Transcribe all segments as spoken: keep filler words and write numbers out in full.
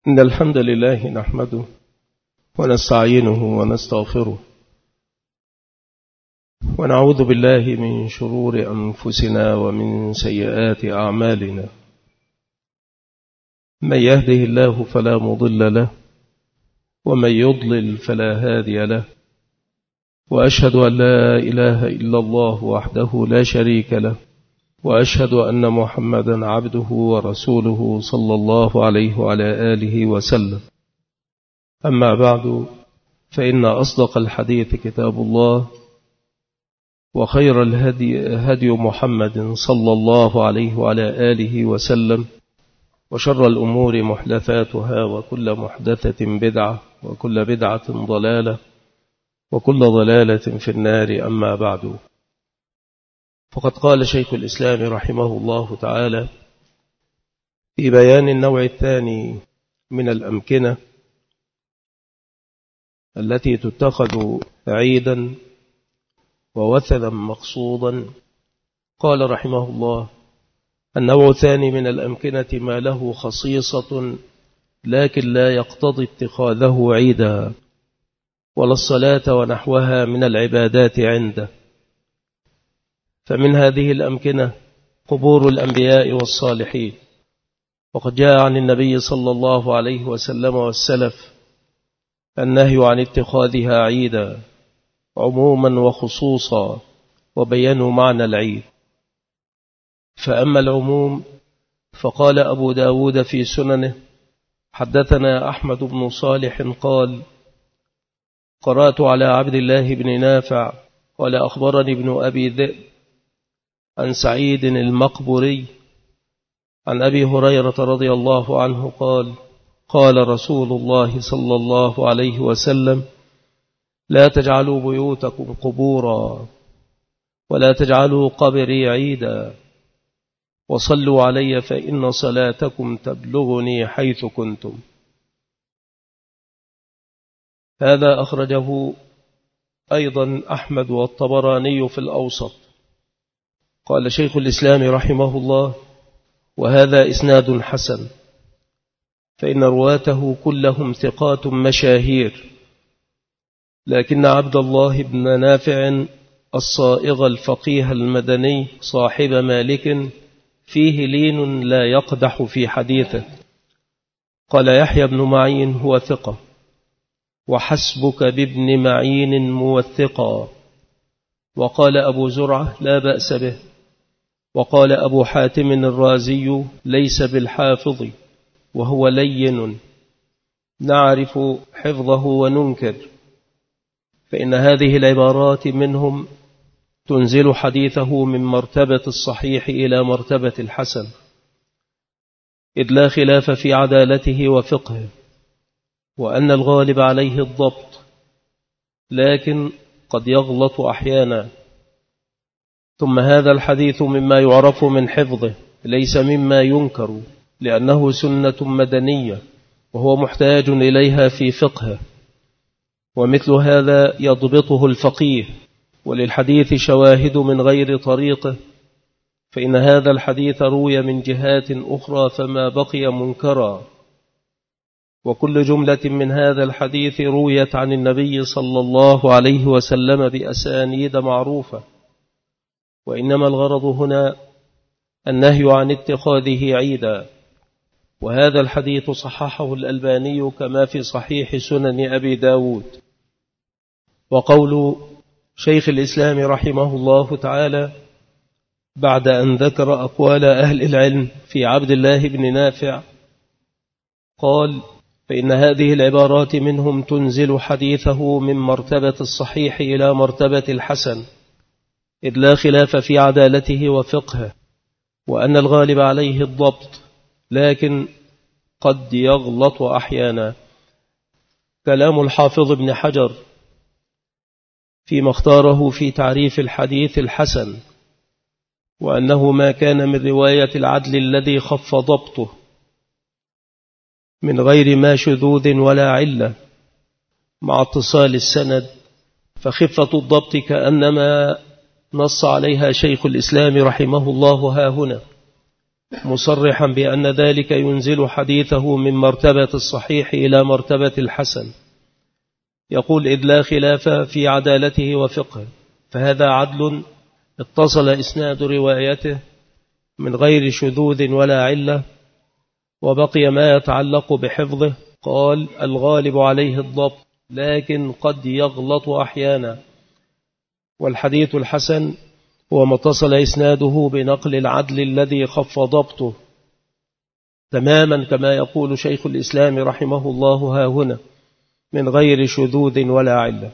إن الحمد لله نحمده ونستعينه ونستغفره ونعوذ بالله من شرور أنفسنا ومن سيئات أعمالنا. من يهده الله فلا مضل له ومن يضلل فلا هادي له، وأشهد أن لا إله إلا الله وحده لا شريك له، وأشهد أن محمدا عبده ورسوله صلى الله عليه وعلى آله وسلم. أما بعد، فإن أصدق الحديث كتاب الله، وخير الهدي هدي محمد صلى الله عليه وعلى آله وسلم، وشر الأمور محدثاتها، وكل محدثة بدعة، وكل بدعة ضلالة، وكل ضلالة في النار. أما بعد، فقد قال شيخ الإسلام رحمه الله تعالى في بيان النوع الثاني من الأمكنة التي تتخذ عيدا ووثنا مقصودا، قال رحمه الله: النوع الثاني من الأمكنة ما له خصيصة لكن لا يقتضي اتخاذه عيدا، ولا الصلاة ونحوها من العبادات عنده. فمن هذه الأمكنة قبور الأنبياء والصالحين، وقد جاء عن النبي صلى الله عليه وسلم والسلف النهي عن اتخاذها عيدا عموما وخصوصا، وبينوا معنى العيد. فأما العموم فقال أبو داود في سننه: حدثنا أحمد بن صالح قال: قرأت على عبد الله بن نافع قال: أخبرني ابن أبي ذئب عن سعيد المقبري عن أبي هريرة رضي الله عنه قال: قال رسول الله صلى الله عليه وسلم: لا تجعلوا بيوتكم قبورا، ولا تجعلوا قبري عيدا، وصلوا علي فإن صلاتكم تبلغني حيث كنتم. هذا أخرجه أيضا أحمد والطبراني في الأوسط. قال شيخ الإسلام رحمه الله: وهذا إسناد حسن، فإن رواته كلهم ثقات مشاهير، لكن عبد الله بن نافع الصائغ الفقيه المدني صاحب مالك فيه لين لا يقدح في حديثه. قال يحيى بن معين: هو ثقة، وحسبك بابن معين موثقا. وقال أبو زرعة: لا بأس به. وقال أبو حاتم الرازي: ليس بالحافظ، وهو لين نعرف حفظه وننكر. فإن هذه العبارات منهم تنزل حديثه من مرتبة الصحيح إلى مرتبة الحسن، إذ لا خلاف في عدالته وفقهه، وأن الغالب عليه الضبط، لكن قد يغلط أحيانا. ثم هذا الحديث مما يعرف من حفظه، ليس مما ينكر، لأنه سنة مدنية وهو محتاج إليها في فقهه، ومثل هذا يضبطه الفقيه. وللحديث شواهد من غير طريقه، فإن هذا الحديث روي من جهات أخرى فما بقي منكرا. وكل جملة من هذا الحديث رويت عن النبي صلى الله عليه وسلم بأسانيد معروفة، وإنما الغرض هنا النهي عن اتخاذه عيدا. وهذا الحديث صححه الألباني كما في صحيح سنن أبي داود. وقول شيخ الإسلام رحمه الله تعالى بعد أن ذكر أقوال أهل العلم في عبد الله بن نافع قال: فإن هذه العبارات منهم تنزل حديثه من مرتبة الصحيح إلى مرتبة الحسن، إذ لا خلاف في عدالته وفقهه، وأن الغالب عليه الضبط، لكن قد يغلط أحيانا. كلام الحافظ ابن حجر فيما اختاره في تعريف الحديث الحسن، وأنه ما كان من رواية العدل الذي خف ضبطه من غير ما شذوذ ولا علة، مع اتصال السند، فخفة الضبط كأنما نص عليها شيخ الإسلام رحمه الله ها هنا، مصرحا بأن ذلك ينزل حديثه من مرتبة الصحيح إلى مرتبة الحسن. يقول: إذ لا خلاف في عدالته وفقه، فهذا عدل اتصل إسناد روايته من غير شذوذ ولا علة. وبقي ما يتعلق بحفظه. قال: الغالب عليه الضبط، لكن قد يغلط أحيانا. والحديث الحسن هو ما اتصل إسناده بنقل العدل الذي خف ضبطه، تماما كما يقول شيخ الإسلام رحمه الله ها هنا، من غير شذوذ ولا علة.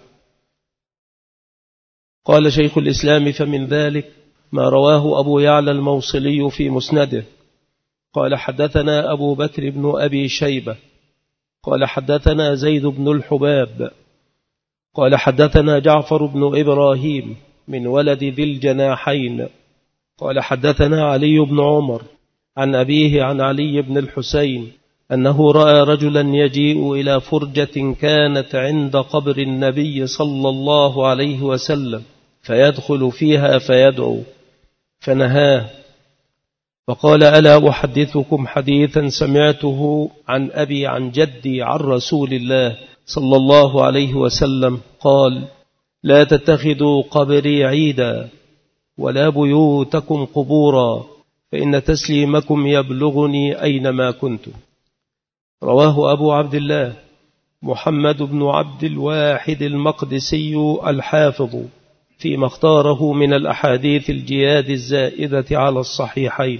قال شيخ الإسلام: فمن ذلك ما رواه أبو يعلى الموصلي في مسنده. قال: حدثنا أبو بكر بن أبي شيبة قال: حدثنا زيد بن الحباب قال: حدثنا جعفر بن إبراهيم من ولد ذي الجناحين قال: حدثنا علي بن عمر عن أبيه عن علي بن الحسين أنه رأى رجلا يجيء إلى فرجة كانت عند قبر النبي صلى الله عليه وسلم فيدخل فيها فيدعو، فنهاه فقال: ألا أحدثكم حديثا سمعته عن أبي عن جدي عن رسول الله صلى الله عليه وسلم قال: لا تتخذوا قبري عيدا ولا بيوتكم قبورا، فإن تسليمكم يبلغني أينما كنتم. رواه أبو عبد الله محمد بن عبد الواحد المقدسي الحافظ فيما اختاره من الأحاديث الجياد الزائدة على الصحيحين،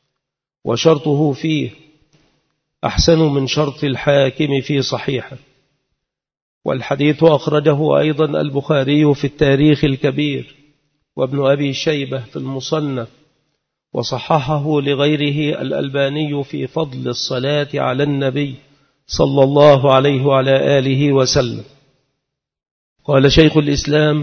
وشرطه فيه أحسن من شرط الحاكم في صحيحه. والحديث أخرجه أيضا البخاري في التاريخ الكبير، وابن أبي شيبة في المصنف، وصححه لغيره الألباني في فضل الصلاة على النبي صلى الله عليه وعلى آله وسلم. قال شيخ الإسلام: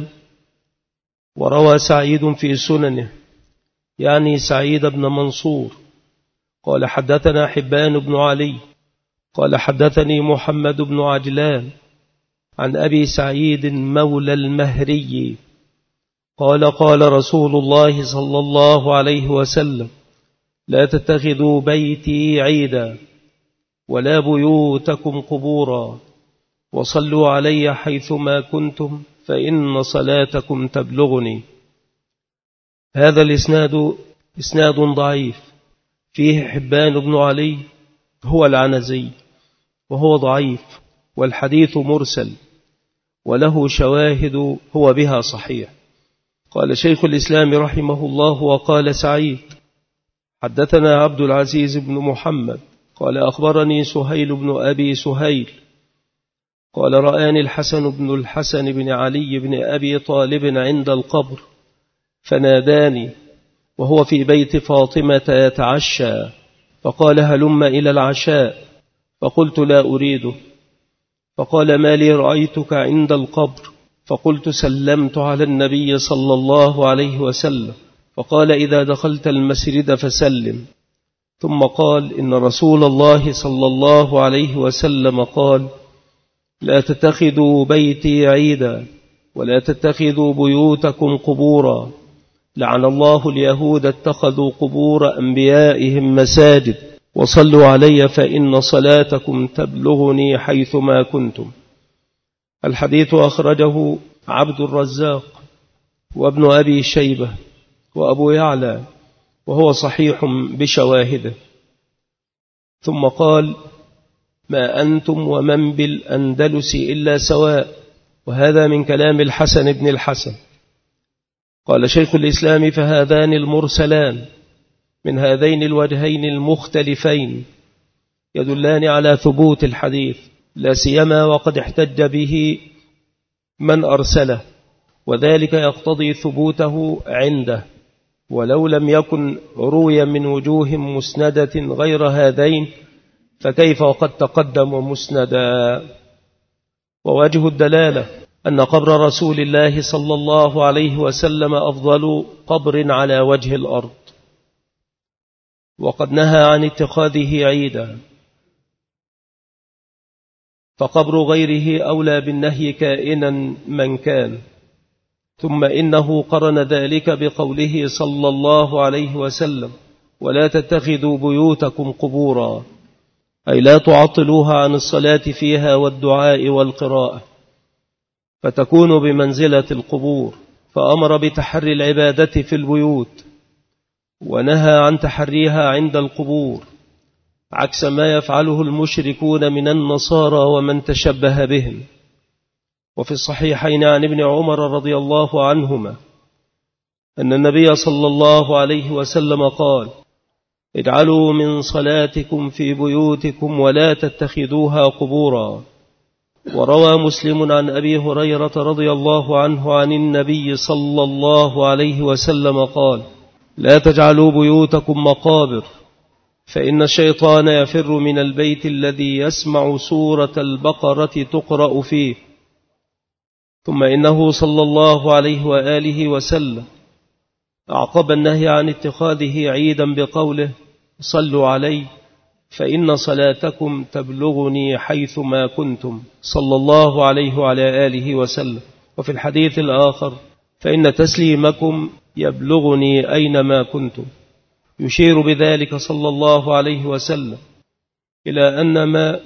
وروى سعيد في سننه، يعني سعيد بن منصور قال: حدثنا حبان بن علي قال: حدثني محمد بن عجلان عن أبي سعيد مولى المهري قال: قال رسول الله صلى الله عليه وسلم: لا تتخذوا بيتي عيدا ولا بيوتكم قبورا، وصلوا علي حيثما كنتم فإن صلاتكم تبلغني. هذا الإسناد إسناد ضعيف، فيه حبان بن علي هو العنزي وهو ضعيف، والحديث مرسل وله شواهد هو بها صحيح. قال شيخ الإسلام رحمه الله: وقال سعيد: حدثنا عبد العزيز بن محمد قال: أخبرني سهيل بن أبي سهيل قال: رآني الحسن بن الحسن بن علي بن أبي طالب عند القبر فناداني وهو في بيت فاطمة يتعشى، فقال: هلم إلى العشاء، فقلت: لا أريده. فقال: ما لي رأيتك عند القبر؟ فقلت: سلمت على النبي صلى الله عليه وسلم. فقال: إذا دخلت المسجد فسلم. ثم قال: إن رسول الله صلى الله عليه وسلم قال: لا تتخذوا بيتي عيدا ولا تتخذوا بيوتكم قبورا، لعن الله اليهود اتخذوا قبور أنبيائهم مساجد، وصلوا علي فإن صلاتكم تبلغني حيثما كنتم. الحديث أخرجه عبد الرزاق وابن أبي شيبة وأبو يعلى، وهو صحيح بشواهده. ثم قال: ما أنتم ومن بالأندلس إلا سواء. وهذا من كلام الحسن بن الحسن. قال شيخ الإسلام: فهذان المرسلان من هذين الوجهين المختلفين يدلان على ثبوت الحديث، لا سيما وقد احتج به من أرسله، وذلك يقتضي ثبوته عنده، ولو لم يكن روي من وجوه مسندة غير هذين فكيف وقد تقدم مسندا. ووجه الدلالة أن قبر رسول الله صلى الله عليه وسلم أفضل قبر على وجه الأرض، وقد نهى عن اتخاذه عيدا، فقبر غيره أولى بالنهي كائنا من كان. ثم إنه قرن ذلك بقوله صلى الله عليه وسلم: ولا تتخذوا بيوتكم قبورا، أي لا تعطلوها عن الصلاة فيها والدعاء والقراءة، فتكون بمنزلة القبور. فأمر بتحري العبادة في البيوت، ونهى عن تحريها عند القبور، عكس ما يفعله المشركون من النصارى ومن تشبه بهم. وفي الصحيحين عن ابن عمر رضي الله عنهما أن النبي صلى الله عليه وسلم قال: اجعلوا من صلاتكم في بيوتكم ولا تتخذوها قبورا. وروى مسلم عن أبي هريرة رضي الله عنه عن النبي صلى الله عليه وسلم قال: لا تجعلوا بيوتكم مقابر، فإن الشيطان يفر من البيت الذي يسمع سورة البقرة تقرأ فيه. ثم إنه صلى الله عليه وآله وسلم أعقب النهي عن اتخاذه عيدا بقوله: صلوا علي فإن صلاتكم تبلغني حيث ما كنتم، صلى الله عليه وعلى آله وسلم. وفي الحديث الآخر: فإن تسليمكم يبلغني أينما كنتم، يشير بذلك صلى الله عليه وسلم إلى أن ما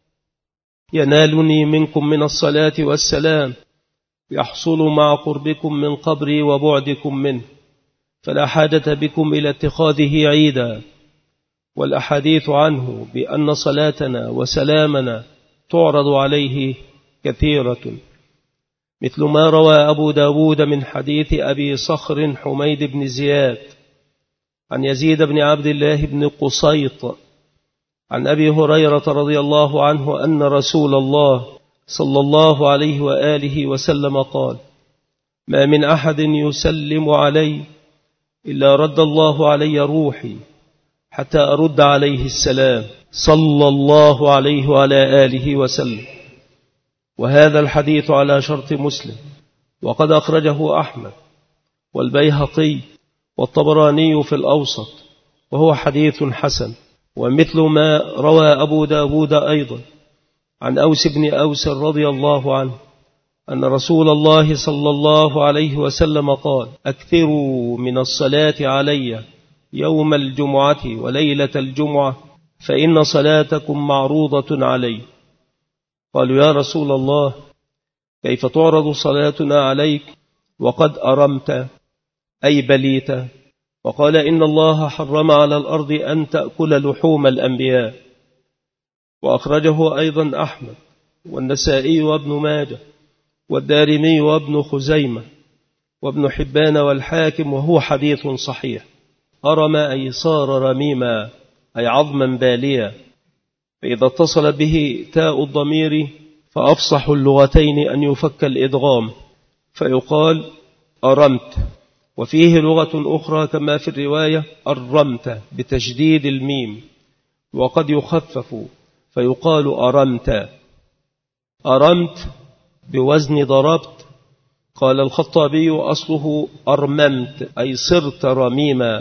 ينالني منكم من الصلاة والسلام يحصل مع قربكم من قبري وبعدكم منه، فلا حاجة بكم إلى اتخاذه عيدا. والأحاديث عنه بأن صلاتنا وسلامنا تعرض عليه كثيرة، مثل ما روى أبو داود من حديث أبي صخر حميد بن زياد عن يزيد بن عبد الله بن قصيط عن أبي هريرة رضي الله عنه أن رسول الله صلى الله عليه وآله وسلم قال: ما من أحد يسلم علي إلا رد الله علي روحي حتى أرد عليه السلام، صلى الله عليه وعلى آله وسلم. وهذا الحديث على شرط مسلم، وقد أخرجه أحمد والبيهقي والطبراني في الأوسط، وهو حديث حسن. ومثل ما روى أبو داود أيضا عن أوس بن أوس رضي الله عنه أن رسول الله صلى الله عليه وسلم قال: أكثروا من الصلاة علي يوم الجمعة وليلة الجمعة فإن صلاتكم معروضة علي. قالوا: يا رسول الله، كيف تعرض صلاتنا عليك وقد أرمت أي بليت؟ وقال: إن الله حرم على الأرض أن تأكل لحوم الأنبياء. وأخرجه أيضا أحمد والنسائي وابن ماجه والدارمي وابن خزيمة وابن حبان والحاكم، وهو حديث صحيح. أرم أي صار رميما أي عظما باليا، فإذا اتصل به تاء الضمير فأفصح اللغتين أن يفك الإدغام فيقال أرمت. وفيه لغة أخرى كما في الرواية أرمت بتشديد الميم، وقد يخفف فيقال أرمت. أرمت بوزن ضربت. قال الخطابي: أصله أرممت أي صرت رميما،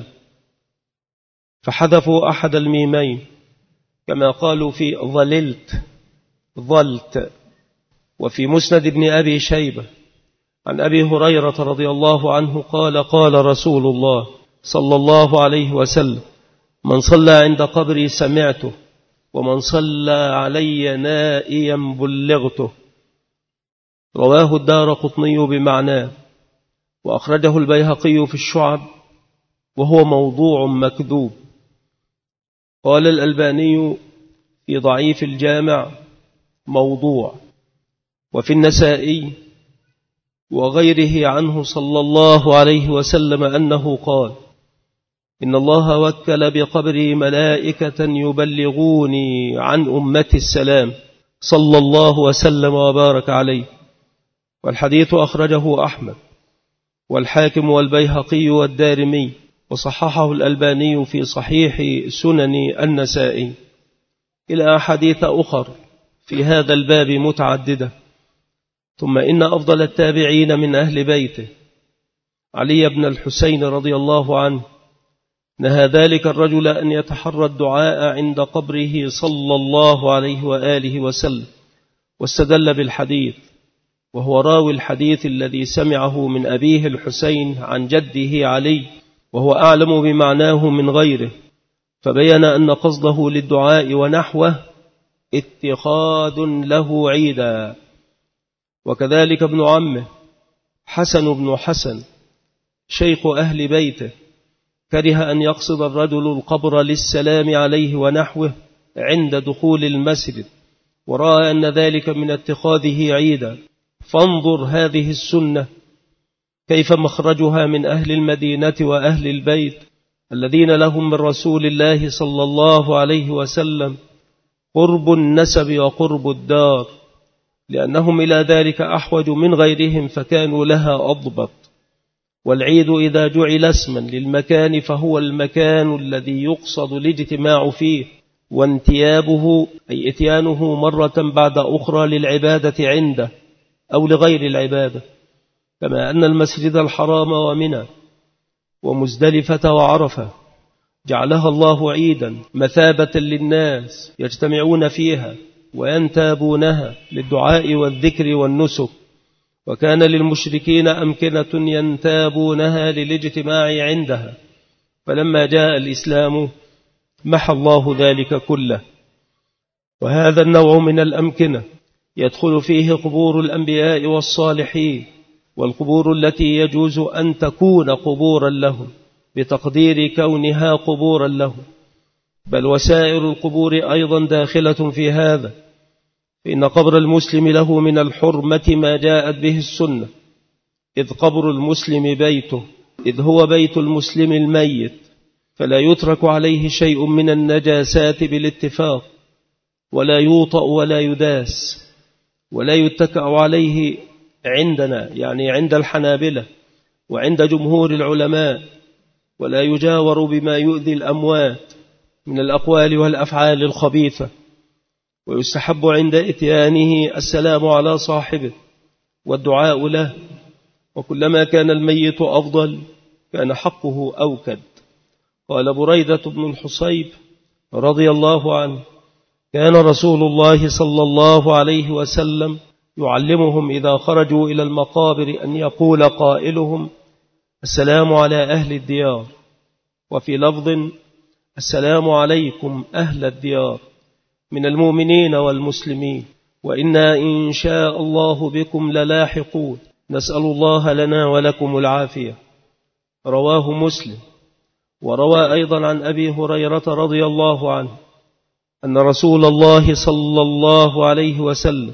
فحذفوا أحد الميمين كما قالوا في ظللت ظلت. وفي مسند ابن أبي شيبة عن أبي هريرة رضي الله عنه قال: قال رسول الله صلى الله عليه وسلم: من صلى عند قبري سمعته، ومن صلى علي نائيا بلغته. رواه الدارقطني بمعناه، وأخرجه البيهقي في الشعب، وهو موضوع مكذوب. قال الألباني في ضعيف الجامع: موضوع. وفي النسائي وغيره عنه صلى الله عليه وسلم أنه قال: إن الله وكل بقبري ملائكة يبلغوني عن أمتي السلام، صلى الله وسلم وبارك عليه. والحديث أخرجه أحمد والحاكم والبيهقي والدارمي، وصححه الألباني في صحيح سنن النسائي، إلى أحاديث أخر في هذا الباب متعددة. ثم إن أفضل التابعين من أهل بيته علي بن الحسين رضي الله عنه نهى ذلك الرجل أن يتحرى الدعاء عند قبره صلى الله عليه وآله وسلم، واستدل بالحديث، وهو راوي الحديث الذي سمعه من أبيه الحسين عن جده علي، وهو أعلم بمعناه من غيره، فبين أن قصده للدعاء ونحوه اتخاذ له عيدا. وكذلك ابن عمه حسن بن حسن شيخ أهل بيته كره أن يقصد الرجل القبر للسلام عليه ونحوه عند دخول المسجد، ورأى أن ذلك من اتخاذه عيدا. فانظر هذه السنة كيف مخرجها من أهل المدينة وأهل البيت الذين لهم من رسول الله صلى الله عليه وسلم قرب النسب وقرب الدار، لأنهم إلى ذلك أحوج من غيرهم فكانوا لها أضبط. والعيد إذا جعل اسما للمكان فهو المكان الذي يقصد الاجتماع فيه، وانتيابه أي اتيانه مرة بعد أخرى للعبادة عنده أو لغير العبادة، كما أن المسجد الحرام ومنى ومزدلفة وعرفة جعلها الله عيدا مثابة للناس يجتمعون فيها وينتابونها للدعاء والذكر والنسك، وكان للمشركين أمكنة ينتابونها للاجتماع عندها، فلما جاء الإسلام محى الله ذلك كله. وهذا النوع من الأمكنة يدخل فيه قبور الأنبياء والصالحين، والقبور التي يجوز أن تكون قبورا لهم بتقدير كونها قبورا لهم، بل وسائر القبور أيضا داخلة في هذا، فإن قبر المسلم له من الحرمة ما جاءت به السنة، إذ قبر المسلم بيته، إذ هو بيت المسلم الميت، فلا يترك عليه شيء من النجاسات بالاتفاق، ولا يوطأ ولا يداس، ولا يتكأ عليه عندنا يعني عند الحنابلة وعند جمهور العلماء، ولا يجاور بما يؤذي الأموات من الأقوال والأفعال الخبيثة. ويستحب عند إتيانه السلام على صاحبه والدعاء له، وكلما كان الميت أفضل كان حقه أوكد. قال بريدة بن الحصيب رضي الله عنه: كان رسول الله صلى الله عليه وسلم يعلمهم إذا خرجوا إلى المقابر أن يقول قائلهم: السلام على أهل الديار، وفي لفظ: السلام عليكم أهل الديار من المؤمنين والمسلمين، وإنا إن شاء الله بكم للاحقون، نسأل الله لنا ولكم العافية. رواه مسلم. وروى أيضا عن أبي هريرة رضي الله عنه أن رسول الله صلى الله عليه وسلم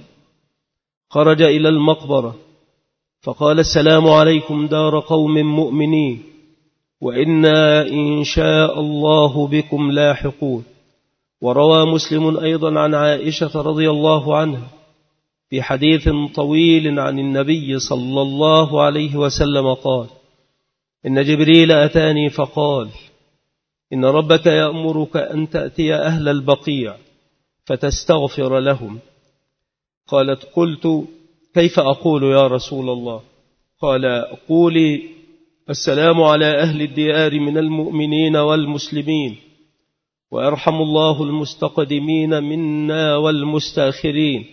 خرج إلى المقبرة فقال: السلام عليكم دار قوم مؤمنين، وإنا إن شاء الله بكم لاحقون. وروى مسلم أيضا عن عائشة رضي الله عنها في حديث طويل عن النبي صلى الله عليه وسلم قال: إن جبريل أتاني فقال: إن ربك يأمرك أن تأتي أهل البقيع فتستغفر لهم. قالت: قلت: كيف أقول يا رسول الله؟ قال: قولي: السلام على أهل الديار من المؤمنين والمسلمين، ويرحم الله المستقدمين منا والمستاخرين،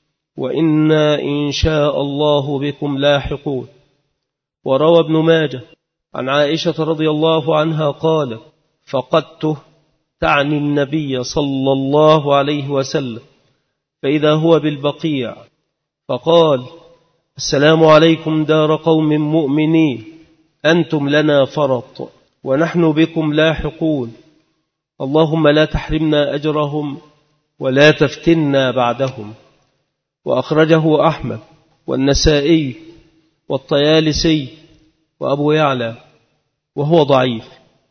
وإنا إن شاء الله بكم لاحقون. وروى ابن ماجه عن عائشة رضي الله عنها قال: فقدته، تعني النبي صلى الله عليه وسلم، فإذا هو بالبقيع فقال: السلام عليكم دار قوم مؤمنين، أنتم لنا فرط ونحن بكم لاحقون، اللهم لا تحرمنا أجرهم ولا تفتنا بعدهم. وأخرجه أحمد والنسائي والطيالسي وأبو يعلى، وهو ضعيف،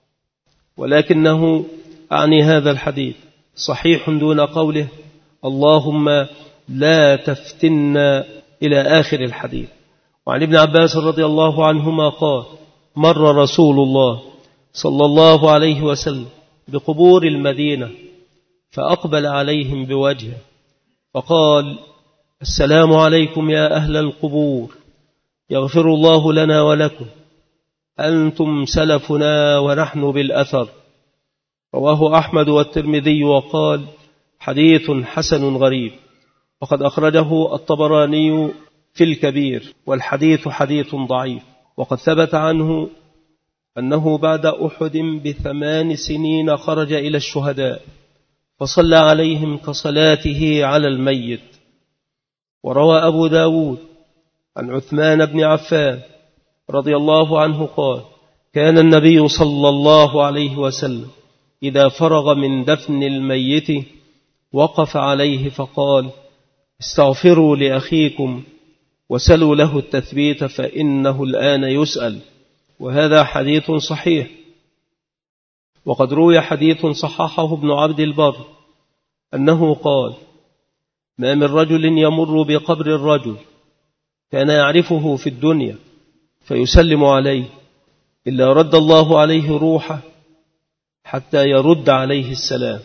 ولكنه أعني هذا الحديث صحيح دون قوله اللهم لا تفتنا إلى آخر الحديث. وعن ابن عباس رضي الله عنهما قال: مر رسول الله صلى الله عليه وسلم بقبور المدينة فأقبل عليهم بوجهه فقال: السلام عليكم يا أهل القبور، يغفر الله لنا ولكم، أنتم سلفنا ونحن بالأثر. رواه أحمد والترمذي وقال: حديث حسن غريب، وقد أخرجه الطبراني في الكبير، والحديث حديث ضعيف. وقد ثبت عنه أنه بعد أحد بثمان سنين خرج إلى الشهداء فصلى عليهم كصلاته على الميت. وروى أبو داود عن عثمان بن عفان رضي الله عنه قال: كان النبي صلى الله عليه وسلم إذا فرغ من دفن الميت وقف عليه فقال: استغفروا لأخيكم وسلوا له التثبيت فإنه الآن يسأل. وهذا حديث صحيح. وقد روي حديث صححه ابن عبد البر أنه قال: ما من رجل يمر بقبر الرجل كان يعرفه في الدنيا فيسلم عليه إلا رد الله عليه روحه حتى يرد عليه السلام.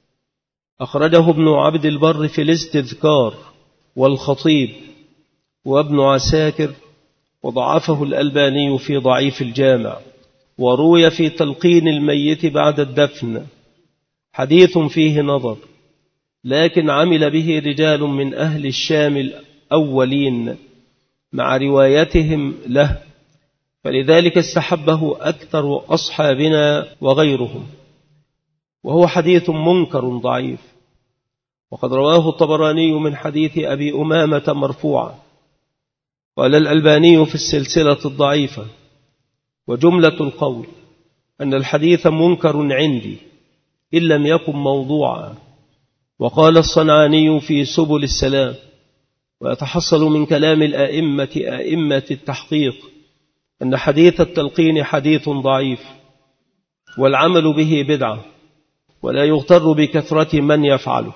أخرجه ابن عبد البر في الاستذكار والخطيب وابن عساكر، وضعفه الألباني في ضعيف الجامع. وروي في تلقين الميت بعد الدفن حديث فيه نظر، لكن عمل به رجال من أهل الشام الأولين مع روايتهم له، فلذلك استحبه أكثر أصحابنا وغيرهم، وهو حديث منكر ضعيف. وقد رواه الطبراني من حديث أبي أمامة مرفوعا. قال الألباني في السلسلة الضعيفة: وجملة القول أن الحديث منكر عندي إن لم يكن موضوعا. وقال الصنعاني في سبل السلام: ويتحصل من كلام الأئمة أئمة التحقيق أن حديث التلقين حديث ضعيف، والعمل به بدعة، ولا يغتر بكثرة من يفعله.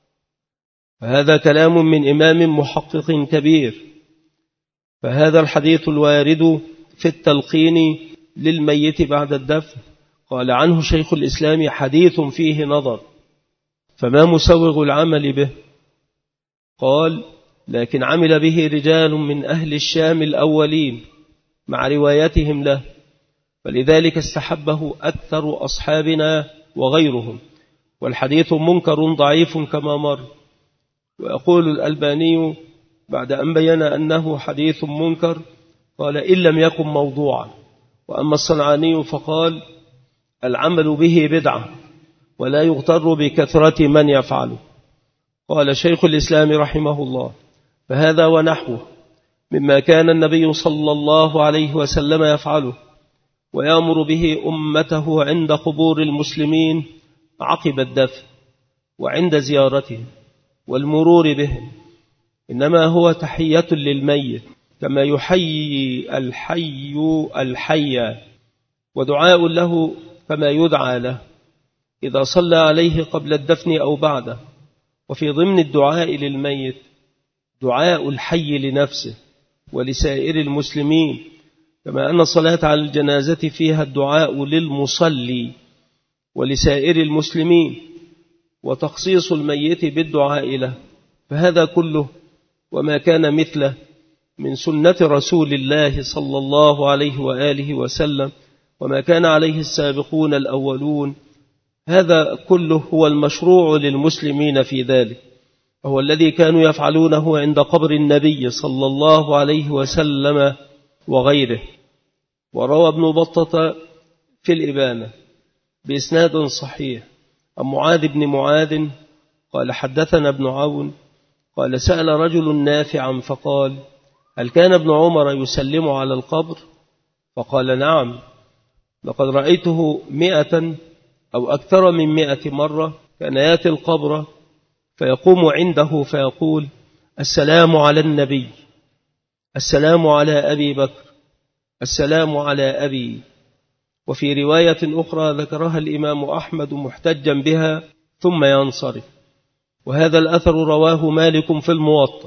فهذا كلام من إمام محقق كبير. فهذا الحديث الوارد في التلقين للميت بعد الدفن قال عنه شيخ الإسلام: حديث فيه نظر، فما مسوغ العمل به؟ قال: لكن عمل به رجال من أهل الشام الأولين مع روايتهم له، فلذلك استحبه أكثر أصحابنا وغيرهم، والحديث منكر ضعيف كما مر. ويقول الألباني بعد أن بين أنه حديث منكر قال: إن لم يكن موضوعا. وأما الصنعاني فقال: العمل به بدعة، ولا يغتر بكثرة من يفعله. قال شيخ الإسلام رحمه الله: فهذا ونحوه مما كان النبي صلى الله عليه وسلم يفعله، ويأمر به أمته عند قبور المسلمين عقب الدفن وعند زيارتهم والمرور بهم، إنما هو تحية للميت كما يحيي الحي الحي، ودعاء له كما يدعى له إذا صلى عليه قبل الدفن أو بعده. وفي ضمن الدعاء للميت دعاء الحي لنفسه ولسائر المسلمين، كما أن الصلاة على الجنازة فيها الدعاء للمصلي ولسائر المسلمين، وتخصيص الميت بالدعاء له. فهذا كله وما كان مثله من سنة رسول الله صلى الله عليه وآله وسلم، وما كان عليه السابقون الأولون، هذا كله هو المشروع للمسلمين في ذلك، وهو الذي كانوا يفعلونه عند قبر النبي صلى الله عليه وسلم وغيره. وروى ابن بطة في الإبانة بإسناد صحيح عن معاذ بن معاذ قال: حدثنا ابن عون قال: سأل رجل نافعا فقال: هل كان ابن عمر يسلم على القبر؟ فقال: نعم، لقد رأيته مئة أو أكثر من مئة مرة، كان يأتي القبر فيقوم عنده فيقول: السلام على النبي، السلام على أبي بكر، السلام على أبي. وفي رواية أخرى ذكرها الإمام أحمد محتجا بها ثم ينصرف. وهذا الأثر رواه مالك في الموطأ،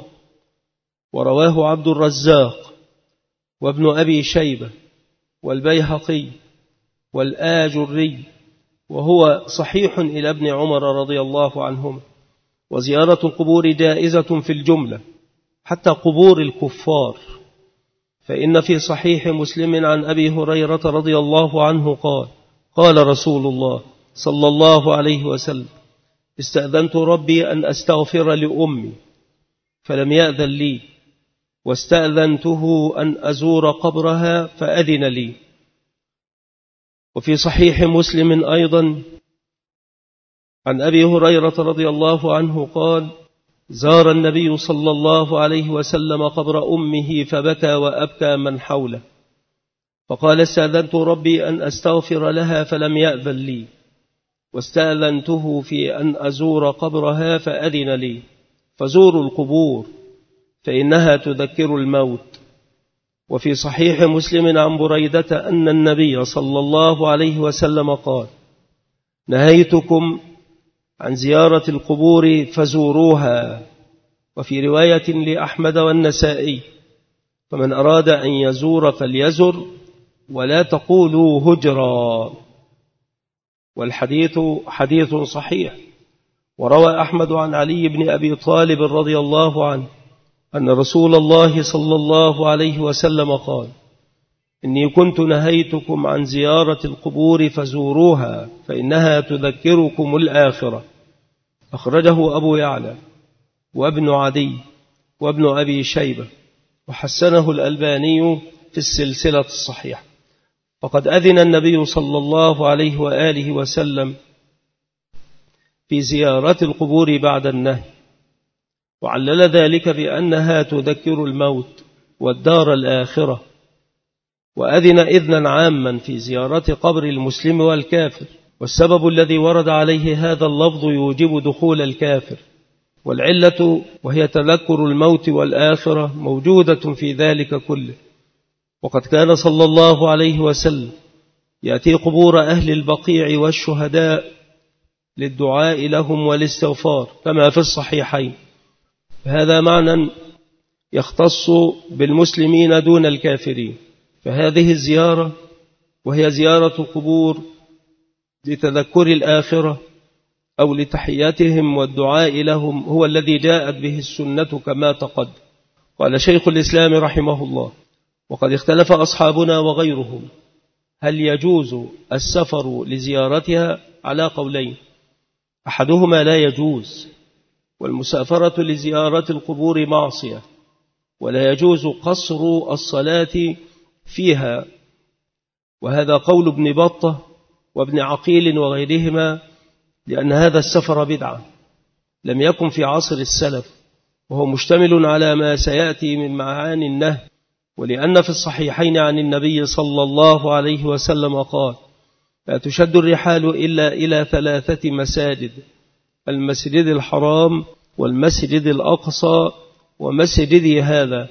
ورواه عبد الرزاق وابن أبي شيبة والبيهقي والآجري، وهو صحيح إلى ابن عمر رضي الله عنهما. وزيارة القبور جائزة في الجملة حتى قبور الكفار، فإن في صحيح مسلم عن أبي هريرة رضي الله عنه قال: قال رسول الله صلى الله عليه وسلم: استأذنت ربي أن أستغفر لأمي فلم يأذن لي، واستأذنته أن أزور قبرها فأذن لي. وفي صحيح مسلم أيضا عن أبي هريرة رضي الله عنه قال: زار النبي صلى الله عليه وسلم قبر أمه فبكى وأبكى من حوله، فقال: استأذنت ربي أن أستغفر لها فلم يأذن لي، واستأذنته في أن أزور قبرها فأذن لي، فزوروا القبور فإنها تذكر الموت. وفي صحيح مسلم عن بريدة أن النبي صلى الله عليه وسلم قال: نهيتكم عن زيارة القبور فزوروها. وفي رواية لأحمد والنسائي: فمن أراد أن يزور فليزر ولا تقولوا هجرا. والحديث حديث صحيح. وروى أحمد عن علي بن أبي طالب رضي الله عنه أن رسول الله صلى الله عليه وسلم قال: إني كنت نهيتكم عن زيارة القبور فزوروها فإنها تذكركم الآخرة. أخرجه أبو يعلى وابن عدي وابن أبي شيبة، وحسنه الألباني في السلسلة الصحيحة. فقد أذن النبي صلى الله عليه وآله وسلم في زيارة القبور بعد النهي، وعلل ذلك بأنها تذكر الموت والدار الآخرة، وأذن إذنا عاما في زيارة قبر المسلم والكافر. والسبب الذي ورد عليه هذا اللفظ يوجب دخول الكافر، والعلة وهي تذكر الموت والآخرة موجودة في ذلك كله. وقد كان صلى الله عليه وسلم يأتي قبور أهل البقيع والشهداء للدعاء لهم والاستغفار كما في الصحيحين. هذا معنى يختص بالمسلمين دون الكافرين. فهذه الزيارة وهي زيارة قبور لتذكر الآخرة أو لتحياتهم والدعاء لهم هو الذي جاءت به السنة كما تقدم. قال شيخ الإسلام رحمه الله: وقد اختلف أصحابنا وغيرهم هل يجوز السفر لزيارتها على قولين: أحدهما لا يجوز، والمسافرة لزيارة القبور معصية، ولا يجوز قصر الصلاة فيها، وهذا قول ابن بطة وابن عقيل وغيرهما، لأن هذا السفر بدعة لم يكن في عصر السلف، وهو مشتمل على ما سيأتي من معاني النهي. ولأن في الصحيحين عن النبي صلى الله عليه وسلم قال: لا تشد الرحال إلا إلى ثلاثة مساجد: المسجد الحرام والمسجد الأقصى ومسجدي هذا.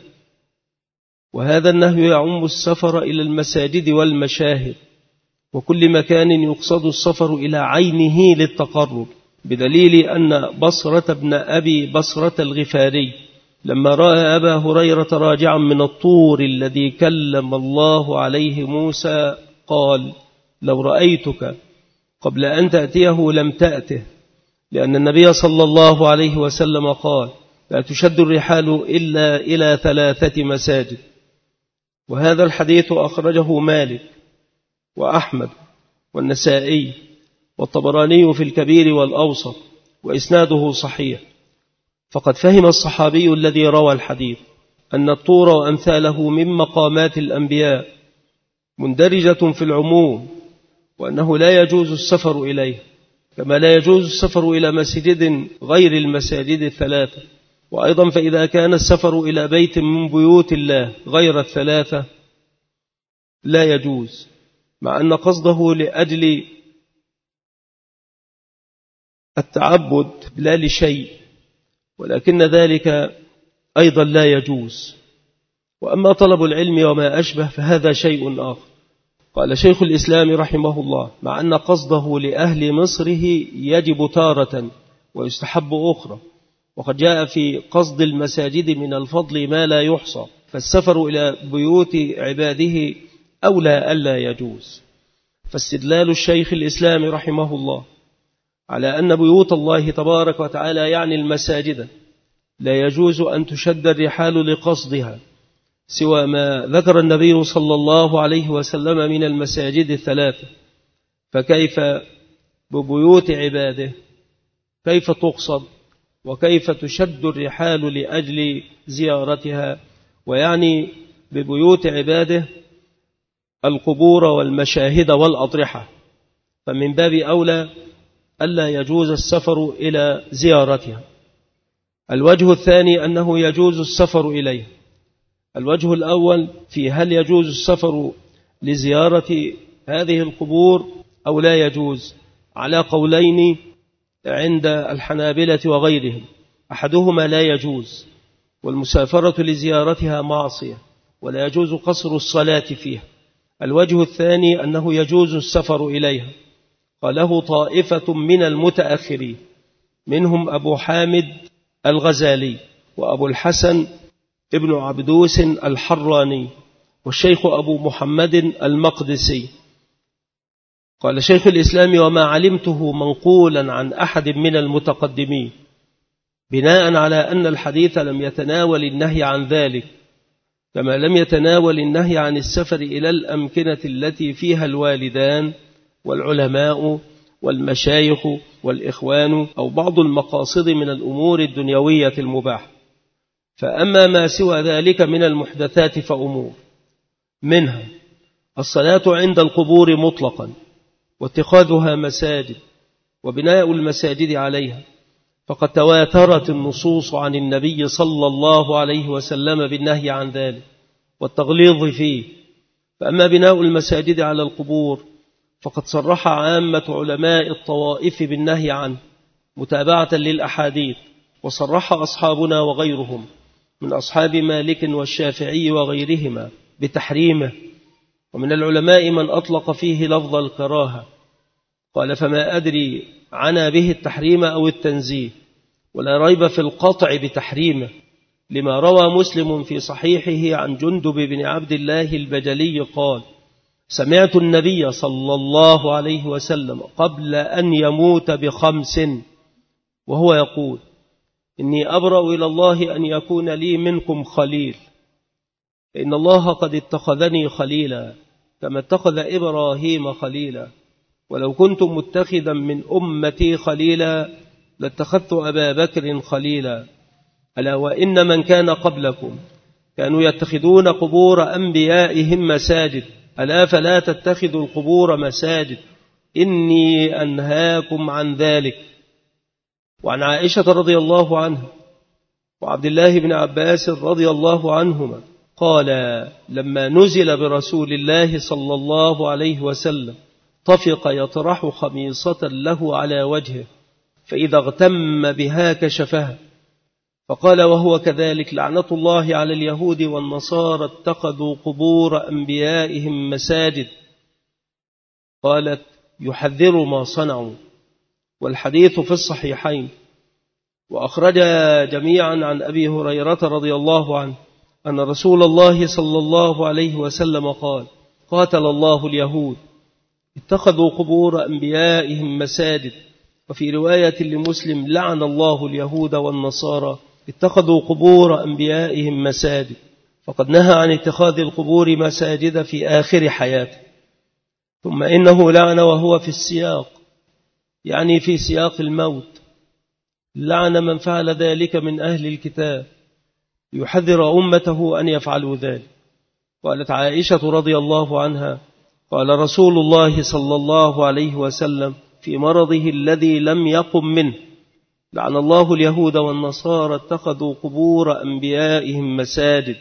وهذا النهي يعم السفر إلى المساجد والمشاهد وكل مكان يقصد السفر إلى عينه للتقرب، بدليل أن بصرة بن أبي بصرة الغفاري لما رأى أبا هريرة راجعا من الطور الذي كلم الله عليه موسى قال: لو رأيتك قبل أن تأتيه لم تأته، لأن النبي صلى الله عليه وسلم قال: لا تشد الرحال إلا إلى ثلاثة مساجد. وهذا الحديث أخرجه مالك وأحمد والنسائي والطبراني في الكبير والأوسط، وإسناده صحيح. فقد فهم الصحابي الذي روى الحديث أن الطور وأمثاله من مقامات الأنبياء مندرجة في العموم، وأنه لا يجوز السفر إليه، كما لا يجوز السفر إلى مسجد غير المساجد الثلاثة. وأيضا فإذا كان السفر إلى بيت من بيوت الله غير الثلاثة لا يجوز، مع أن قصده لأجل التعبد لا لشيء، ولكن ذلك أيضا لا يجوز. وأما طلب العلم وما أشبه فهذا شيء آخر. قال شيخ الإسلام رحمه الله: مع أن قصده لأهل مصره يجب تارة ويستحب أخرى، وقد جاء في قصد المساجد من الفضل ما لا يحصى، فالسفر إلى بيوت عباده أولى ألا يجوز. فاستدلال الشيخ الإسلام رحمه الله على أن بيوت الله تبارك وتعالى يعني المساجد لا يجوز أن تشد الرحال لقصدها سوى ما ذكر النبي صلى الله عليه وسلم من المساجد الثلاثة، فكيف ببيوت عباده؟ كيف تقصد وكيف تشد الرحال لأجل زيارتها؟ ويعني ببيوت عباده القبور والمشاهد والأضرحة، فمن باب أولى ألا يجوز السفر إلى زيارتها. الوجه الثاني أنه يجوز السفر إليه. الوجه الأول في هل يجوز السفر لزيارة هذه القبور أو لا يجوز، على قولين عند الحنابلة وغيرهم. أحدهما لا يجوز، والمسافرة لزيارتها معصية ولا يجوز قصر الصلاة فيها. الوجه الثاني أنه يجوز السفر إليها، قاله طائفة من المتأخرين، منهم أبو حامد الغزالي وأبو الحسن ابن عبدوس الحراني والشيخ أبو محمد المقدسي. قال شيخ الإسلام: وما علمته منقولا عن أحد من المتقدمين، بناء على أن الحديث لم يتناول النهي عن ذلك، كما لم يتناول النهي عن السفر إلى الأمكنة التي فيها الوالدان والعلماء والمشايخ والإخوان أو بعض المقاصد من الأمور الدنيوية المباحة. فأما ما سوى ذلك من المحدثات فأمور، منها الصلاة عند القبور مطلقا، واتخاذها مساجد، وبناء المساجد عليها، فقد تواترت النصوص عن النبي صلى الله عليه وسلم بالنهي عن ذلك والتغليظ فيه. فأما بناء المساجد على القبور فقد صرح عامة علماء الطوائف بالنهي عنه متابعة للأحاديث، وصرح أصحابنا وغيرهم من أصحاب مالك والشافعي وغيرهما بتحريمه، ومن العلماء من أطلق فيه لفظ الكراهة، قال: فما أدري عنا به التحريم أو التنزيه، ولا ريب في القطع بتحريمه، لما روى مسلم في صحيحه عن جندب بن عبد الله البجلي قال: سمعت النبي صلى الله عليه وسلم قبل أن يموت بخمس وهو يقول: إني أبرأ إلى الله أن يكون لي منكم خليل، إن الله قد اتخذني خليلا كما اتخذ إبراهيم خليلا، ولو كنت متخذا من أمتي خليلا لاتخذت أبا بكر خليلا، ألا وإن من كان قبلكم كانوا يتخذون قبور أنبيائهم مساجد، ألا فلا تتخذوا القبور مساجد، إني أنهاكم عن ذلك. وعن عائشة رضي الله عنها وعبد الله بن عباس رضي الله عنهما قال: لما نزل برسول الله صلى الله عليه وسلم طفق يطرح خميصة له على وجهه، فإذا اغتم بها كشفها، فقال وهو كذلك: لعنة الله على اليهود والنصارى اتخذوا قبور أنبيائهم مساجد. قالت: يحذر ما صنعوا. والحديث في الصحيحين. وأخرج جميعا عن أبي هريرة رضي الله عنه أن رسول الله صلى الله عليه وسلم قال: قاتل الله اليهود اتخذوا قبور أنبيائهم مساجد. وفي رواية لمسلم: لعن الله اليهود والنصارى اتخذوا قبور أنبيائهم مساجد. فقد نهى عن اتخاذ القبور مساجد في آخر حياته، ثم إنه لعن وهو في السياق، يعني في سياق الموت، لعن من فعل ذلك من أهل الكتاب يحذر أمته أن يفعلوا ذلك. قالت عائشة رضي الله عنها: قال رسول الله صلى الله عليه وسلم في مرضه الذي لم يقم منه: لعن الله اليهود والنصارى اتخذوا قبور أنبيائهم مساجد.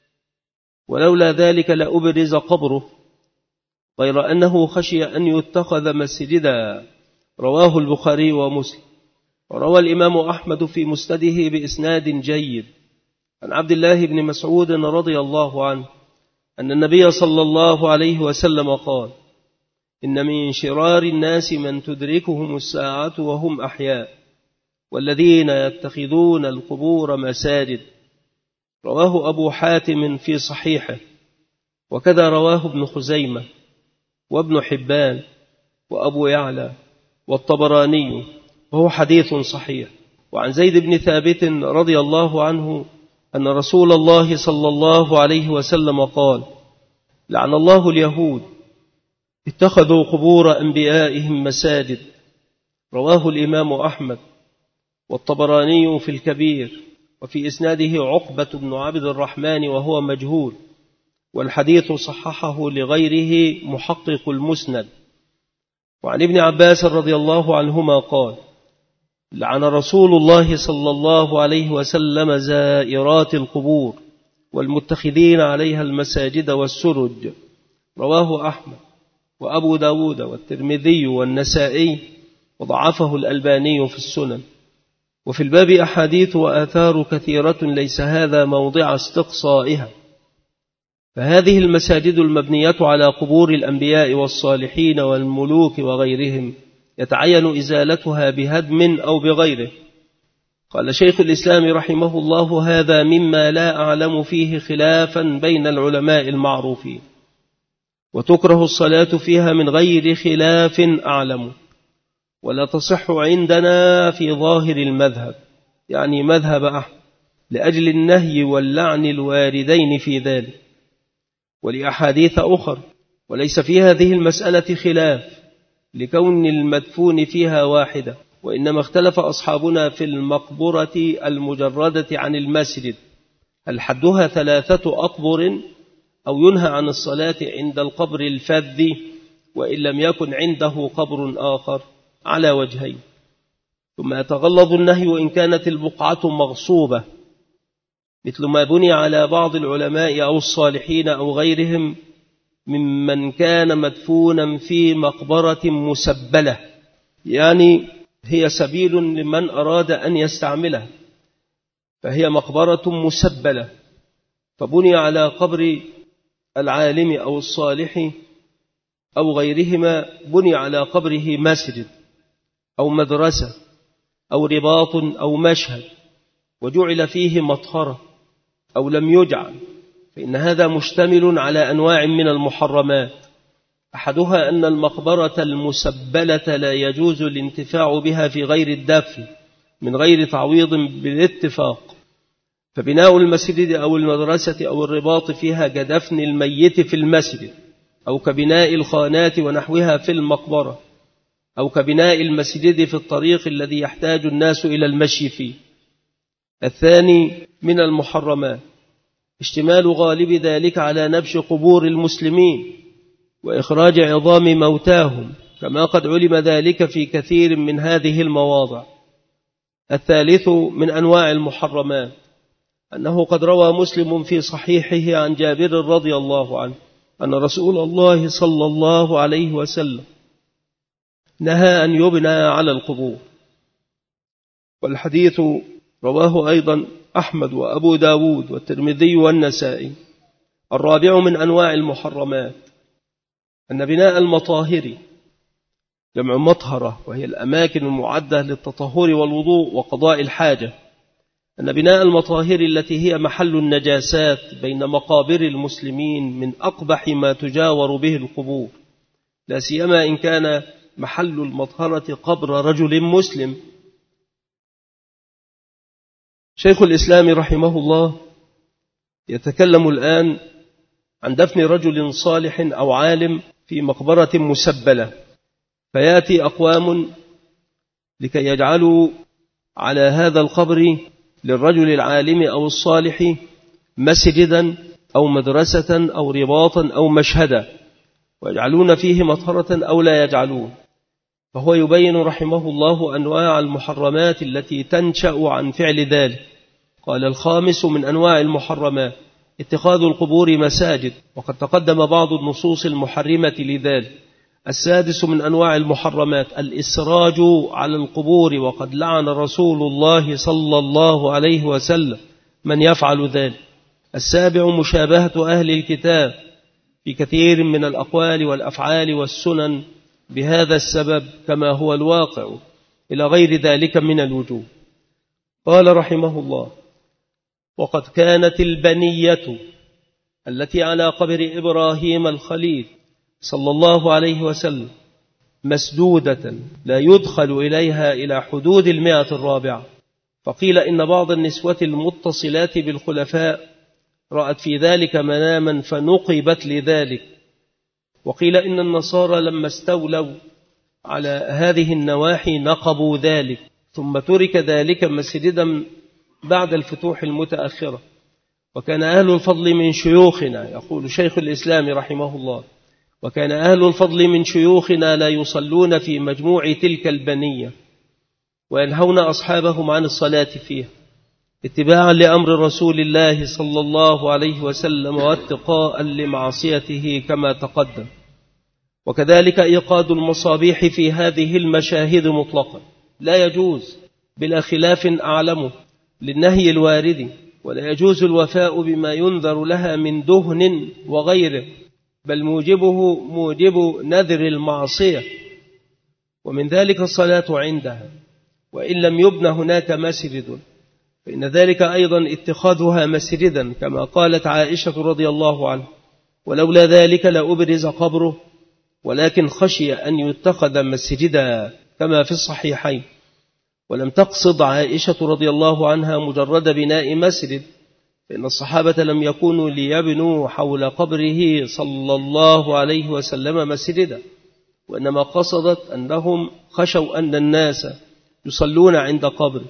ولولا ذلك لأبرز قبره، غير أنه خشي أن يتخذ مسجدا. رواه البخاري ومسلم. وروى الإمام أحمد في مسنده بإسناد جيد عن عبد الله بن مسعود رضي الله عنه أن النبي صلى الله عليه وسلم قال: إن من شرار الناس من تدركهم الساعة وهم أحياء، والذين يتخذون القبور مساجد. رواه أبو حاتم في صحيحه، وكذا رواه ابن خزيمة وابن حبان وأبو يعلى والطبراني، وهو حديث صحيح. وعن زيد بن ثابت رضي الله عنه أن رسول الله صلى الله عليه وسلم قال: لعن الله اليهود اتخذوا قبور أنبيائهم مساجد. رواه الإمام أحمد والطبراني في الكبير، وفي إسناده عقبة بن عبد الرحمن وهو مجهول، والحديث صححه لغيره محقق المسند. وعن ابن عباس رضي الله عنهما قال: لعن رسول الله صلى الله عليه وسلم زائرات القبور والمتخذين عليها المساجد والسرج. رواه أحمد وأبو داود والترمذي والنسائي، وضعفه الألباني في السنن. وفي الباب أحاديث وآثار كثيرة ليس هذا موضع استقصائها. فهذه المساجد المبنية على قبور الأنبياء والصالحين والملوك وغيرهم يتعين إزالتها بهدم أو بغيره. قال شيخ الإسلام رحمه الله: هذا مما لا أعلم فيه خلافا بين العلماء المعروفين، وتكره الصلاة فيها من غير خلاف أعلم، ولا تصح عندنا في ظاهر المذهب، يعني مذهب أحمد، لأجل النهي واللعن الواردين في ذلك، ولأحاديث أخر، وليس في هذه المسألة خلاف لكون المدفون فيها واحدة، وإنما اختلف أصحابنا في المقبرة المجردة عن المسجد، هل حدها ثلاثة أقبر أو ينهى عن الصلاة عند القبر الفذ وإن لم يكن عنده قبر آخر، على وجهين. ثم يتغلظ النهي وإن كانت البقعة مغصوبة، مثل ما بني على بعض العلماء أو الصالحين أو غيرهم ممن كان مدفونا في مقبرة مسبلة، يعني هي سبيل لمن أراد أن يستعملها، فهي مقبرة مسبلة، فبني على قبر العالم أو الصالح أو غيرهما، بني على قبره مسجد أو مدرسة أو رباط أو مشهد، وجعل فيه مطهرة أو لم يجعل، فإن هذا مشتمل على أنواع من المحرمات. أحدها أن المقبرة المسبلة لا يجوز الانتفاع بها في غير الدفن من غير تعويض بالاتفاق، فبناء المسجد أو المدرسة أو الرباط فيها كدفن الميت في المسجد، أو كبناء الخانات ونحوها في المقبرة، أو كبناء المسجد في الطريق الذي يحتاج الناس إلى المشي فيه. الثاني من المحرمات اشتمال غالب ذلك على نبش قبور المسلمين وإخراج عظام موتاهم، كما قد علم ذلك في كثير من هذه المواضع. الثالث من أنواع المحرمات أنه قد روى مسلم في صحيحه عن جابر رضي الله عنه أن رسول الله صلى الله عليه وسلم نهى أن يبنى على القبور، والحديث رواه أيضا أحمد وأبو داود والترمذي والنسائي. الرابع من أنواع المحرمات أن بناء المطاهر، جمع مطهرة وهي الأماكن المعدة للتطهر والوضوء وقضاء الحاجة، أن بناء المطاهر التي هي محل النجاسات بين مقابر المسلمين من أقبح ما تجاور به القبور، لا سيما إن كان محل المطهرة قبر رجل مسلم. شيخ الإسلام رحمه الله يتكلم الآن عن دفن رجل صالح أو عالم في مقبرة مسبلة، فيأتي أقوام لكي يجعلوا على هذا القبر للرجل العالم أو الصالح مسجدا أو مدرسة أو رباطا أو مشهدا، ويجعلون فيه مطهرة أو لا يجعلون. فهو يبين رحمه الله أنواع المحرمات التي تنشأ عن فعل ذلك. قال: الخامس من أنواع المحرمات اتخاذ القبور مساجد، وقد تقدم بعض النصوص المحرمة لذلك. السادس من أنواع المحرمات الإسراج على القبور، وقد لعن رسول الله صلى الله عليه وسلم من يفعل ذلك. السابع مشابهة أهل الكتاب في كثير من الأقوال والأفعال والسنن بهذا السبب كما هو الواقع، إلى غير ذلك من الوجوه. قال رحمه الله: وقد كانت البنية التي على قبر إبراهيم الخليل صلى الله عليه وسلم مسدودة لا يدخل إليها إلى حدود المئة الرابعة. فقيل إن بعض النسوة المتصلات بالخلفاء رأت في ذلك مناما فنقبت لذلك. وقيل إن النصارى لما استولوا على هذه النواحي نقبوا ذلك، ثم ترك ذلك مسجدا بعد الفتوح المتأخرة. وكان أهل الفضل من شيوخنا، يقول شيخ الإسلام رحمه الله، وكان أهل الفضل من شيوخنا لا يصلون في مجموع تلك البنية وينهون أصحابهم عن الصلاة فيها اتباعا لأمر رسول الله صلى الله عليه وسلم واتقاء لمعصيته كما تقدم. وكذلك إيقاد المصابيح في هذه المشاهد مطلقا لا يجوز بلا خلاف أعلمه للنهي الوارد، ولا يجوز الوفاء بما ينذر لها من دهن وغيره، بل موجبه موجب نذر المعصية، ومن ذلك الصلاة عندها وإن لم يبنى هناك مسجد، فإن ذلك أيضا اتخاذها مسجدا كما قالت عائشة رضي الله عنها: ولولا ذلك لأبرز قبره ولكن خشي أن يتخذ مسجدا، كما في الصحيحين. ولم تقصد عائشة رضي الله عنها مجرد بناء مسجد، فإن الصحابة لم يكونوا ليبنوا حول قبره صلى الله عليه وسلم مسجدا، وإنما قصدت أنهم خشوا أن الناس يصلون عند قبره،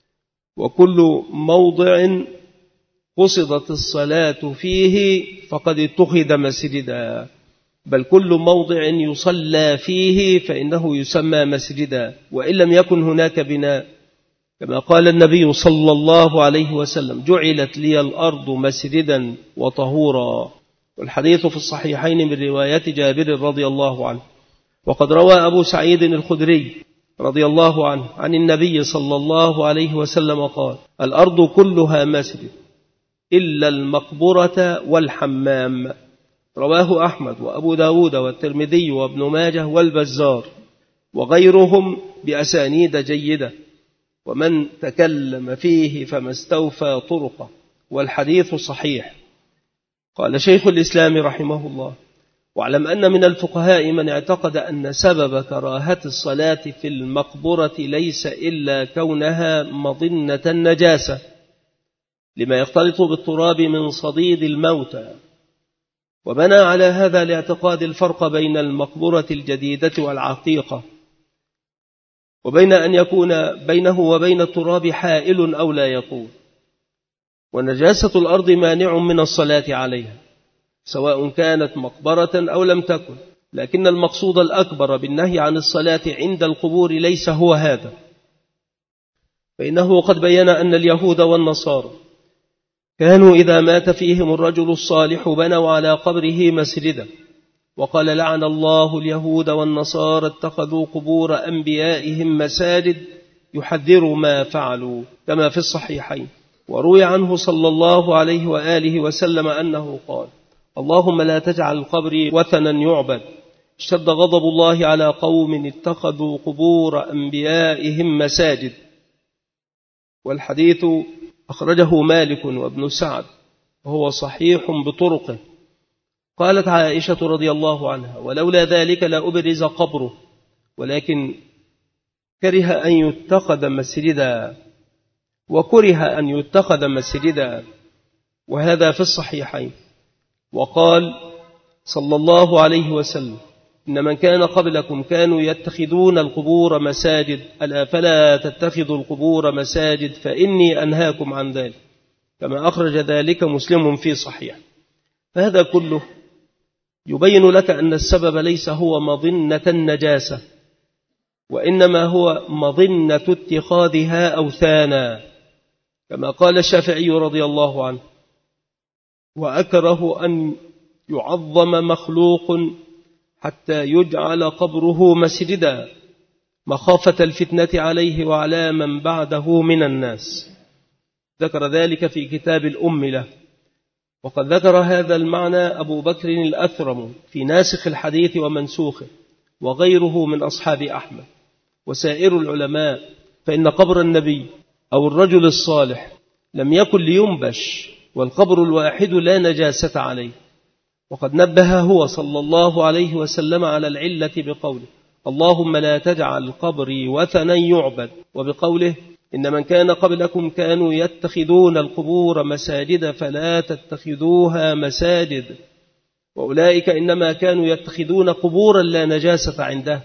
وكل موضع قصدت الصلاة فيه فقد اتخذ مسجدا، بل كل موضع يصلى فيه فإنه يسمى مسجدا وإن لم يكن هناك بناء، كما قال النبي صلى الله عليه وسلم: جعلت لي الأرض مسجدا وطهورا. والحديث في الصحيحين من رواية جابر رضي الله عنه. وقد روى أبو سعيد الخدري رضي الله عنه عن النبي صلى الله عليه وسلم قال: الأرض كلها مسجد إلا المقبرة والحمام. رواه أحمد وأبو داود والترمذي وابن ماجه والبزار وغيرهم بأسانيد جيدة، ومن تكلم فيه فما استوفى طرقه، والحديث صحيح. قال شيخ الإسلام رحمه الله: واعلم أن من الفقهاء من اعتقد أن سبب كراهة الصلاة في المقبرة ليس إلا كونها مظنة النجاسة لما يختلط بالتراب من صديد الموتى، وبنى على هذا لاعتقاد الفرق بين المقبرة الجديدة والعتيقة، وبين أن يكون بينه وبين التراب حائل أو لا يطول، ونجاسة الأرض مانع من الصلاة عليها سواء كانت مقبرة أو لم تكن، لكن المقصود الأكبر بالنهي عن الصلاة عند القبور ليس هو هذا، فإنه قد بين أن اليهود والنصارى كانوا إذا مات فيهم الرجل الصالح بنوا على قبره مسجدا، وقال: لعن الله اليهود والنصارى اتخذوا قبور أنبيائهم مساجد يحذر ما فعلوا، كما في الصحيحين. وروي عنه صلى الله عليه وآله وسلم أنه قال: اللهم لا تجعل قبري وثنا يعبد، اشتد غضب الله على قوم اتخذوا قبور أنبيائهم مساجد. والحديث أخرجه مالك وابن سعد وهو صحيح بطرقه. قالت عائشة رضي الله عنها: ولولا ذلك لأبرز قبره ولكن كره أن يتخذ مسجدا، وكره أن يتخذ مسجدا، وهذا في الصحيحين. وقال صلى الله عليه وسلم: إن من كان قبلكم كانوا يتخذون القبور مساجد، ألا فلا تتخذوا القبور مساجد فإني أنهاكم عن ذلك، كما أخرج ذلك مسلم في صحيح. فهذا كله يبين لك أن السبب ليس هو مظنة النجاسة، وإنما هو مظنة اتخاذها أوثانا، كما قال الشافعي رضي الله عنه: وأكره أن يعظم مخلوق حتى يجعل قبره مسجدا مخافة الفتنة عليه وعلى من بعده من الناس. ذكر ذلك في كتاب الأم له. وقد ذكر هذا المعنى أبو بكر الأثرم في ناسخ الحديث ومنسوخه وغيره من أصحاب أحمد وسائر العلماء، فإن قبر النبي أو الرجل الصالح لم يكن لينبش، والقبر الواحد لا نجاسة عليه. وقد نبه هو صلى الله عليه وسلم على العلة بقوله: اللهم لا تجعل قبري وثنا يعبد، وبقوله: إن من كان قبلكم كانوا يتخذون القبور مساجد فلا تتخذوها مساجد، وأولئك إنما كانوا يتخذون قبورا لا نجاسة عنده.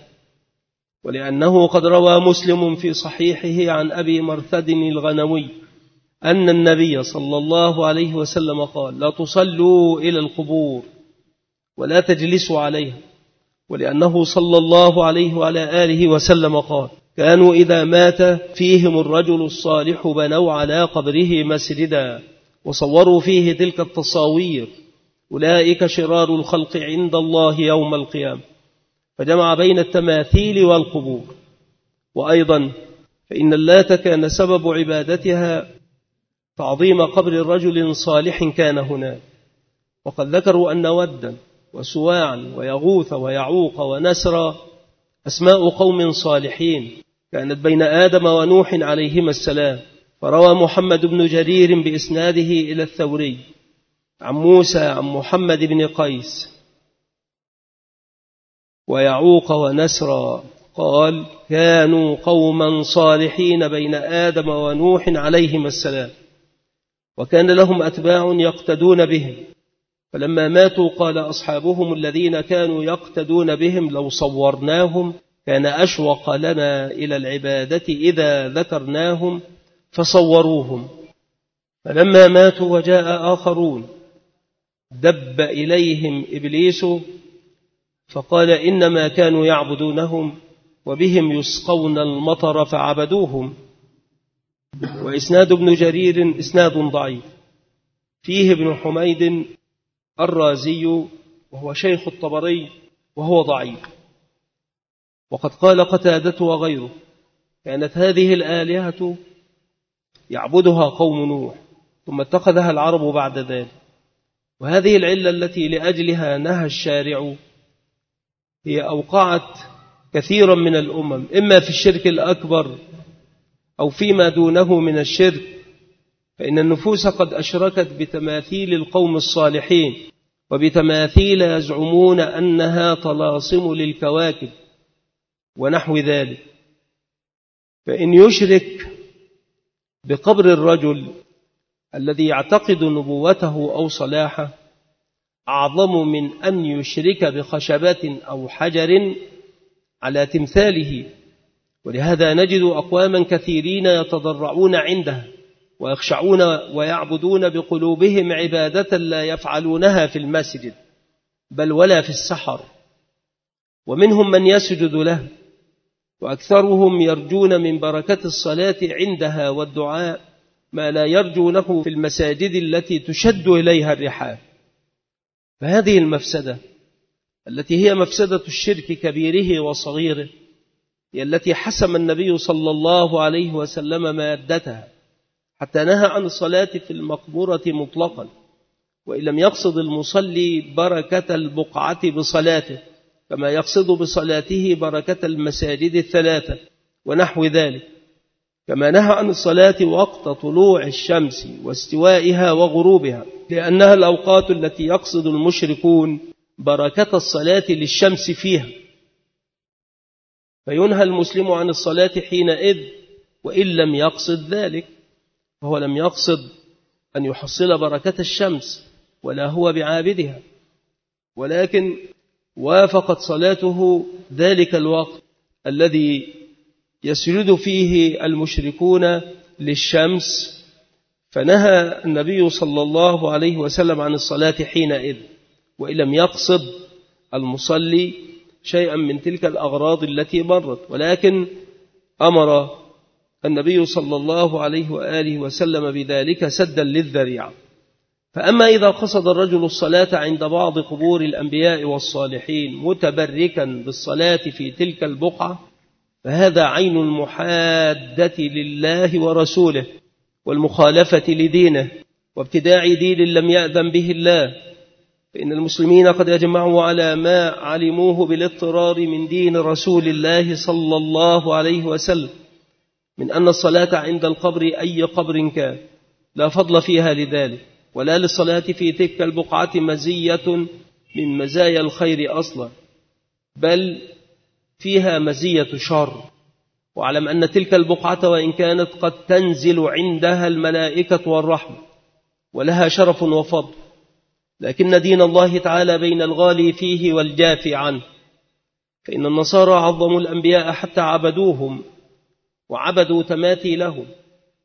ولأنه قد روى مسلم في صحيحه عن أبي مرثد الغنوي أن النبي صلى الله عليه وسلم قال: لا تصلوا إلى القبور ولا تجلسوا عليها، ولأنه صلى الله عليه وعلى آله وسلم قال: كانوا إذا مات فيهم الرجل الصالح بنوا على قبره مسجدا وصوروا فيه تلك التصاوير، أولئك شرار الخلق عند الله يوم القيامة. فجمع بين التماثيل والقبور. وأيضا فإن اللات كان سبب عبادتها تعظيم قبر رجل صالح كان هناك، وقد ذكروا أن ودا وسواعا ويغوث ويعوق ونسرا أسماء قوم صالحين كانت بين آدم ونوح عليهما السلام. فروى محمد بن جرير بإسناده إلى الثوري عن موسى عن محمد بن قيس: ويعوق ونسرا قال: كانوا قوما صالحين بين آدم ونوح عليهما السلام، وكان لهم أتباع يقتدون بهم، فلما ماتوا قال أصحابهم الذين كانوا يقتدون بهم: لو صورناهم كان أشوق لنا إلى العبادة إذا ذكرناهم، فصوروهم. فلما ماتوا وجاء آخرون دب إليهم إبليس فقال: إنما كانوا يعبدونهم وبهم يسقون المطر فعبدوهم. وإسناد ابن جرير إسناد ضعيف، فيه ابن حميد الرازي وهو شيخ الطبري وهو ضعيف. وقد قال قتادة وغيره: كانت هذه الآلهة يعبدها قوم نوح ثم اتخذها العرب بعد ذلك، وهذه العلة التي لأجلها نهى الشارع هي أوقعت كثيرا من الأمم إما في الشرك الأكبر أو فيما دونه من الشرك، فإن النفوس قد أشركت بتماثيل القوم الصالحين وبتماثيل يزعمون أنها طلاسم للكواكب ونحو ذلك. فإن يشرك بقبر الرجل الذي يعتقد نبوته أو صلاحه أعظم من أن يشرك بخشبة أو حجر على تمثاله. ولهذا نجد أقواما كثيرين يتضرعون عندها ويخشعون ويعبدون بقلوبهم عبادة لا يفعلونها في المسجد بل ولا في السحر، ومنهم من يسجد له، وأكثرهم يرجون من بركة الصلاة عندها والدعاء ما لا يرجونه في المساجد التي تشد إليها الرحال. فهذه المفسدة التي هي مفسدة الشرك كبيره وصغيره هي التي حسم النبي صلى الله عليه وسلم مادتها، حتى نهى عن الصلاة في المقبورة مطلقا، وإن لم يقصد المصلي بركة البقعة بصلاته كما يقصد بصلاته بركة المساجد الثلاثة ونحو ذلك. كما نهى عن الصلاة وقت طلوع الشمس واستوائها وغروبها، لأنها الأوقات التي يقصد المشركون بركة الصلاة للشمس فيها، فينهى المسلم عن الصلاة حينئذ وإن لم يقصد ذلك، فهو لم يقصد أن يحصل بركة الشمس ولا هو بعابدها، ولكن وافقت صلاته ذلك الوقت الذي يسجد فيه المشركون للشمس، فنهى النبي صلى الله عليه وسلم عن الصلاة حينئذ وإن لم يقصد المصلي شيئا من تلك الأغراض التي مرت، ولكن أمر النبي صلى الله عليه وآله وسلم بذلك سدا للذريعة. فأما إذا قصد الرجل الصلاة عند بعض قبور الأنبياء والصالحين متبركا بالصلاة في تلك البقعة فهذا عين المحادة لله ورسوله والمخالفة لدينه وابتداع دين لم يأذن به الله، فإن المسلمين قد يجمعوا على ما علموه بالاضطرار من دين رسول الله صلى الله عليه وسلم من أن الصلاة عند القبر أي قبر كان لا فضل فيها لذلك، ولا للصلاة في تلك البقعة مزية من مزايا الخير أصلا، بل فيها مزية شر. واعلم أن تلك البقعة وإن كانت قد تنزل عندها الملائكة والرحمة ولها شرف وفضل، لكن دين الله تعالى بين الغالي فيه والجافي عنه، فإن النصارى عظموا الأنبياء حتى عبدوهم وعبدوا تماثيلهم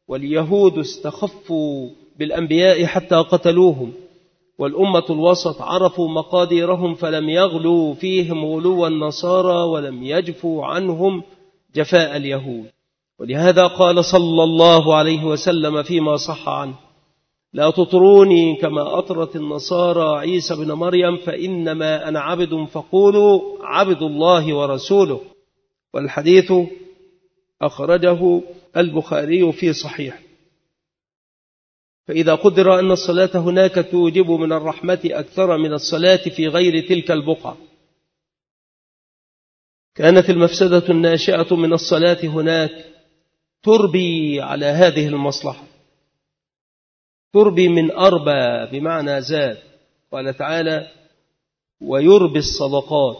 واليهود استخفوا بالأنبياء حتى قتلوهم، والأمة الوسط عرفوا مقاديرهم فلم يغلوا فيهم غلو النصارى ولم يجفوا عنهم جفاء اليهود. ولهذا قال صلى الله عليه وسلم فيما صح عنه: لا تطروني كما أطرت النصارى عيسى بن مريم، فإنما أنا عبد فقولوا عبد الله ورسوله. والحديث أخرجه البخاري في صحيح. فإذا قدر أن الصلاة هناك توجب من الرحمة أكثر من الصلاة في غير تلك البقعة، كانت المفسدة الناشئة من الصلاة هناك تربي على هذه المصلحة. تربي من أربى بمعنى زاد. قال تعالى: ويربي الصدقات.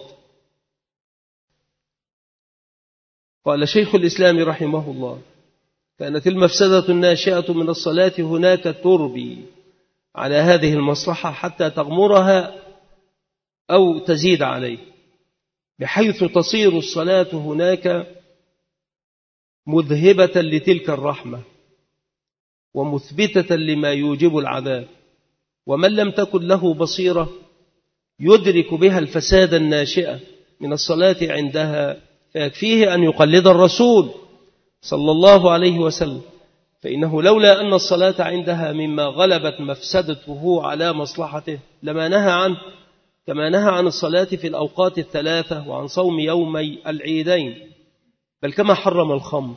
قال شيخ الإسلام رحمه الله: كانت المفسدة الناشئة من الصلاة هناك تربي على هذه المصلحة حتى تغمرها أو تزيد عليه، بحيث تصير الصلاة هناك مذهبة لتلك الرحمة ومثبتة لما يوجب العذاب. ومن لم تكن له بصيرة يدرك بها الفساد الناشئة من الصلاة عندها، فيكفيه أن يقلد الرسول صلى الله عليه وسلم، فإنه لولا أن الصلاة عندها مما غلبت مفسدته على مصلحته لما نهى عنه، كما نهى عن الصلاة في الأوقات الثلاثة وعن صوم يومي العيدين، بل كما حرم الخمر،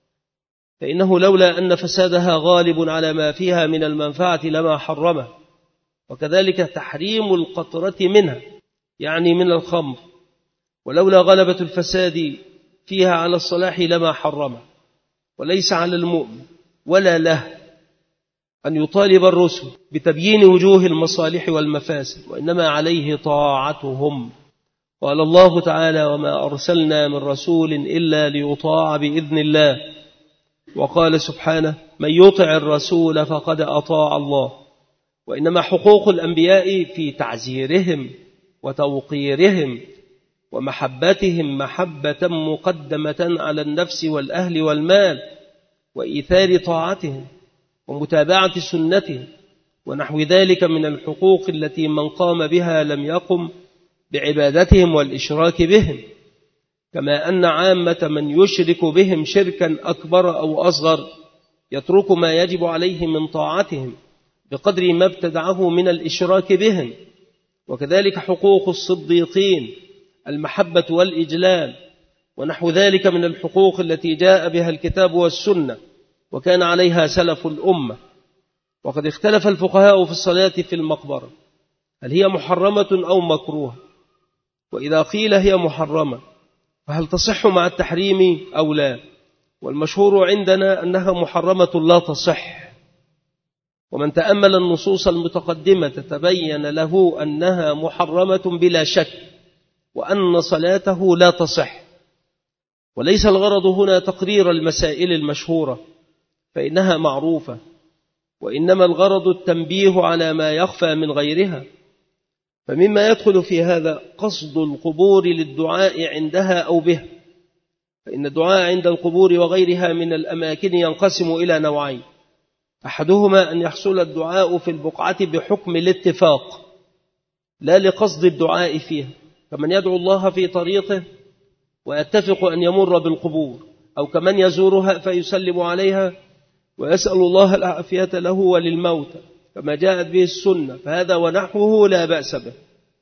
فإنه لولا أن فسادها غالب على ما فيها من المنفعة لما حرمه. وكذلك تحريم القطرة منها، يعني من الخمر، ولولا غلبة الفساد فيها على الصلاح لما حرمه. وليس على المؤمن ولا له أن يطالب الرسل بتبيين وجوه المصالح والمفاسد، وإنما عليه طاعتهم. قال الله تعالى: وما أرسلنا من رسول إلا ليطاع بإذن الله. وقال سبحانه: من يطع الرسول فقد أطاع الله. وإنما حقوق الأنبياء في تعزيرهم وتوقيرهم ومحبتهم محبة مقدمة على النفس والأهل والمال، وإيثار طاعتهم ومتابعة سنتهم ونحو ذلك من الحقوق التي من قام بها لم يقم بعبادتهم والإشراك بهم، كما أن عامة من يشرك بهم شركا أكبر أو أصغر يترك ما يجب عليه من طاعتهم بقدر ما ابتدعه من الإشراك بهم. وكذلك حقوق الصديقين المحبة والإجلال ونحو ذلك من الحقوق التي جاء بها الكتاب والسنة وكان عليها سلف الأمة. وقد اختلف الفقهاء في الصلاة في المقبرة، هل هي محرمة أو مكروهة؟ وإذا قيل هي محرمة فهل تصح مع التحريم أو لا؟ والمشهور عندنا أنها محرمة لا تصح. ومن تأمل النصوص المتقدمة تبين له أنها محرمة بلا شك، وأن صلاته لا تصح. وليس الغرض هنا تقرير المسائل المشهورة فإنها معروفة، وإنما الغرض التنبيه على ما يخفى من غيرها. فمما يدخل في هذا قصد القبور للدعاء عندها أو به، فإن الدعاء عند القبور وغيرها من الأماكن ينقسم إلى نوعين: أحدهما أن يحصل الدعاء في البقعة بحكم الاتفاق لا لقصد الدعاء فيها، كمن يدعو الله في طريقه ويتفق أن يمر بالقبور، أو كمن يزورها فيسلم عليها ويسأل الله العافية له وللموتى كما جاءت به السنة، فهذا ونحوه لا بأس به،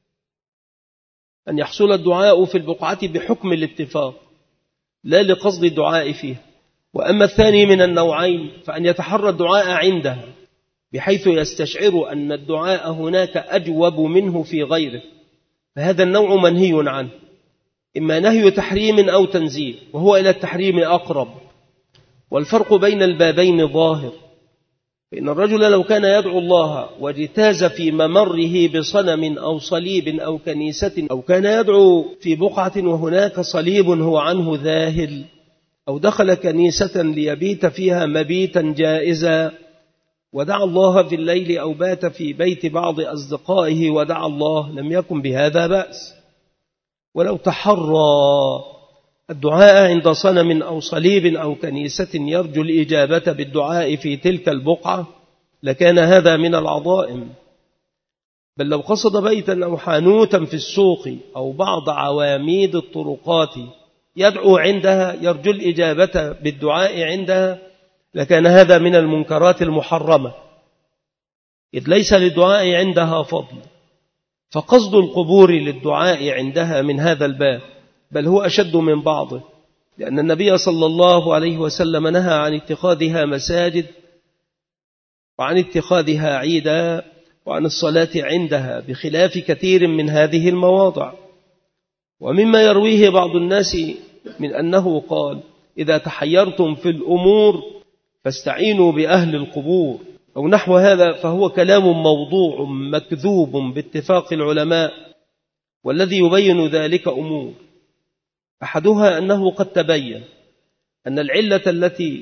أن يحصل الدعاء في البقعة بحكم الاتفاق لا لقصد الدعاء فيها. وأما الثاني من النوعين فأن يتحرى الدعاء عندها بحيث يستشعر أن الدعاء هناك أجوب منه في غيره، فهذا النوع منهي عنه، إما نهي تحريم أو تنزيه، وهو إلى التحريم أقرب. والفرق بين البابين ظاهر، فإن الرجل لو كان يدعو الله واجتاز في ممره بصنم أو صليب أو كنيسة، أو كان يدعو في بقعة وهناك صليب هو عنه ذاهل، أو دخل كنيسة ليبيت فيها مبيتا جائزا ودعا الله في الليل، أو بات في بيت بعض أصدقائه ودعا الله، لم يكن بهذا بأس. ولو تحرى الدعاء عند صنم أو صليب أو كنيسة يرجو الإجابة بالدعاء في تلك البقعة لكان هذا من العظائم. بل لو قصد بيتا أو حانوتا في السوق أو بعض عواميد الطرقات يدعو عندها يرجو الإجابة بالدعاء عندها لكان هذا من المنكرات المحرمة، إذ ليس للدعاء عندها فضل. فقصد القبور للدعاء عندها من هذا الباب، بل هو أشد من بعضه، لأن النبي صلى الله عليه وسلم نهى عن اتخاذها مساجد وعن اتخاذها عيدا وعن الصلاة عندها، بخلاف كثير من هذه المواضع. ومما يرويه بعض الناس من أنه قال: إذا تحيرتم في الأمور فاستعينوا بأهل القبور أو نحو هذا، فهو كلام موضوع مكذوب باتفاق العلماء. والذي يبين ذلك أمور، أحدها أنه قد تبين أن العلة التي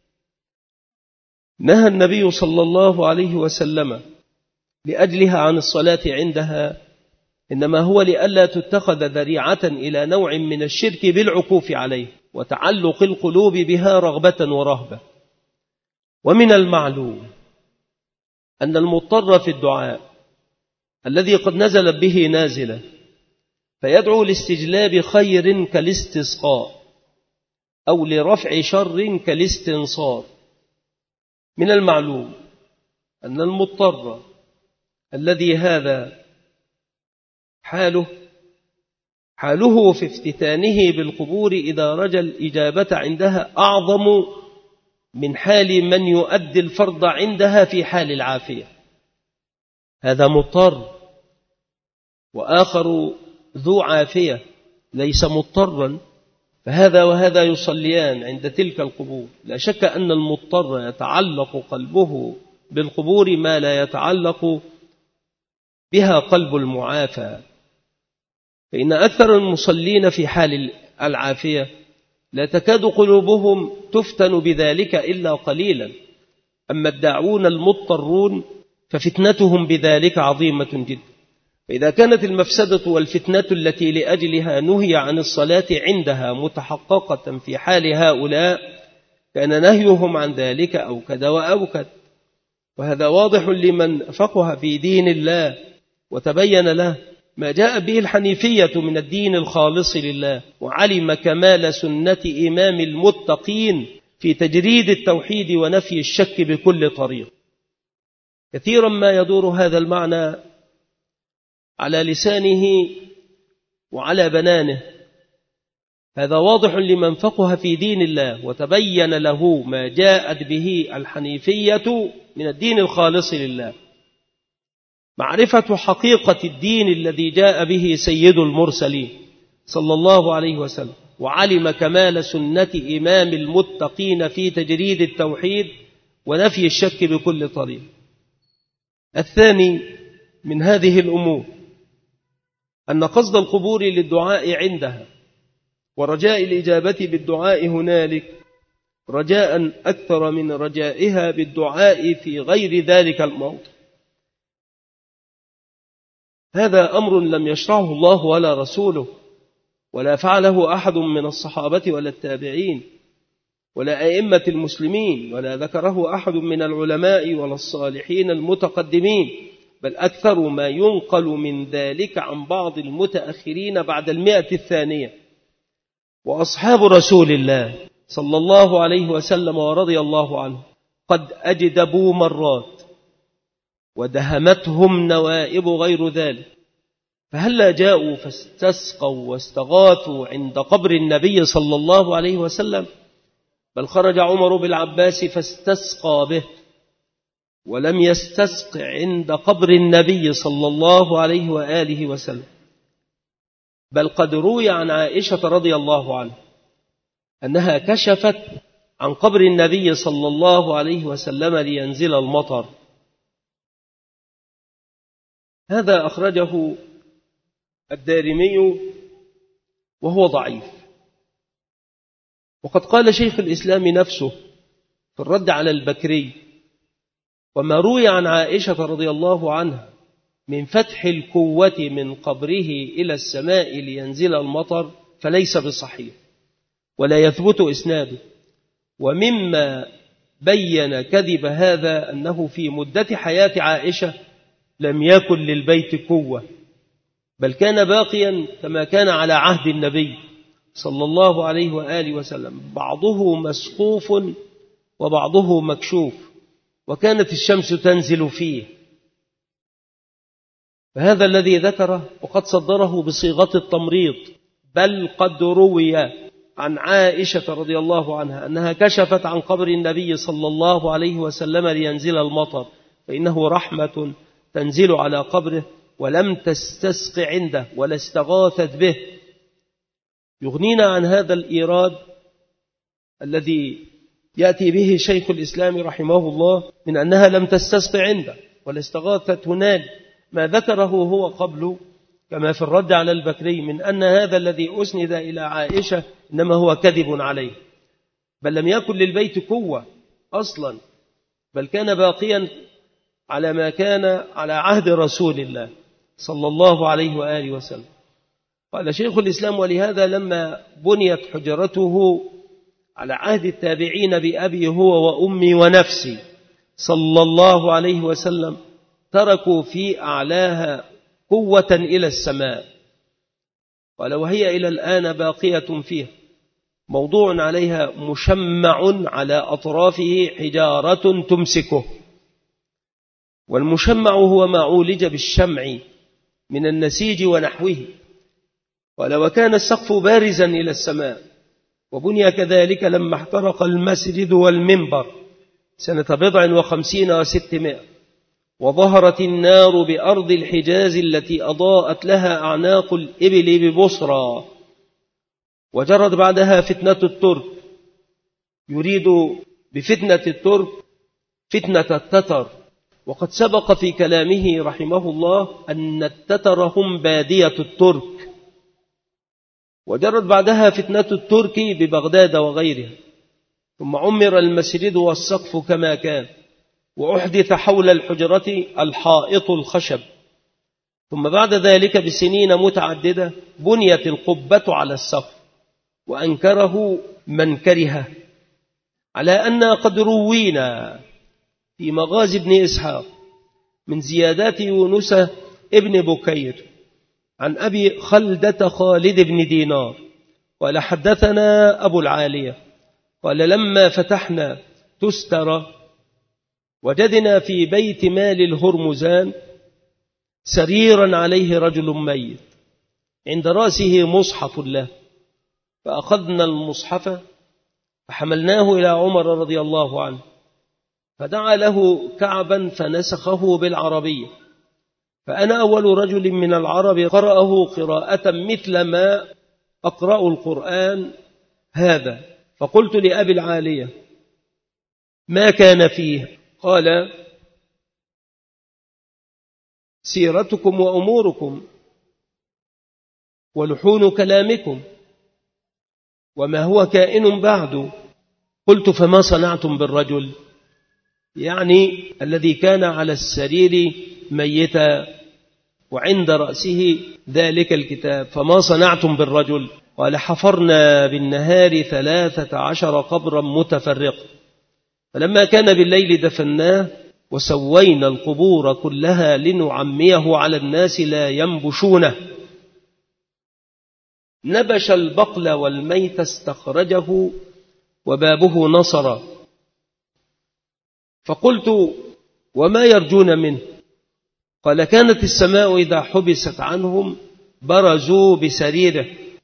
نهى النبي صلى الله عليه وسلم لأجلها عن الصلاة عندها إنما هو لئلا تتخذ ذريعة إلى نوع من الشرك بالعكوف عليه وتعلق القلوب بها رغبة ورهبة. ومن المعلوم أن المضطر في الدعاء الذي قد نزل به نازلة فيدعو لاستجلاب خير كالاستسقاء أو لرفع شر كالاستنصار، من المعلوم أن المضطر الذي هذا حاله حاله في افتتانه بالقبور إذا رجى الإجابة عندها أعظم من حال من يؤدي الفرض عندها في حال العافية. هذا مضطر، وآخر ذو عافية ليس مضطرا، فهذا وهذا يصليان عند تلك القبور. لا شك أن المضطر يتعلق قلبه بالقبور ما لا يتعلق بها قلب المعافى، فإن أكثر المصلين في حال العافية لا تكاد قلوبهم تفتن بذلك إلا قليلا. أما الداعون المضطرون ففتنتهم بذلك عظيمة جدا. فإذا كانت المفسدة والفتنة التي لأجلها نهي عن الصلاة عندها متحققة في حال هؤلاء كان نهيهم عن ذلك أوكد وأوكد. وهذا واضح لمن فقه في دين الله وتبين له ما جاء به الحنيفية من الدين الخالص لله، وعلم كمال سنة إمام المتقين في تجريد التوحيد ونفي الشك بكل طريق. كثيرا ما يدور هذا المعنى على لسانه وعلى بنانه. هذا واضح لمن فقه في دين الله وتبين له ما جاءت به الحنيفية من الدين الخالص لله، معرفة حقيقة الدين الذي جاء به سيد المرسلين صلى الله عليه وسلم، وعلم كمال سنة إمام المتقين في تجريد التوحيد ونفي الشك بكل طريق. الثاني من هذه الأمور أن قصد القبور للدعاء عندها ورجاء الإجابة بالدعاء هنالك رجاء أكثر من رجائها بالدعاء في غير ذلك الموضع. هذا أمر لم يشرعه الله ولا رسوله، ولا فعله أحد من الصحابة ولا التابعين ولا أئمة المسلمين، ولا ذكره أحد من العلماء ولا الصالحين المتقدمين، بل أكثر ما ينقل من ذلك عن بعض المتأخرين بعد المئة الثانية. وأصحاب رسول الله صلى الله عليه وسلم ورضي الله عنه قد أجدبوا مرات ودهمتهم نوائب غير ذلك، فهلا جاءوا فاستسقوا واستغاثوا عند قبر النبي صلى الله عليه وسلم؟ بل خرج عمر بالعباس فاستسقى به ولم يستسق عند قبر النبي صلى الله عليه وآله وسلم. بل قد روي عن عائشة رضي الله عنها أنها كشفت عن قبر النبي صلى الله عليه وسلم لينزل المطر. هذا أخرجه الدارمي وهو ضعيف. وقد قال شيخ الإسلام نفسه في الرد على البكري: وما روي عن عائشة رضي الله عنها من فتح الكوة من قبره إلى السماء لينزل المطر فليس بصحيح، ولا يثبت إسناده. ومما بين كذب هذا أنه في مدة حياة عائشة لم يكن للبيت قوة، بل كان باقيا كما كان على عهد النبي صلى الله عليه وآله وسلم، بعضه مسقوف وبعضه مكشوف، وكانت الشمس تنزل فيه. فهذا الذي ذكره وقد صدره بصيغة التمريض، بل قد روي عن عائشة رضي الله عنها أنها كشفت عن قبر النبي صلى الله عليه وسلم لينزل المطر، فإنه رحمة تنزل على قبره، ولم تستسق عنده ولا استغاثت به. يغنينا عن هذا الإيراد الذي يأتي به شيخ الإسلام رحمه الله من أنها لم تستسق عنده ولا استغاثت هنالك، ما ذكره هو قبل كما في الرد على البكري من أن هذا الذي أسند إلى عائشة إنما هو كذب عليه، بل لم يكن للبيت قوة أصلا، بل كان باقيا على ما كان على عهد رسول الله صلى الله عليه وآله وسلم. قال شيخ الإسلام: ولهذا لما بنيت حجرته على عهد التابعين بأبي هو وأمي ونفسي صلى الله عليه وسلم تركوا في أعلاها قوة إلى السماء. قال: وهي إلى الآن باقية فيها، موضوع عليها مشمع على أطرافه حجارة تمسكه، والمشمع هو ما عولج بالشمع من النسيج ونحوه. قال: وكان السقف بارزا إلى السماء، وبني كذلك لما احترق المسجد والمنبر سنة بضع وخمسين وستمائة، وظهرت النار بأرض الحجاز التي أضاءت لها أعناق الإبل ببصرى، وجرت بعدها فتنة الترك. يريد بفتنة الترك فتنة التتر، وقد سبق في كلامه رحمه الله أن التتر هم بادية الترك، وجرت بعدها فتنة الترك ببغداد وغيرها، ثم عمر المسجد والسقف كما كان، وأحدث حول الحجرة الحائط الخشب، ثم بعد ذلك بسنين متعددة بنيت القبة على السقف، وأنكره من كره، على أن قد روينا في مغازي ابن إسحاق من زيادات يونس ابن بكير عن أبي خلدة خالد بن دينار قال: حدثنا أبو العالية قال: لما فتحنا تستر وجدنا في بيت مال الهرمزان سريرا عليه رجل ميت عند رأسه مصحف له، فأخذنا المصحف فحملناه إلى عمر رضي الله عنه، فدعا له كعبا فنسخه بالعربية، فأنا أول رجل من العرب قرأه قراءة مثل ما أقرأ القرآن هذا. فقلت لأبي العالية: ما كان فيه؟ قال: سيرتكم وأموركم ولحون كلامكم وما هو كائن بعد. قلت: فما صنعتم بالرجل؟ يعني الذي كان على السرير ميتا وعند رأسه ذلك الكتاب، فما صنعتم بالرجل؟ قال: حفرنا بالنهار ثلاثة عشر قبرا متفرقا، فلما كان بالليل دفناه، وسوينا القبور كلها لنعميه على الناس لا ينبشونه. نبش البقل والميت استخرجه وبابه نصر. فقلت: وما يرجون منه؟ قال: كانت السماء إذا حبست عنهم برزوا بسريره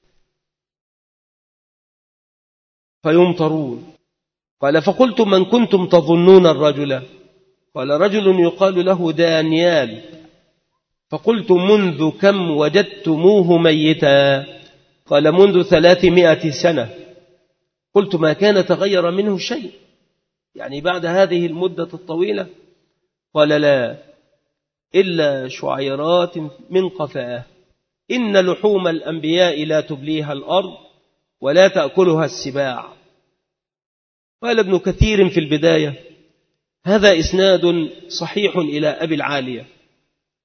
فيمطرون. قال: فقلت: من كنتم تظنون الرجل؟ قال: رجل يقال له دانيال. فقلت: منذ كم وجدتموه ميتا؟ قال: منذ ثلاثمائة سنة. قلت: ما كان تغير منه شيء يعني بعد هذه المدة الطويلة؟ قال: لا، إلا شعيرات من قفاه، إن لحوم الأنبياء لا تبليها الأرض ولا تأكلها السباع. قال ابن كثير في البداية: هذا إسناد صحيح إلى أبي العالية،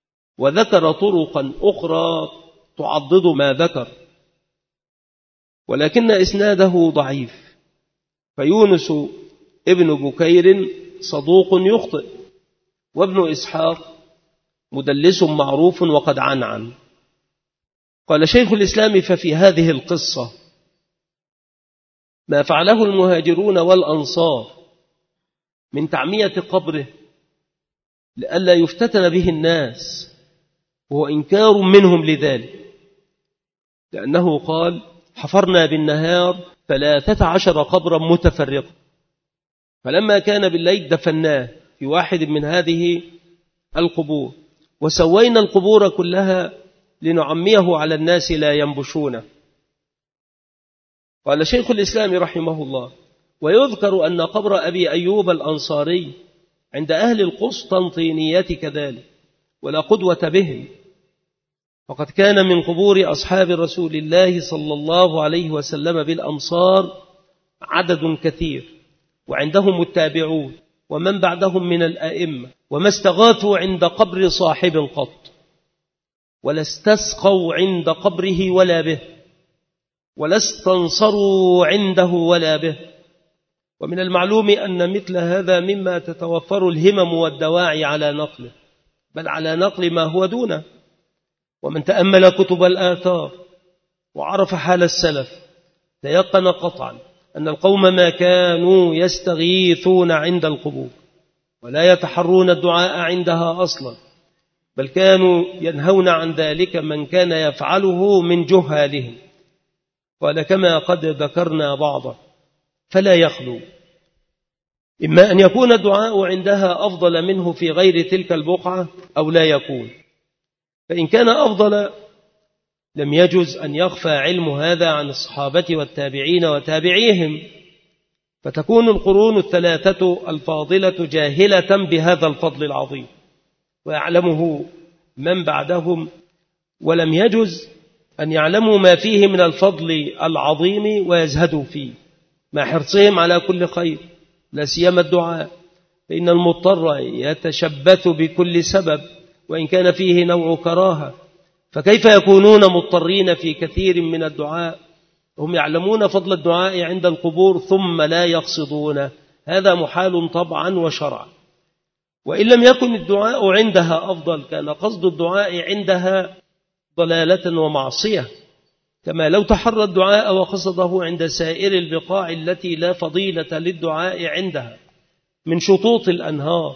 وذكر طرقا أخرى تعضد ما ذكر. ولكن إسناده ضعيف، فيونس ابن بكير صدوق يخطئ، وابن إسحاق مدلس معروف وقد عنعن. قال شيخ الإسلام: ففي هذه القصة ما فعله المهاجرون والأنصار من تعمية قبره لئلا يفتتن به الناس، وهو إنكار منهم لذلك، لأنه قال: حفرنا بالنهار ثلاثة عشر قبرا متفرقا، فلما كان بالليل دفناه في واحد من هذه القبور، وسوينا القبور كلها لنعميه على الناس لا ينبشونه. قال شيخ الإسلام رحمه الله: ويذكر أن قبر أبي أيوب الأنصاري عند أهل القسطنطينية كذلك، ولا قدوة بهم، وقد كان من قبور أصحاب رسول الله صلى الله عليه وسلم بالأمصار عدد كثير، وعندهم التابعون ومن بعدهم من الأئمة، وما استغاثوا عند قبر صاحب قط، ولا استسقوا عند قبره ولا به، ولا استنصروا عنده ولا به. ومن المعلوم أن مثل هذا مما تتوفر الهمم والدواعي على نقله، بل على نقل ما هو دونه. ومن تأمل كتب الآثار وعرف حال السلف تيقن قطعا أن القوم ما كانوا يستغيثون عند القبور ولا يتحرون الدعاء عندها أصلا، بل كانوا ينهون عن ذلك من كان يفعله من جهالهم. قال: كما قد ذكرنا بعضا، فلا يخلو إما أن يكون الدعاء عندها أفضل منه في غير تلك البقعة أو لا يكون، فإن كان أفضل لم يجز أن يخفى علم هذا عن الصحابة والتابعين وتابعيهم، فتكون القرون الثلاثة الفاضلة جاهلة بهذا الفضل العظيم ويعلمه من بعدهم، ولم يجز أن يعلموا ما فيه من الفضل العظيم ويزهدوا فيه مع حرصهم على كل خير، لا سيما الدعاء، فإن المضطر يتشبث بكل سبب وإن كان فيه نوع كراهة، فكيف يكونون مضطرين في كثير من الدعاء؟ هم يعلمون فضل الدعاء عند القبور ثم لا يقصدون، هذا محال طبعا وشرعا. وإن لم يكن الدعاء عندها أفضل، كان قصد الدعاء عندها ضلالة ومعصية، كما لو تحرى الدعاء وقصده عند سائر البقاع التي لا فضيلة للدعاء عندها من شطوط الأنهار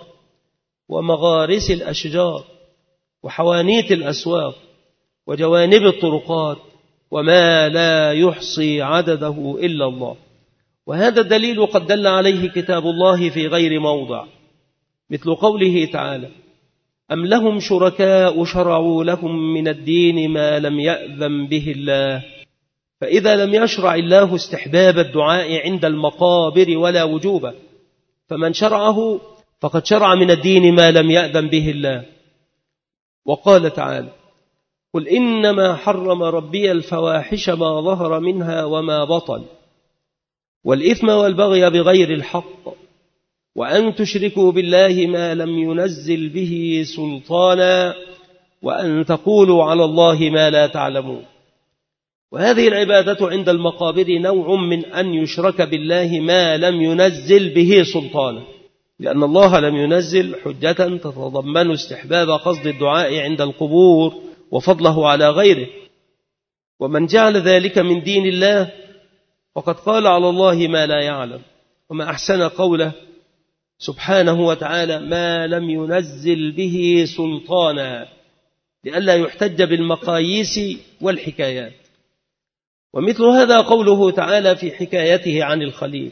ومغارس الأشجار وحوانيت الأسواق وجوانب الطرقات وما لا يحصي عدده إلا الله. وهذا الدليل قد دل عليه كتاب الله في غير موضع، مثل قوله تعالى: أم لهم شركاء شرعوا لهم من الدين ما لم يأذن به الله. فإذا لم يشرع الله استحباب الدعاء عند المقابر ولا وجوبه، فمن شرعه فقد شرع من الدين ما لم يأذن به الله. وقال تعالى: قل إنما حرم ربي الفواحش ما ظهر منها وما بطن والإثم والبغي بغير الحق وأن تشركوا بالله ما لم ينزل به سلطانا وأن تقولوا على الله ما لا تعلمون. وهذه العبادة عند المقابر نوع من أن يشرك بالله ما لم ينزل به سلطانا، لأن الله لم ينزل حجة تتضمن استحباب قصد الدعاء عند القبور وفضله على غيره. ومن جعل ذلك من دين الله وقد قال على الله ما لا يعلم. وما أحسن قوله سبحانه وتعالى: ما لم ينزل به سلطانا، لئلا يحتج بالمقاييس والحكايات. ومثل هذا قوله تعالى في حكايته عن الخليل: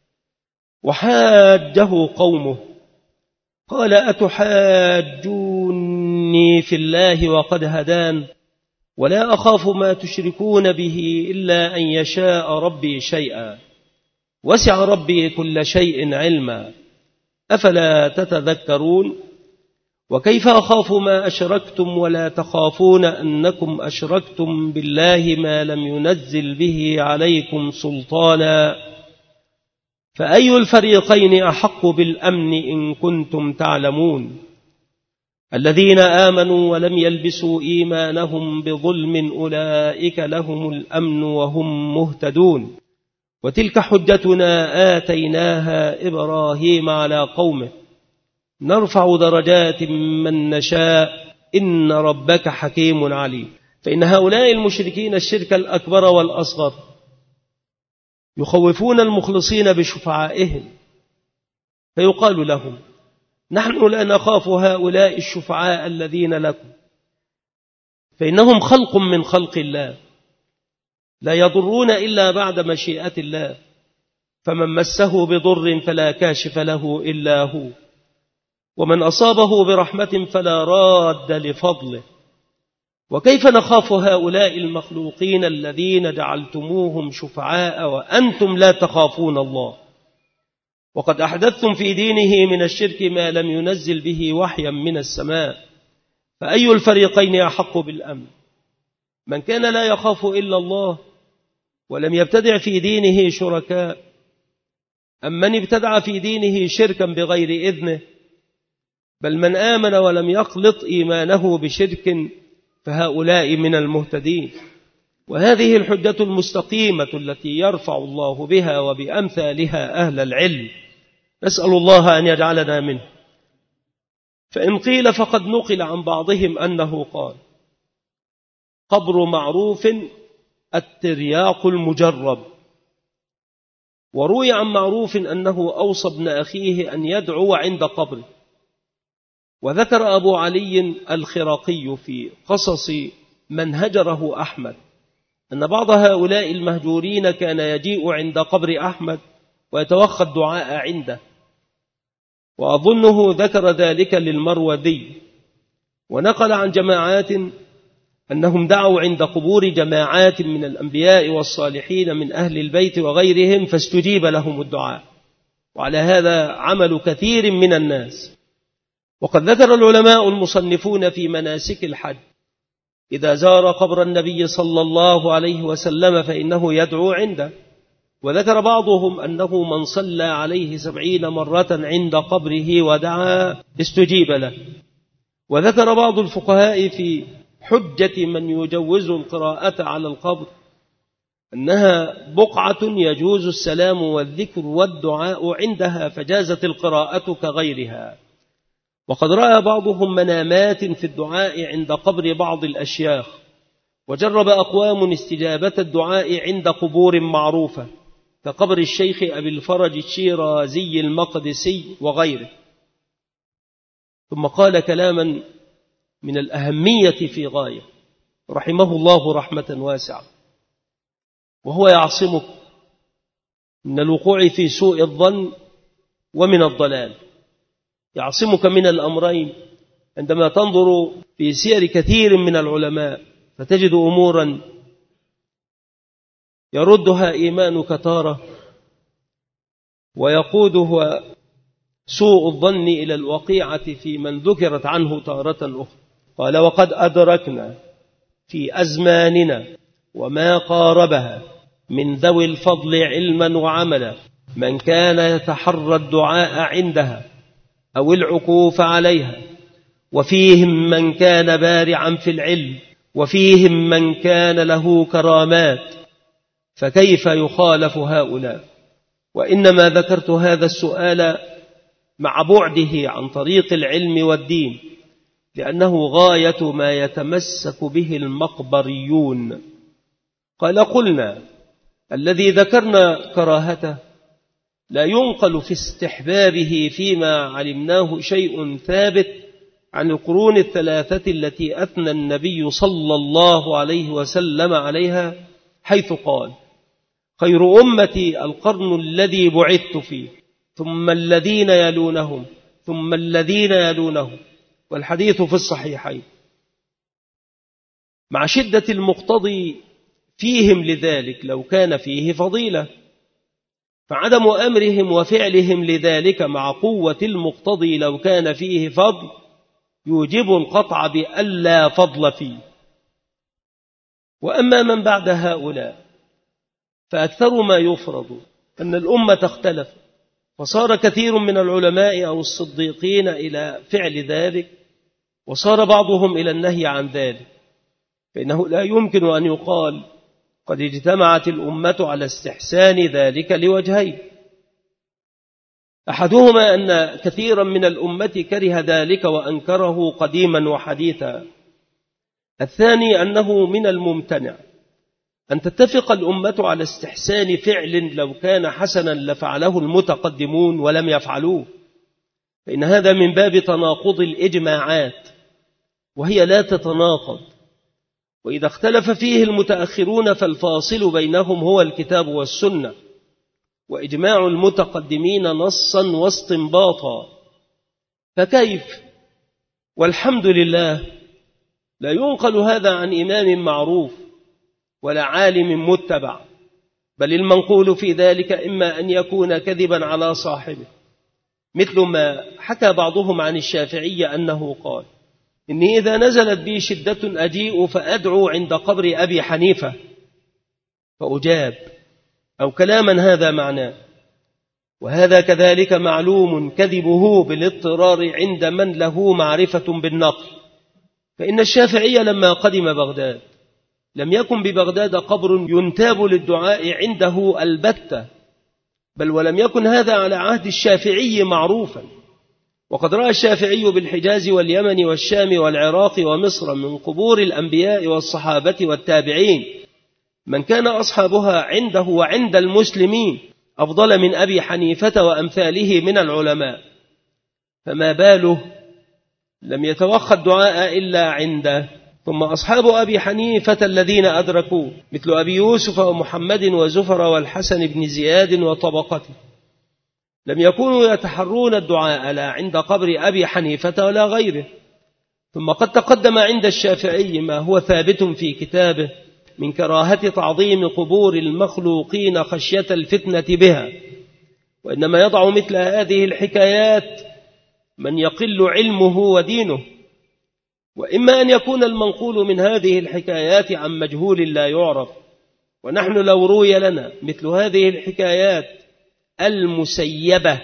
وحاجه قومه قال أتحاجوني في الله وقد هدان ولا أخاف ما تشركون به إلا أن يشاء ربي شيئا وسع ربي كل شيء علما أفلا تتذكرون. وكيف أخاف ما أشركتم ولا تخافون أنكم أشركتم بالله ما لم ينزل به عليكم سلطانا فأي الفريقين أحق بالأمن إن كنتم تعلمون. الذين آمنوا ولم يلبسوا إيمانهم بظلم أولئك لهم الأمن وهم مهتدون. وتلك حجتنا آتيناها إبراهيم على قومه نرفع درجات من نشاء إن ربك حكيم عليم. فإن هؤلاء المشركين الشرك الأكبر والأصغر يخوفون المخلصين بشفعائهم، فيقال لهم نحن لا نخاف هؤلاء الشفعاء الذين لكم، فإنهم خلق من خلق الله لا يضرون إلا بعد مشيئة الله، فمن مسه بضر فلا كاشف له إلا هو، ومن أصابه برحمة فلا راد لفضله. وكيف نخاف هؤلاء المخلوقين الذين جعلتموهم شفعاء وأنتم لا تخافون الله، وقد أحدثتم في دينه من الشرك ما لم ينزل به وحيا من السماء، فأي الفريقين أحق بالأمن؟ من كان لا يخاف إلا الله ولم يبتدع في دينه شركاء، أم من ابتدع في دينه شركا بغير إذنه؟ بل من آمن ولم يخلط إيمانه بشرك فهؤلاء من المهتدين. وهذه الحجة المستقيمة التي يرفع الله بها وبأمثالها أهل العلم، نسأل الله أن يجعلنا منه. فإن قيل فقد نقل عن بعضهم أنه قال قبر معروف الترياق المجرب. وروي عن معروف أنه أوصى ابن أخيه أن يدعو عند قبره. وذكر أبو علي الخراقي في قصص من هجره أحمد أن بعض هؤلاء المهجورين كان يجيء عند قبر أحمد ويتوخى الدعاء عنده، وأظنه ذكر ذلك للمروذي. ونقل عن جماعات أنهم دعوا عند قبور جماعات من الأنبياء والصالحين من أهل البيت وغيرهم فاستجيب لهم الدعاء، وعلى هذا عمل كثير من الناس. وقد ذكر العلماء المصنفون في مناسك الحج إذا زار قبر النبي صلى الله عليه وسلم فإنه يدعو عنده. وذكر بعضهم أنه من صلى عليه سبعين مرة عند قبره ودعا استجيب له. وذكر بعض الفقهاء في حجة من يجوز القراءة على القبر أنها بقعة يجوز السلام والذكر والدعاء عندها، فجازت القراءة كغيرها. وقد رأى بعضهم منامات في الدعاء عند قبر بعض الأشياخ، وجرب أقوام استجابة الدعاء عند قبور معروفة كقبر الشيخ أبي الفرج الشيرازي المقدسي وغيره. ثم قال كلاما من الأهمية في غاية رحمه الله رحمة واسعة، وهو يعصمك من الوقوع في سوء الظن ومن الضلال. يعصمك من الأمرين. عندما تنظر في سير كثير من العلماء فتجد أمورا يردها إيمانك تارة ويقوده سوء الظن إلى الوقيعة في من ذكرت عنه تارة أخرى. قال وقد أدركنا في أزماننا وما قاربها من ذوي الفضل علما وعملا من كان يتحرى الدعاء عندها أو العكوف عليها، وفيهم من كان بارعا في العلم، وفيهم من كان له كرامات، فكيف يخالف هؤلاء؟ وإنما ذكرت هذا السؤال مع بعده عن طريق العلم والدين، لأنه غاية ما يتمسك به المقبريون. قال قلنا الذي ذكرنا كراهته لا ينقل في استحبابه فيما علمناه شيء ثابت عن القرون الثلاثة التي أثنى النبي صلى الله عليه وسلم عليها، حيث قال خير أمتي القرن الذي بعثت فيه ثم الذين يلونهم ثم الذين يلونهم، والحديث في الصحيحين. مع شدة المقتضي فيهم لذلك لو كان فيه فضيلة، فعدم أمرهم وفعلهم لذلك مع قوة المقتضي لو كان فيه فضل يوجب القطع بألا فضل فيه. وأما من بعد هؤلاء فأكثر ما يفرض أن الأمة اختلف، فصار كثير من العلماء أو الصديقين إلى فعل ذلك، وصار بعضهم إلى النهي عن ذلك، فإنه لا يمكن أن يقال قد اجتمعت الأمة على استحسان ذلك لوجهين: أحدهما أن كثيرا من الأمة كره ذلك وأنكره قديما وحديثا، الثاني أنه من الممتنع أن تتفق الأمة على استحسان فعل لو كان حسنا لفعله المتقدمون ولم يفعلوه، فإن هذا من باب تناقض الإجماعات، وهي لا تتناقض، وإذا اختلف فيه المتأخرون فالفاصل بينهم هو الكتاب والسنة، وإجماع المتقدمين نصا واستنباطا. فكيف والحمد لله لا ينقل هذا عن إمام معروف ولا عالم متبع، بل المنقول في ذلك إما أن يكون كذبا على صاحبه، مثل ما حكى بعضهم عن الشافعي أنه قال: إني إذا نزلت بي شدة أجيء فأدعو عند قبر أبي حنيفة فأجاب، أو كلاما هذا معناه. وهذا كذلك معلوم كذبه بالاضطرار عند من له معرفة بالنقل، فإن الشافعي لما قدم بغداد لم يكن ببغداد قبر ينتاب للدعاء عنده البتة، بل ولم يكن هذا على عهد الشافعي معروفا، وقد رأى الشافعي بالحجاز واليمن والشام والعراق ومصر من قبور الأنبياء والصحابة والتابعين من كان أصحابها عنده وعند المسلمين أفضل من أبي حنيفة وأمثاله من العلماء، فما باله لم يتوخى الدعاء إلا عنده. ثم أصحاب أبي حنيفة الذين أدركوا مثل أبي يوسف ومحمد وزفر والحسن بن زياد وطبقته لم يكونوا يتحرون الدعاء لا عند قبر أبي حنيفة ولا غيره. ثم قد تقدم عند الشافعي ما هو ثابت في كتابه من كراهة تعظيم قبور المخلوقين خشية الفتنة بها، وإنما يضع مثل هذه الحكايات من يقل علمه ودينه، وإما أن يكون المنقول من هذه الحكايات عن مجهول لا يعرف. ونحن لو روي لنا مثل هذه الحكايات المسيبة،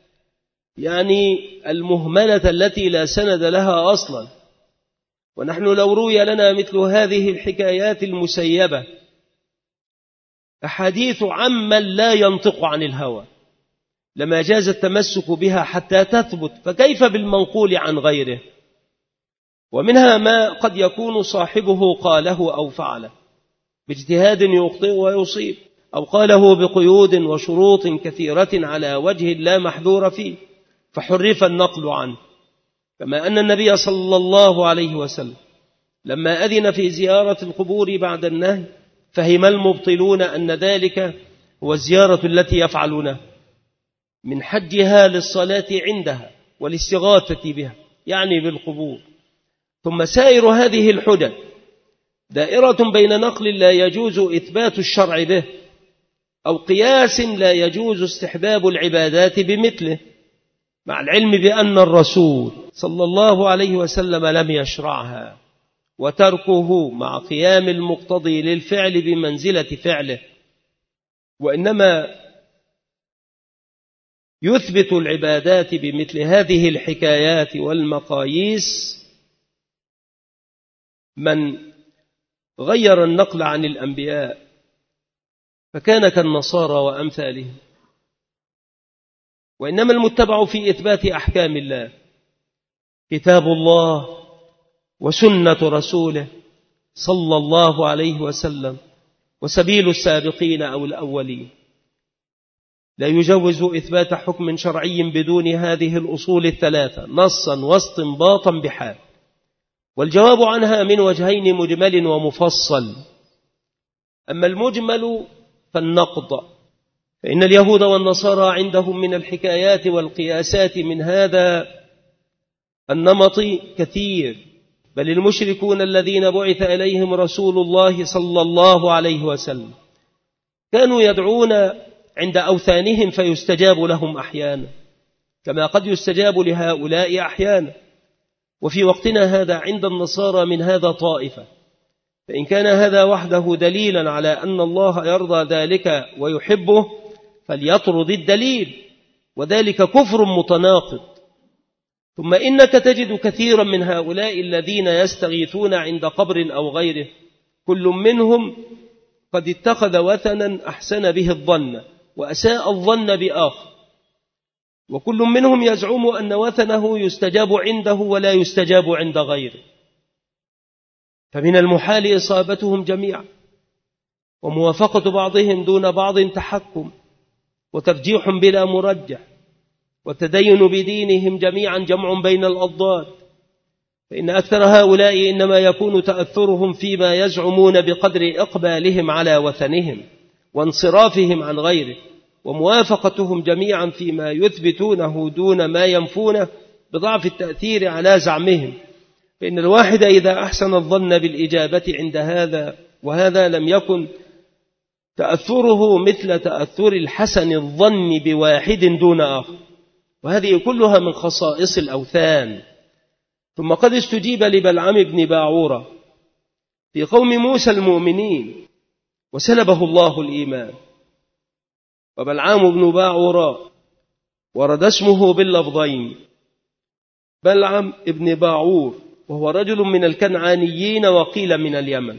يعني المهملة التي لا سند لها أصلا، ونحن لو روي لنا مثل هذه الحكايات المسيبة أحاديث عمن لا ينطق عن الهوى، لما جاز التمسك بها حتى تثبت، فكيف بالمنقول عن غيره؟ ومنها ما قد يكون صاحبه قاله أو فعله باجتهاد يخطئ ويصيب، أو قاله بقيود وشروط كثيرة على وجه لا محذور فيه فحرف النقل عنه، كما أن النبي صلى الله عليه وسلم لما أذن في زيارة القبور بعد النهي فهم المبطلون أن ذلك هو الزيارة التي يفعلونها من حجها للصلاة عندها والاستغاثة بها، يعني بالقبور. ثم سائر هذه الحجج دائرة بين نقل لا يجوز إثبات الشرع به أو قياس لا يجوز استحباب العبادات بمثله، مع العلم بأن الرسول صلى الله عليه وسلم لم يشرعها، وتركه مع قيام المقتضي للفعل بمنزلة فعله، وإنما يثبت العبادات بمثل هذه الحكايات والمقاييس من غير النقل عن الأنبياء فكان كالنصارى وأمثالهم. وإنما المتبع في إثبات أحكام الله كتاب الله وسنة رسوله صلى الله عليه وسلم وسبيل السابقين أو الأولين، لا يجوز إثبات حكم شرعي بدون هذه الأصول الثلاثة نصا واستنباطا بحال. والجواب عنها من وجهين مجمل ومفصل. أما المجمل فالنقض، فإن اليهود والنصارى عندهم من الحكايات والقياسات من هذا النمط كثير، بل المشركون الذين بعث إليهم رسول الله صلى الله عليه وسلم كانوا يدعون عند أوثانهم فيستجاب لهم أحيانا، كما قد يستجاب لهؤلاء أحيانا. وفي وقتنا هذا عند النصارى من هذا طائفة، فإن كان هذا وحده دليلا على أن الله يرضى ذلك ويحبه فليطرد الدليل، وذلك كفر متناقض. ثم إنك تجد كثيرا من هؤلاء الذين يستغيثون عند قبر أو غيره كل منهم قد اتخذ وثنا أحسن به الظن وأساء الظن بآخر، وكل منهم يزعم أن وثنه يستجاب عنده ولا يستجاب عند غيره، فمن المحال إصابتهم جميعا وموافقة بعضهم دون بعض تحكم وترجيح بلا مرجح، والتدين بدينهم جميعا جمع بين الأضداد، فإن أكثر هؤلاء إنما يكون تأثرهم فيما يزعمون بقدر إقبالهم على وثنهم وانصرافهم عن غيره، وموافقتهم جميعا فيما يثبتونه دون ما ينفونه بضعف التأثير على زعمهم، فإن الواحد إذا أحسن الظن بالإجابة عند هذا وهذا لم يكن تأثره مثل تأثر الحسن الظن بواحد دون آخر، وهذه كلها من خصائص الأوثان. ثم قد استجيب لبلعام بن باعورة في قوم موسى المؤمنين وسلبه الله الإيمان، وبلعام بن باعورة ورد اسمه باللفظين بلعم ابن باعور، وهو رجل من الكنعانيين وقيل من اليمن.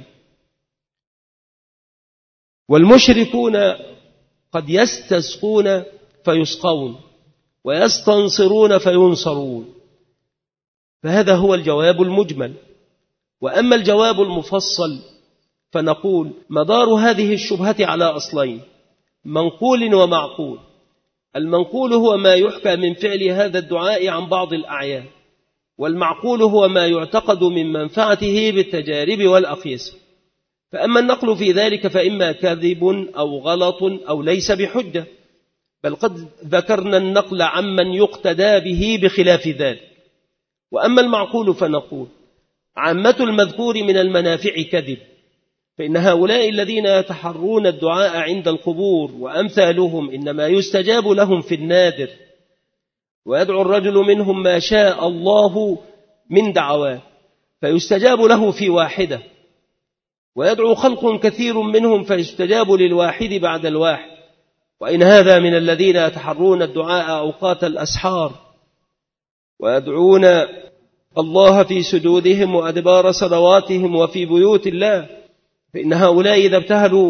والمشركون قد يستسقون فيسقون ويستنصرون فينصرون، فهذا هو الجواب المجمل. وأما الجواب المفصل فنقول مدار هذه الشبهة على أصلين: منقول ومعقول. المنقول هو ما يحكى من فعل هذا الدعاء عن بعض الأعيان، والمعقول هو ما يعتقد من منفعته بالتجارب والأقيسة. فأما النقل في ذلك فإما كذب أو غلط أو ليس بحجة، بل قد ذكرنا النقل عمن يقتدى به بخلاف ذلك. وأما المعقول فنقول عامة المذكور من المنافع كذب، فإن هؤلاء الذين يتحرون الدعاء عند القبور وأمثالهم إنما يستجاب لهم في النادر، ويدعو الرجل منهم ما شاء الله من دعواه فيستجاب له في واحدة، ويدعو خلق كثير منهم فيستجاب للواحد بعد الواحد. وإن هذا من الذين يتحرون الدعاء أوقات الأسحار ويدعون الله في سجودهم وأدبار صلواتهم وفي بيوت الله، فإن هؤلاء إذا ابتهلوا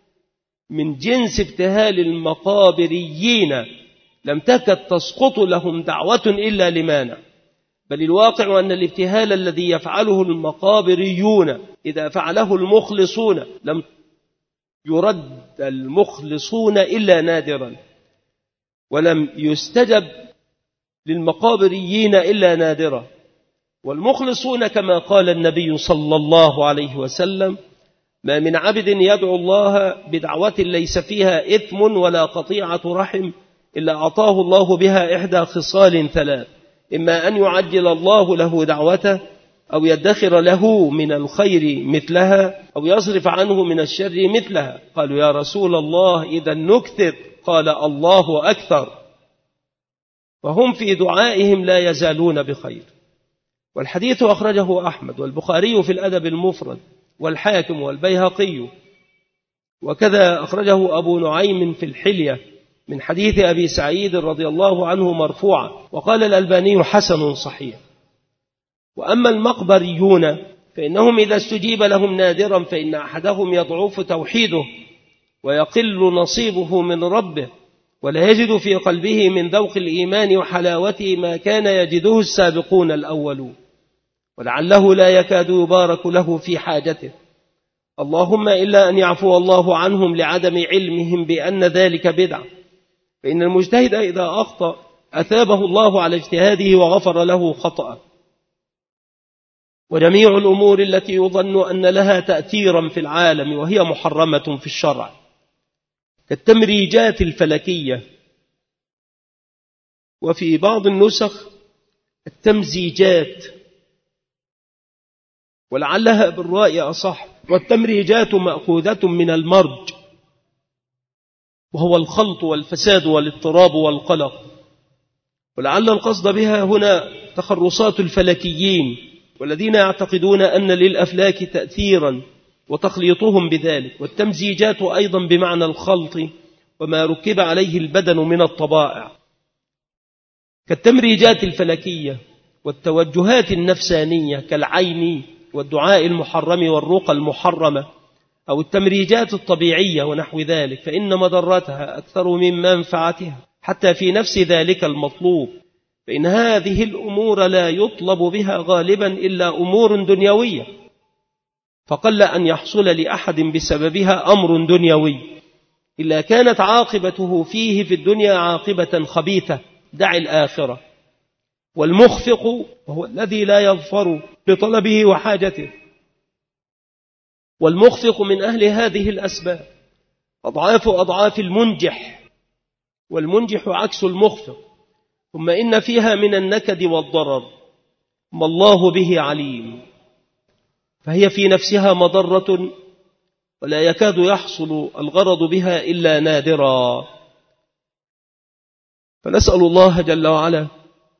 من جنس ابتهال المقابريين لم تكد تسقط لهم دعوة إلا لمانع. بل الواقع أن الابتهال الذي يفعله المقابريون إذا فعله المخلصون لم يرد المخلصون إلا نادرا، ولم يستجب للمقابريين إلا نادرا. والمخلصون كما قال النبي صلى الله عليه وسلم: ما من عبد يدعو الله بدعوة ليس فيها إثم ولا قطيعة رحم إلا أعطاه الله بها إحدى خصال ثلاث: إما أن يعجل الله له دعوته، أو يدخر له من الخير مثلها، أو يصرف عنه من الشر مثلها. قالوا: يا رسول الله إذا نكثر؟ قال: الله أكثر. وهم في دعائهم لا يزالون بخير. والحديث أخرجه أحمد والبخاري في الأدب المفرد والحاكم والبيهقي، وكذا أخرجه أبو نعيم في الحلية من حديث أبي سعيد رضي الله عنه مرفوعا، وقال الألباني حسن صحيح. وأما المقبريون فإنهم إذا استجيب لهم نادرا فإن أحدهم يضعف توحيده ويقل نصيبه من ربه، ولا يجد في قلبه من ذوق الإيمان وحلاوته ما كان يجده السابقون الأولون، ولعله لا يكاد يبارك له في حاجته، اللهم إلا أن يعفو الله عنهم لعدم علمهم بأن ذلك بدعة. فإن المجتهد إذا أخطأ أثابه الله على اجتهاده وغفر له خطأه. وجميع الأمور التي يظن أن لها تأثيرا في العالم وهي محرمة في الشرع، كالتمريجات الفلكية، وفي بعض النسخ التمزيجات، ولعلها بالرأي أصح. والتمريجات مأخوذة من المرج، وهو الخلط والفساد والاضطراب والقلق، ولعل القصد بها هنا تخرصات الفلكيين والذين يعتقدون أن للأفلاك تأثيرا وتخليطهم بذلك. والتمزيجات أيضا بمعنى الخلط وما ركب عليه البدن من الطبائع، كالتمريجات الفلكية والتوجهات النفسانية كالعين والدعاء المحرم والرقى المحرمة أو التمريجات الطبيعية ونحو ذلك، فإن مضرتها أكثر من منفعتها حتى في نفس ذلك المطلوب، فإن هذه الأمور لا يطلب بها غالبا إلا أمور دنيوية، فقل أن يحصل لأحد بسببها أمر دنيوي إلا كانت عاقبته فيه في الدنيا عاقبة خبيثة، دع الآخرة. والمخفق وهو الذي لا يظفر بطلبه وحاجته، والمخفق من أهل هذه الأسباب أضعاف أضعاف المنجح، والمنجح عكس المخفق، ثم إن فيها من النكد والضرر ما الله به عليم، فهي في نفسها مضرة ولا يكاد يحصل الغرض بها إلا نادرا. فنسأل الله جل وعلا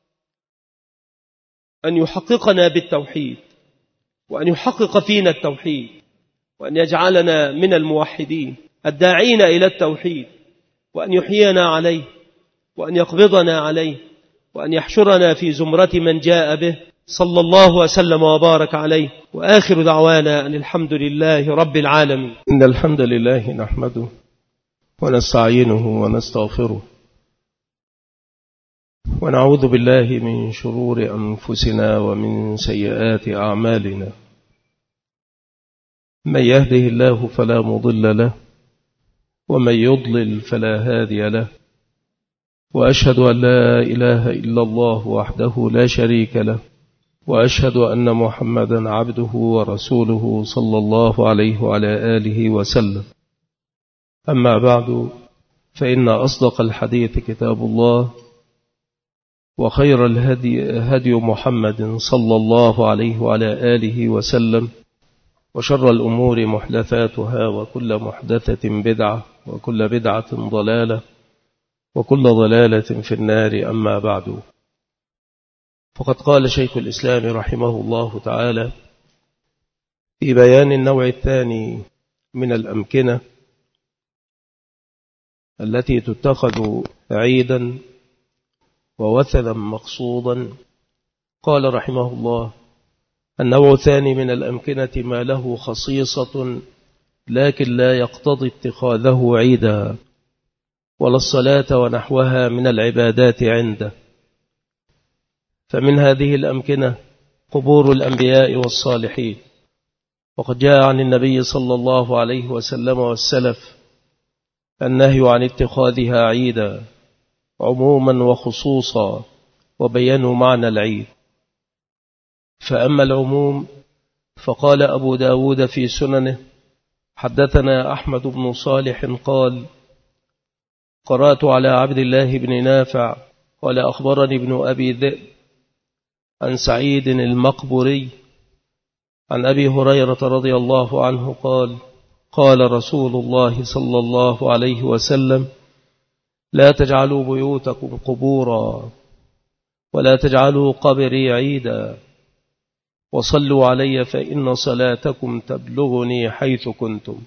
أن يحققنا بالتوحيد، وأن يحقق فينا التوحيد، وأن يجعلنا من الموحدين الداعين إلى التوحيد، وأن يحيينا عليه، وأن يقبضنا عليه، وأن يحشرنا في زمرة من جاء به صلى الله وسلم وبارك عليه. وآخر دعوانا أن الحمد لله رب العالمين. إن الحمد لله نحمده ونستعينه ونستغفره، ونعوذ بالله من شرور أنفسنا ومن سيئات أعمالنا، من يهده الله فلا مضل له، ومن يضلل فلا هادي له، وأشهد أن لا إله إلا الله وحده لا شريك له، وأشهد أن محمدا عبده ورسوله صلى الله عليه وعلى آله وسلم. أما بعد، فإن أصدق الحديث كتاب الله، وخير الهدي هدي محمد صلى الله عليه وعلى آله وسلم، وشر الأمور محدثاتها، وكل محدثة بدعة، وكل بدعة ضلالة، وكل ضلالة في النار. أما بعد، فقد قال شيخ الإسلام رحمه الله تعالى في بيان النوع الثاني من الأمكنة التي تتخذ عيدا ووثنا مقصودا، قال رحمه الله: النوع الثاني من الأمكنة ما له خصيصة لكن لا يقتضي اتخاذه عيدا، ولا الصلاة ونحوها من العبادات عنده. فمن هذه الأمكنة قبور الأنبياء والصالحين، وقد جاء عن النبي صلى الله عليه وسلم والسلف النهي عن اتخاذها عيدا عموما وخصوصا، وبيانوا معنى العيد. فأما العموم فقال أبو داود في سننه: حدثنا أحمد بن صالح قال: قرأت على عبد الله بن نافع قال أخبرني ابن أبي ذئب عن سعيد المقبري عن أبي هريرة رضي الله عنه قال: قال رسول الله صلى الله عليه وسلم: لا تجعلوا بيوتكم قبورا، ولا تجعلوا قبري عيدا، وصلوا علي فإن صلاتكم تبلغني حيث كنتم.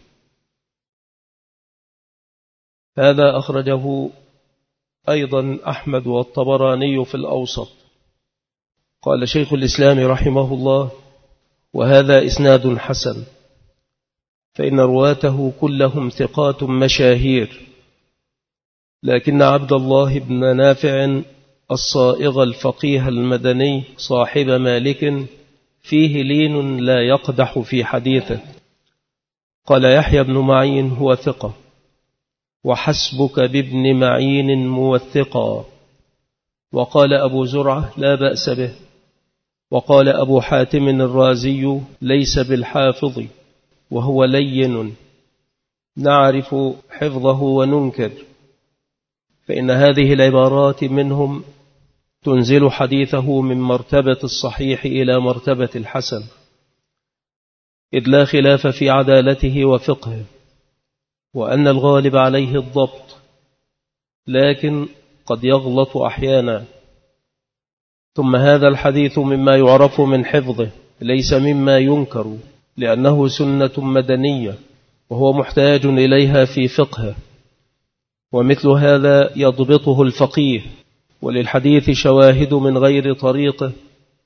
هذا أخرجه أيضا أحمد والطبراني في الأوسط. قال شيخ الإسلام رحمه الله: وهذا إسناد حسن، فإن رواته كلهم ثقات مشاهير، لكن عبد الله بن نافع الصائغ الفقيه المدني صاحب مالك فيه لين لا يقدح في حديثه. قال يحيى بن معين: هو ثقة، وحسبك بابن معين موثقا. وقال أبو زرعة: لا بأس به. وقال أبو حاتم الرازي: ليس بالحافظ، وهو لين نعرف حفظه وننكر، فإن هذه العبارات منهم تنزل حديثه من مرتبة الصحيح إلى مرتبة الحسن، إذ لا خلاف في عدالته وفقهه، وأن الغالب عليه الضبط، لكن قد يغلط أحيانا. ثم هذا الحديث مما يعرف من حفظه، ليس مما ينكر، لأنه سنة مدنية وهو محتاج إليها في فقهه، ومثل هذا يضبطه الفقيه، وللحديث شواهد من غير طريقه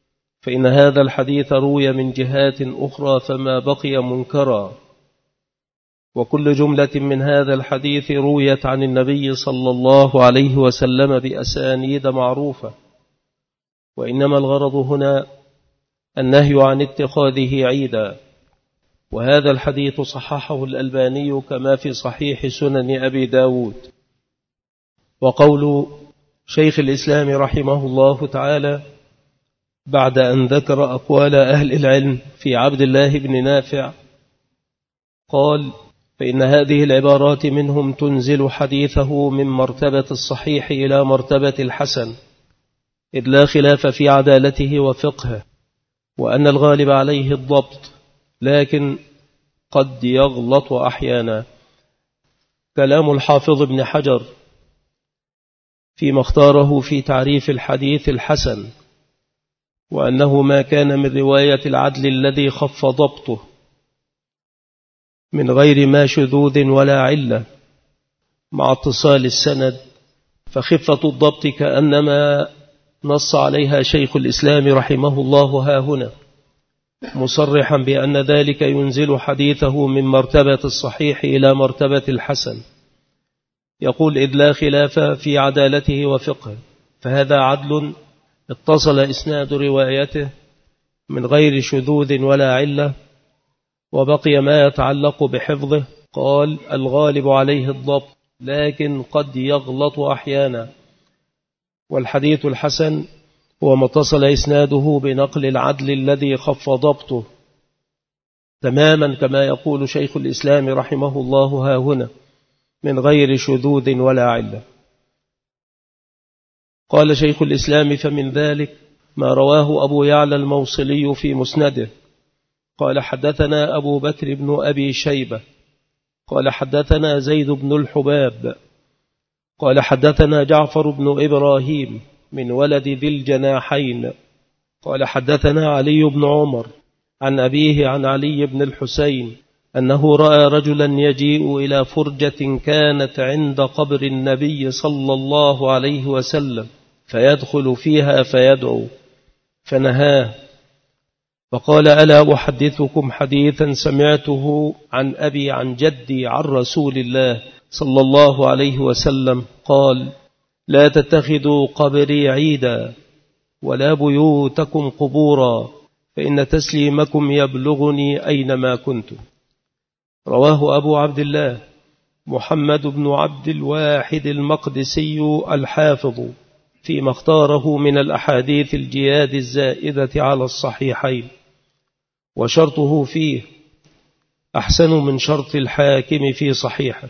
فإن هذا الحديث روي من جهات أخرى فما بقي منكرا، وكل جملة من هذا الحديث رويت عن النبي صلى الله عليه وسلم بأسانيد معروفة، وإنما الغرض هنا النهي عن اتخاذه عيدا. وهذا الحديث صححه الألباني كما في صحيح سنن أبي داود. وقول شيخ الإسلام رحمه الله تعالى بعد أن ذكر أقوال أهل العلم في عبد الله بن نافع قال: فإن هذه العبارات منهم تنزل حديثه من مرتبة الصحيح إلى مرتبة الحسن، إذ لا خلاف في عدالته وفقهه، وأن الغالب عليه الضبط، لكن قد يغلط أحيانا. كلام الحافظ ابن حجر فيما اختاره في تعريف الحديث الحسن، وأنه ما كان من رواية العدل الذي خف ضبطه من غير ما شذوذ ولا علة مع اتصال السند، فخفة الضبط كأنما نص عليها شيخ الإسلام رحمه الله ها هنا، مصرحا بأن ذلك ينزل حديثه من مرتبة الصحيح إلى مرتبة الحسن. يقول: إذ لا خلاف في عدالته وفقهه، فهذا عدل اتصل إسناد روايته من غير شذوذ ولا علة، وبقي ما يتعلق بحفظه. قال: الغالب عليه الضبط، لكن قد يغلط أحيانا. والحديث الحسن هو ما اتصل إسناده بنقل العدل الذي خف ضبطه، تماما كما يقول شيخ الإسلام رحمه الله ها هنا، من غير شذوذ ولا علة. قال شيخ الإسلام: فمن ذلك ما رواه أبو يعلى الموصلي في مسنده قال: حدثنا أبو بكر بن أبي شيبة قال: حدثنا زيد بن الحباب قال: حدثنا جعفر بن إبراهيم من ولد ذي الجناحين قال: حدثنا علي بن عمر عن أبيه عن علي بن الحسين أنه رأى رجلا يجيء إلى فرجة كانت عند قبر النبي صلى الله عليه وسلم، فيدخل فيها فيدعو، فنهاه فقال: ألا أحدثكم حديثا سمعته عن أبي عن جدي عن رسول الله صلى الله عليه وسلم قال: لا تتخذوا قبري عيدا ولا بيوتكم قبورا، فإن تسليمكم يبلغني أينما كنتم. رواه أبو عبد الله محمد بن عبد الواحد المقدسي الحافظ فيما اختاره من الأحاديث الجياد الزائدة على الصحيحين، وشرطه فيه أحسن من شرط الحاكم في صحيحه.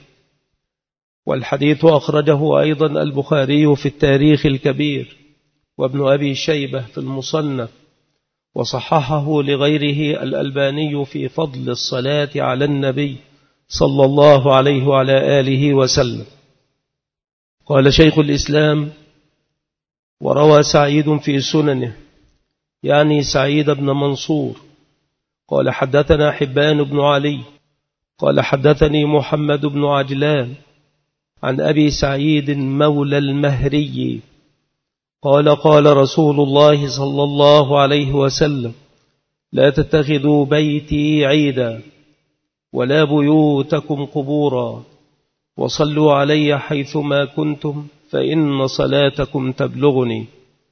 والحديث أخرجه أيضا البخاري في التاريخ الكبير، وابن أبي شيبة في المصنف، وصححه لغيره الألباني في فضل الصلاة على النبي صلى الله عليه وعلى آله وسلم. قال شيخ الإسلام: وروى سعيد في سننه، يعني سعيد بن منصور قال: حدثنا حبان بن علي قال: حدثني محمد بن عجلان عن أبي سعيد مولى المهري قال: قال رسول الله صلى الله عليه وسلم: لا تتخذوا بيتي عيدا ولا بيوتكم قبورا، وصلوا علي حيثما كنتم فإن صلاتكم تبلغني.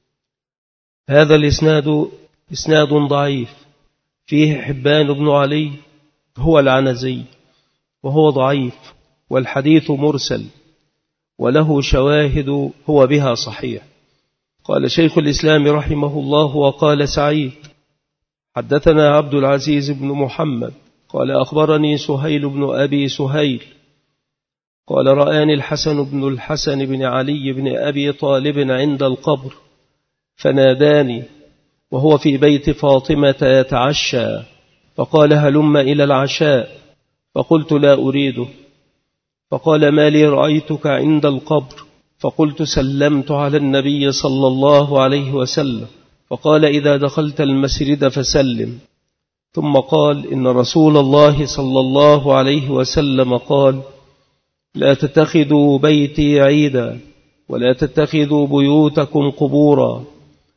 هذا الإسناد إسناد ضعيف، فيه حبان بن علي هو العنزي وهو ضعيف، والحديث مرسل وله شواهد هو بها صحيح. قال شيخ الإسلام رحمه الله: وقال سعيد: حدثنا عبد العزيز بن محمد قال: أخبرني سهيل بن أبي سهيل قال: رآني الحسن بن الحسن بن علي بن أبي طالب عند القبر فناداني وهو في بيت فاطمة يتعشى، فقال: هلم إلى العشاء، فقلت: لا أريده. فقال: ما لي رأيتك عند القبر؟ فقلت: سلمت على النبي صلى الله عليه وسلم. فقال: إذا دخلت المسجد فسلم. ثم قال: إن رسول الله صلى الله عليه وسلم قال: لا تتخذوا بيتي عيدا ولا تتخذوا بيوتكم قبورا،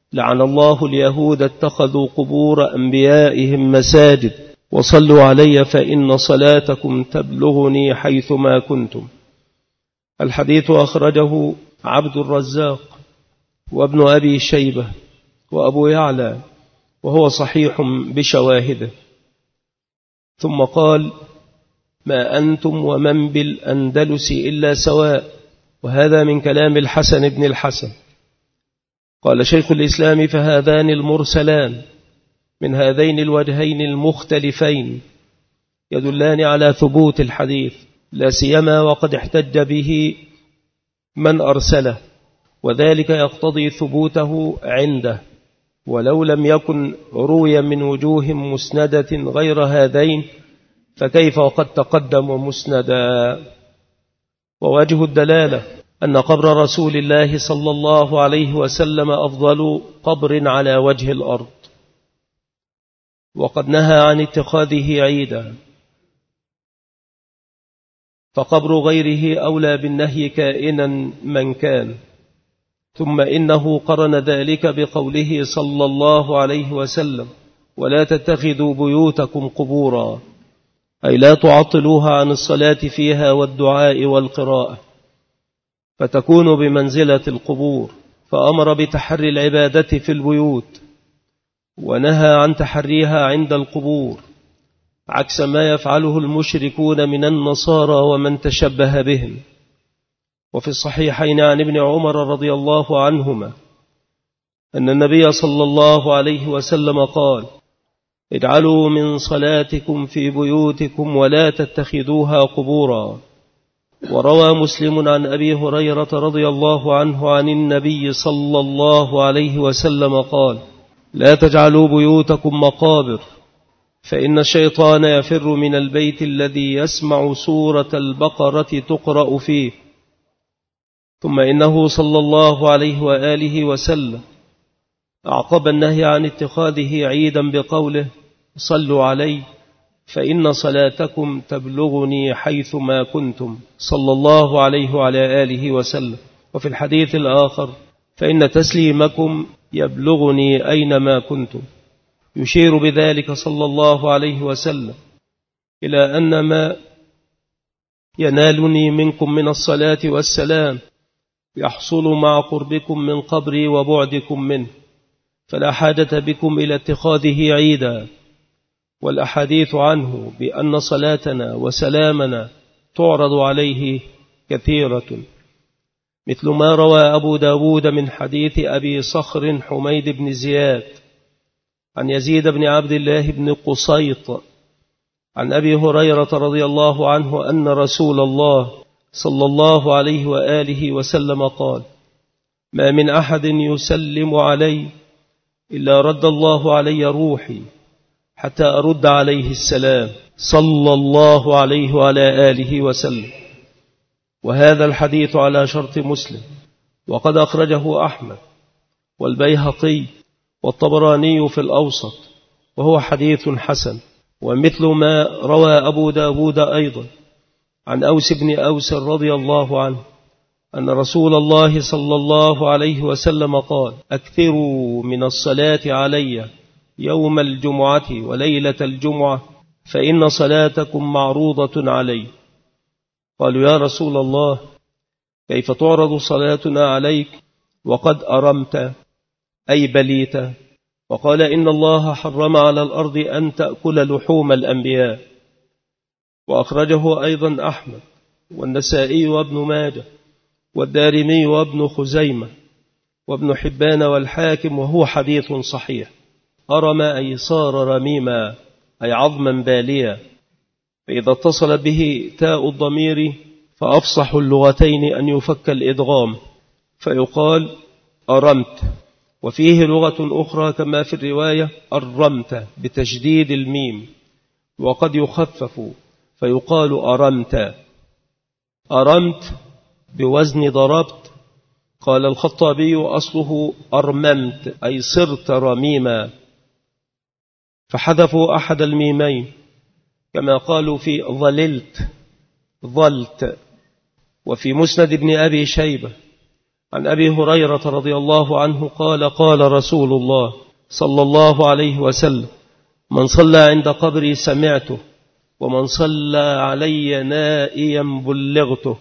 لعن الله اليهود اتخذوا قبور أنبيائهم مساجد وصلوا علي فإن صلاتكم تبلغني حيثما كنتم. الحديث أخرجه عبد الرزاق وابن أبي شيبة وأبو يعلى وهو صحيح بشواهده. ثم قال: ما أنتم ومن بالأندلس إلا سواء. وهذا من كلام الحسن بن الحسن. قال شيخ الإسلام: فهذان المرسلان من هذين الوجهين المختلفين يدلان على ثبوت الحديث، لا سيما وقد احتج به من أرسله، وذلك يقتضي ثبوته عنده، ولو لم يكن روي من وجوه مسندة غير هذين فكيف وقد تقدم مسندا. ووجه الدلالة أن قبر رسول الله صلى الله عليه وسلم أفضل قبر على وجه الأرض، وقد نهى عن اتخاذه عيدا، فقبر غيره أولى بالنهي كائنا من كان. ثم إنه قرن ذلك بقوله صلى الله عليه وسلم: ولا تتخذوا بيوتكم قبورا، أي لا تعطلوها عن الصلاة فيها والدعاء والقراءة، فتكون بمنزلة القبور. فأمر بتحري العبادة في البيوت ونهى عن تحريها عند القبور، عكس ما يفعله المشركون من النصارى ومن تشبه بهم. وفي الصحيحين عن ابن عمر رضي الله عنهما أن النبي صلى الله عليه وسلم قال: اجعلوا من صلاتكم في بيوتكم ولا تتخذوها قبورا. وروى مسلم عن أبي هريرة رضي الله عنه عن النبي صلى الله عليه وسلم قال: لا تجعلوا بيوتكم مقابر، فإن الشيطان يفر من البيت الذي يسمع سورة البقرة تقرأ فيه. ثم إنه صلى الله عليه وآله وسلم أعقب النهي عن اتخاذه عيدا بقوله: صلوا علي فإن صلاتكم تبلغني حيثما كنتم، صلى الله عليه وعلى آله وسلم. وفي الحديث الآخر: فإن تسليمكم يبلغني أينما كنتم، يشير بذلك صلى الله عليه وسلم إلى أن ما ينالني منكم من الصلاة والسلام يحصل مع قربكم من قبري وبعدكم منه، فلا حاجة بكم إلى اتخاذه عيدا. والأحاديث عنه بأن صلاتنا وسلامنا تعرض عليه كثيرة، مثل ما روى أبو داود من حديث أبي صخر حميد بن زياد عن يزيد بن عبد الله بن قصيط عن أبي هريرة رضي الله عنه أن رسول الله صلى الله عليه وآله وسلم قال: ما من أحد يسلم علي إلا رد الله علي روحي حتى أرد عليه السلام، صلى الله عليه وعلى آله وسلم. وهذا الحديث على شرط مسلم، وقد أخرجه أحمد والبيهقي والطبراني في الأوسط، وهو حديث حسن. ومثل ما روى أبو داود أيضا عن أوس بن أوس رضي الله عنه أن رسول الله صلى الله عليه وسلم قال: أكثروا من الصلاة علي يوم الجمعة وليلة الجمعة فإن صلاتكم معروضة علي. قالوا: يا رسول الله، كيف تعرض صلاتنا عليك وقد أرمت أي بليت؟ وقال: إن الله حرم على الأرض أن تأكل لحوم الأنبياء. وأخرجه أيضا أحمد والنسائي وابن ماجه والدارمي وابن خزيمة وابن حبان والحاكم، وهو حديث صحيح. أرم أي صار رميما أي عظما باليا، فإذا اتصل به تاء الضمير فأفصح اللغتين أن يفك الإدغام فيقال أرمت. وفيه لغة أخرى كما في الرواية أرمت بتشديد الميم، وقد يخفف فيقال أرمت. أرمت بوزن ضربت. قال الخطابي: أصله أرممت أي صرت رميما، فحذفوا أحد الميمين كما قالوا في ظللت ظلت. وفي مسند ابن أبي شيبة عن أبي هريرة رضي الله عنه قال قال رسول الله صلى الله عليه وسلم: من صلى عند قبري سمعته، ومن صلى علي نائيا بلغته.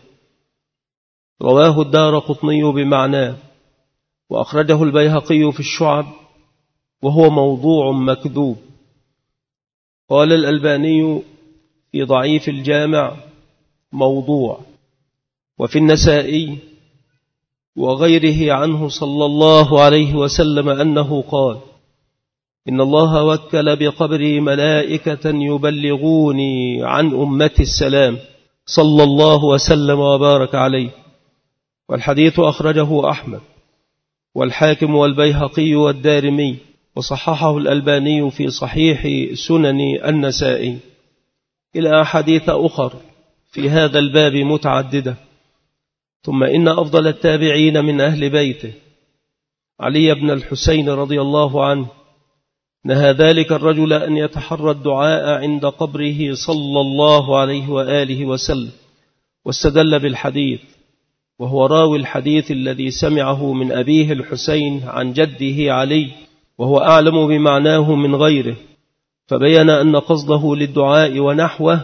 رواه الدارقطني بمعناه، وأخرجه البيهقي في الشعب، وهو موضوع مكذوب. قال الألباني في ضعيف الجامع موضوع. وفي النسائي وغيره عنه صلى الله عليه وسلم أنه قال: إن الله وكل بقبري ملائكة يبلغوني عن أمتي السلام، صلى الله وسلم وبارك عليه. والحديث أخرجه أحمد والحاكم والبيهقي والدارمي، وصححه الألباني في صحيح سنن النسائي، إلى أحاديث أخر في هذا الباب متعددة. ثم إن أفضل التابعين من أهل بيته علي بن الحسين رضي الله عنه نهى ذلك الرجل أن يتحرى الدعاء عند قبره صلى الله عليه وآله وسلم، واستدل بالحديث، وهو راوي الحديث الذي سمعه من أبيه الحسين عن جده علي، وهو أعلم بمعناه من غيره، فبين أن قصده للدعاء ونحوه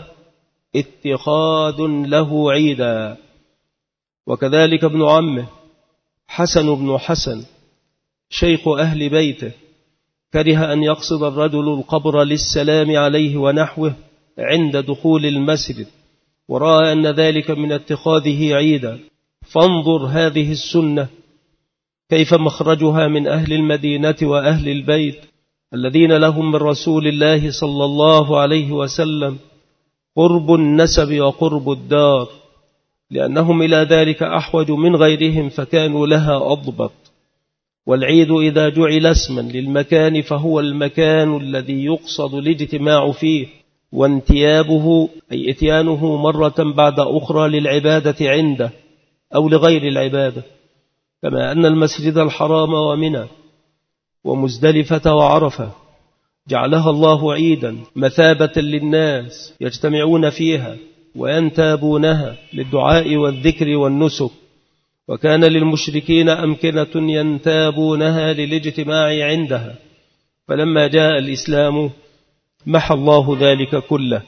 اتخاذ له عيدا. وكذلك ابن عمه حسن بن حسن شيخ أهل بيته كره أن يقصد الرجل القبر للسلام عليه ونحوه عند دخول المسجد، ورأى أن ذلك من اتخاذه عيدا. فانظر هذه السنة كيف مخرجها من أهل المدينة وأهل البيت الذين لهم من رسول الله صلى الله عليه وسلم قرب النسب وقرب الدار، لأنهم إلى ذلك أحوج من غيرهم فكانوا لها أضبط. والعيد إذا جعل اسما للمكان فهو المكان الذي يقصد الاجتماع فيه، وانتيابه أي اتيانه مرة بعد أخرى للعبادة عنده أو لغير العبادة، كما أن المسجد الحرام ومنى ومزدلفة وعرفة جعلها الله عيدا مثابة للناس يجتمعون فيها وينتابونها للدعاء والذكر والنسك، وكان للمشركين أمكنة ينتابونها للاجتماع عندها، فلما جاء الإسلام محى الله ذلك كله.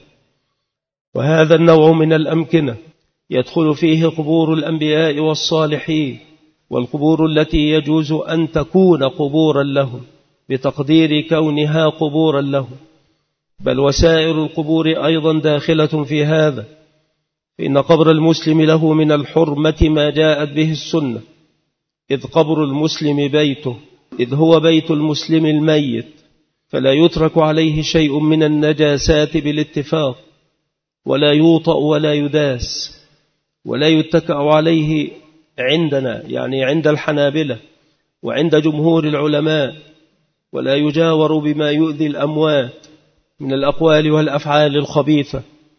وهذا النوع من الأمكنة يدخل فيه قبور الأنبياء والصالحين، والقبور التي يجوز أن تكون قبورا لهم بتقدير كونها قبورا لهم، بل وسائر القبور أيضا داخلة في هذا، فإن قبر المسلم له من الحرمة ما جاءت به السنة، إذ قبر المسلم بيته، إذ هو بيت المسلم الميت، فلا يترك عليه شيء من النجاسات بالاتفاق، ولا يوطأ ولا يداس، ولا يتكأ عليه عندنا يعني عند الحنابلة وعند جمهور العلماء، ولا يجاور بما يؤذي الأموات من الأقوال والأفعال الخبيثة.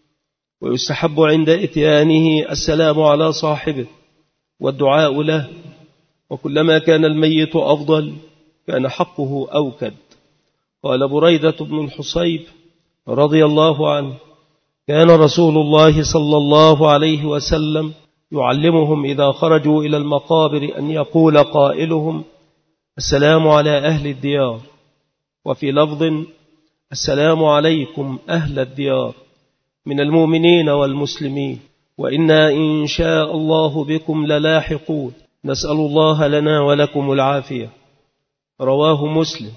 ويستحب عند إتيانه السلام على صاحبه والدعاء له، وكلما كان الميت أفضل كان حقه أوكد. قال بريدة بن الحصيب رضي الله عنه: كان رسول الله صلى الله عليه وسلم يعلمهم إذا خرجوا إلى المقابر أن يقول قائلهم: السلام على أهل الديار، وفي لفظ: السلام عليكم أهل الديار من المؤمنين والمسلمين، وإنا إن شاء الله بكم للاحقون، نسأل الله لنا ولكم العافية. رواه مسلم.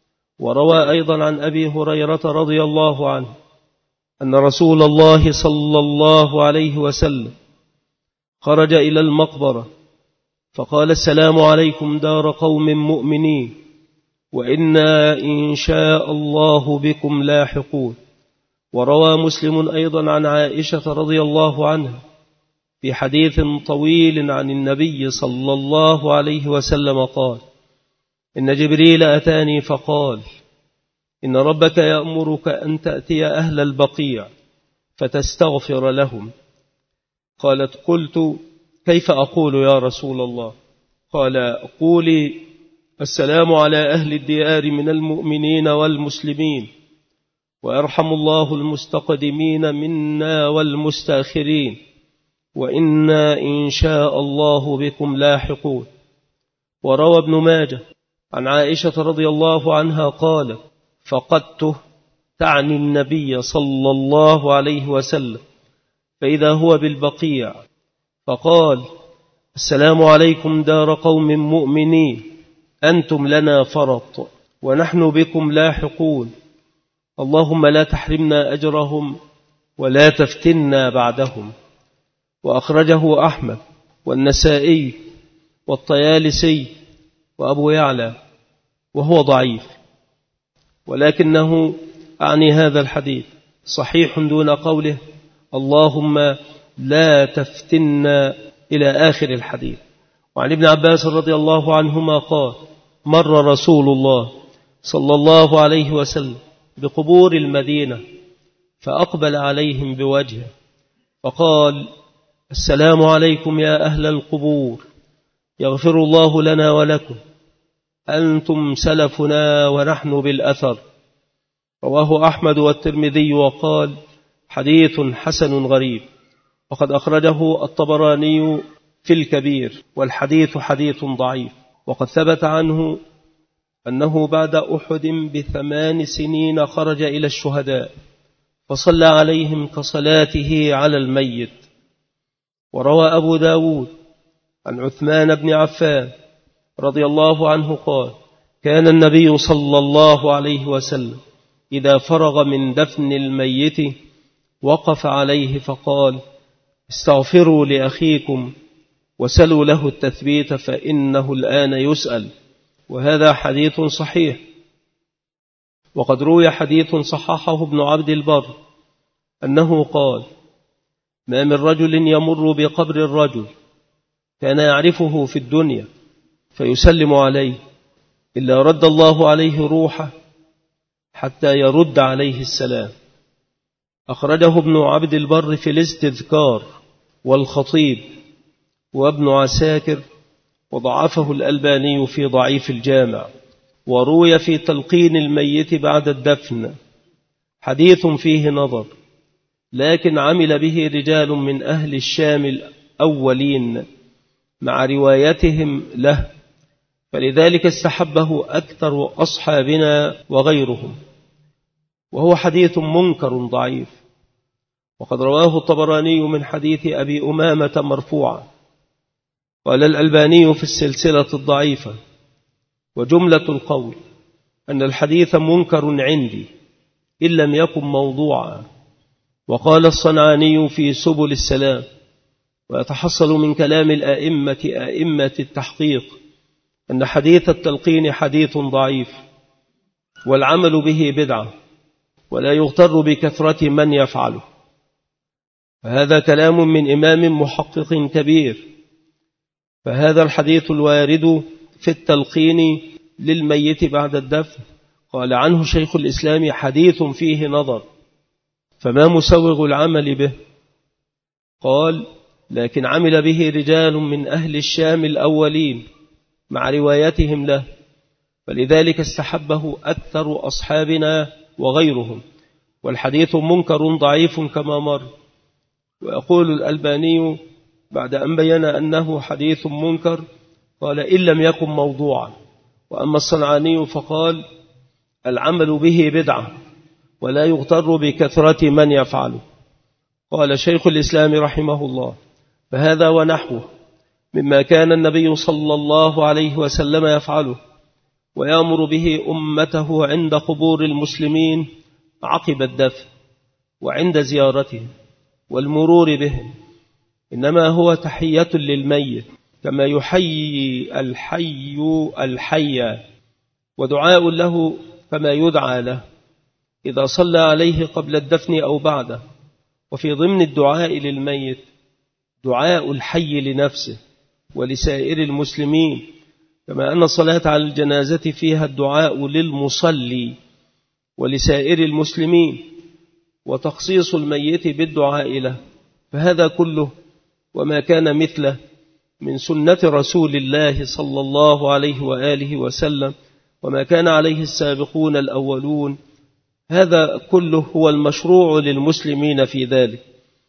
وروى أيضا عن أبي هريرة رضي الله عنه أن رسول الله صلى الله عليه وسلم خرج إلى المقبرة فقال: السلام عليكم دار قوم مؤمنين، وإنا إن شاء الله بكم لاحقون. وروى مسلم أيضا عن عائشة رضي الله عنها في حديث طويل عن النبي صلى الله عليه وسلم قال: إن جبريل أتاني فقال: إن ربك يأمرك أن تأتي أهل البقيع فتستغفر لهم. قالت: قلت: كيف أقول يا رسول الله؟ قال: قولي: السلام على أهل الديار من المؤمنين والمسلمين، ويرحم الله المستقدمين منا والمستاخرين، وإنا إن شاء الله بكم لاحقون. وروى ابن ماجه عن عائشة رضي الله عنها قال: فقدته، تعني النبي صلى الله عليه وسلم، فإذا هو بالبقيع، فقال: السلام عليكم دار قوم مؤمنين، أنتم لنا فرط ونحن بكم لاحقون، اللهم لا تحرمنا أجرهم ولا تفتنا بعدهم. وأخرجه أحمد والنسائي والطيالسي وأبو يعلى، وهو ضعيف، ولكنه أعني هذا الحديث صحيح دون قوله اللهم لا تفتنا إلى آخر الحديث. وعن ابن عباس رضي الله عنهما قال: مر رسول الله صلى الله عليه وسلم بقبور المدينة فأقبل عليهم بوجهه فقال: السلام عليكم يا أهل القبور، يغفر الله لنا ولكم، أنتم سلفنا ونحن بالأثر. رواه أحمد والترمذي وقال: حديث حسن غريب. وقد أخرجه الطبراني في الكبير، والحديث حديث ضعيف. وقد ثبت عنه أنه بعد أحد بثمان سنين خرج إلى الشهداء فصلى عليهم كصلاته على الميت. وروى أبو داود عن عثمان بن عفان رضي الله عنه قال: كان النبي صلى الله عليه وسلم إذا فرغ من دفن الميت وقف عليه فقال: استغفروا لأخيكم وسلوا له التثبيت فإنه الآن يسأل. وهذا حديث صحيح. وقد روي حديث صححه ابن عبد البر أنه قال: ما من رجل يمر بقبر الرجل كان يعرفه في الدنيا فيسلم عليه إلا رد الله عليه روحه حتى يرد عليه السلام. أخرجه ابن عبد البر في الاستذكار والخطيب وابن عساكر، وضعفه الألباني في ضعيف الجامع. وروي في تلقين الميت بعد الدفن حديث فيه نظر، لكن عمل به رجال من أهل الشام الأولين مع روايتهم له، فلذلك استحبه أكثر أصحابنا وغيرهم، وهو حديث منكر ضعيف. وقد رواه الطبراني من حديث أبي أمامة مرفوعا. قال الألباني في السلسلة الضعيفة: وجملة القول أن الحديث منكر عندي إن لم يكن موضوعا. وقال الصنعاني في سبل السلام: ويتحصل من كلام الأئمة أئمة التحقيق أن حديث التلقين حديث ضعيف، والعمل به بدعة، ولا يغتر بكثرة من يفعله. فهذا كلام من إمام محقق كبير. فهذا الحديث الوارد في التلقين للميت بعد الدفن قال عنه شيخ الإسلام: حديث فيه نظر، فما مسوغ العمل به؟ قال: لكن عمل به رجال من أهل الشام الأولين مع روايتهم له، فلذلك استحبه أكثر أصحابنا وغيرهم، والحديث منكر ضعيف كما مر. ويقول الألباني بعد أن بين أنه حديث منكر قال: إن لم يكن موضوعا. وأما الصنعاني فقال: العمل به بدعة، ولا يغتر بكثرة من يفعله. قال شيخ الإسلام رحمه الله: فهذا ونحوه مما كان النبي صلى الله عليه وسلم يفعله، ويأمر به أمته عند قبور المسلمين عقب الدفن وعند زيارتهم والمرور بهم، إنما هو تحية للميت كما يحيي الحي الحي، ودعاء له كما يدعى له إذا صلى عليه قبل الدفن أو بعده. وفي ضمن الدعاء للميت دعاء الحي لنفسه ولسائر المسلمين، كما أن الصلاة على الجنازة فيها الدعاء للمصلي ولسائر المسلمين، وتخصيص الميت بالدعاء له. فهذا كله وما كان مثله من سنة رسول الله صلى الله عليه وآله وسلم، وما كان عليه السابقون الأولون، هذا كله هو المشروع للمسلمين في ذلك.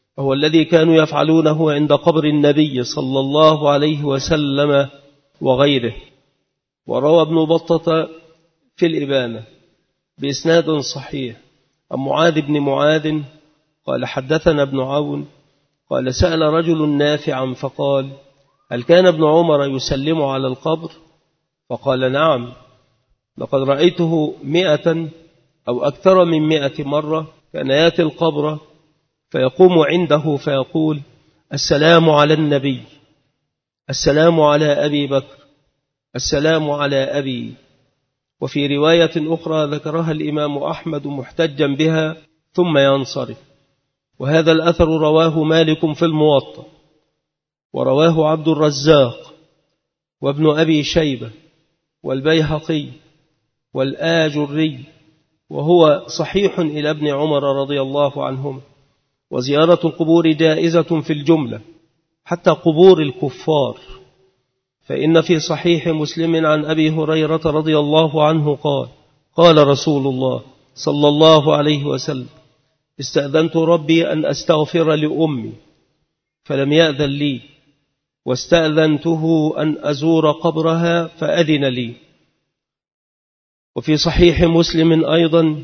هو الذي كانوا يفعلونه عند قبر النبي صلى الله عليه وسلم وغيره. وروى ابن بطة في الإبانة بإسناد صحيح عن معاذ بن معاذ قال حدثنا ابن عون قال سأل رجل نافعا فقال هل كان ابن عمر يسلم على القبر؟ فقال نعم، لقد رأيته مئة أو أكثر من مئة مرة، كان يأتي القبر فيقوم عنده فيقول السلام على النبي، السلام على أبي بكر، السلام على أبي. وفي رواية أخرى ذكرها الإمام أحمد محتجا بها ثم ينصرف. وهذا الأثر رواه مالك في الموطأ، ورواه عبد الرزاق وابن أبي شيبة والبيهقي والآجري، وهو صحيح إلى ابن عمر رضي الله عنهما. وزيارة القبور جائزة في الجملة حتى قبور الكفار، فإن في صحيح مسلم عن أبي هريرة رضي الله عنه قال قال رسول الله صلى الله عليه وسلم استأذنت ربي أن أستغفر لأمي فلم يأذن لي، واستأذنته أن أزور قبرها فأذن لي. وفي صحيح مسلم أيضا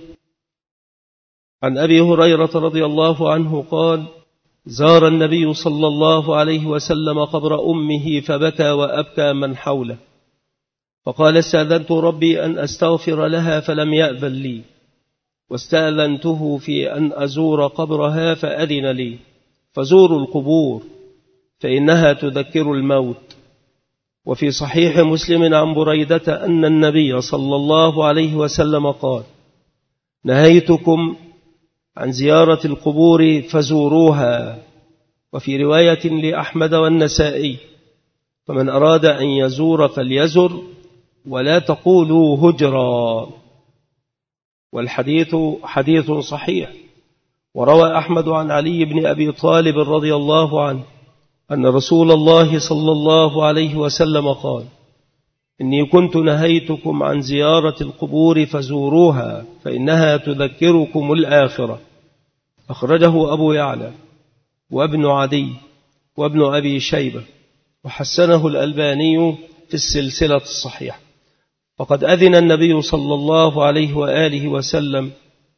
عن أبي هريرة رضي الله عنه قال زار النبي صلى الله عليه وسلم قبر أمه فبكى وأبكى من حوله، فقال استأذنت ربي أن أستغفر لها فلم يأذن لي، واستأذنته في أن أزور قبرها فأذن لي. فزوروا القبور فإنها تذكر الموت. وفي صحيح مسلم عن بريدة أن النبي صلى الله عليه وسلم قال نهيتكم عن زيارة القبور فزوروها. وفي رواية لأحمد والنسائي فمن أراد أن يزور فليزر ولا تقولوا هجرا. والحديث حديث صحيح. وروى أحمد عن علي بن أبي طالب رضي الله عنه أن رسول الله صلى الله عليه وسلم قال إني كنت نهيتكم عن زيارة القبور فزوروها فإنها تذكركم الآخرة. أخرجه أبو يعلى وابن عدي وابن أبي شيبة، وحسنه الألباني في السلسلة الصحيحة. وقد أذن النبي صلى الله عليه وآله وسلم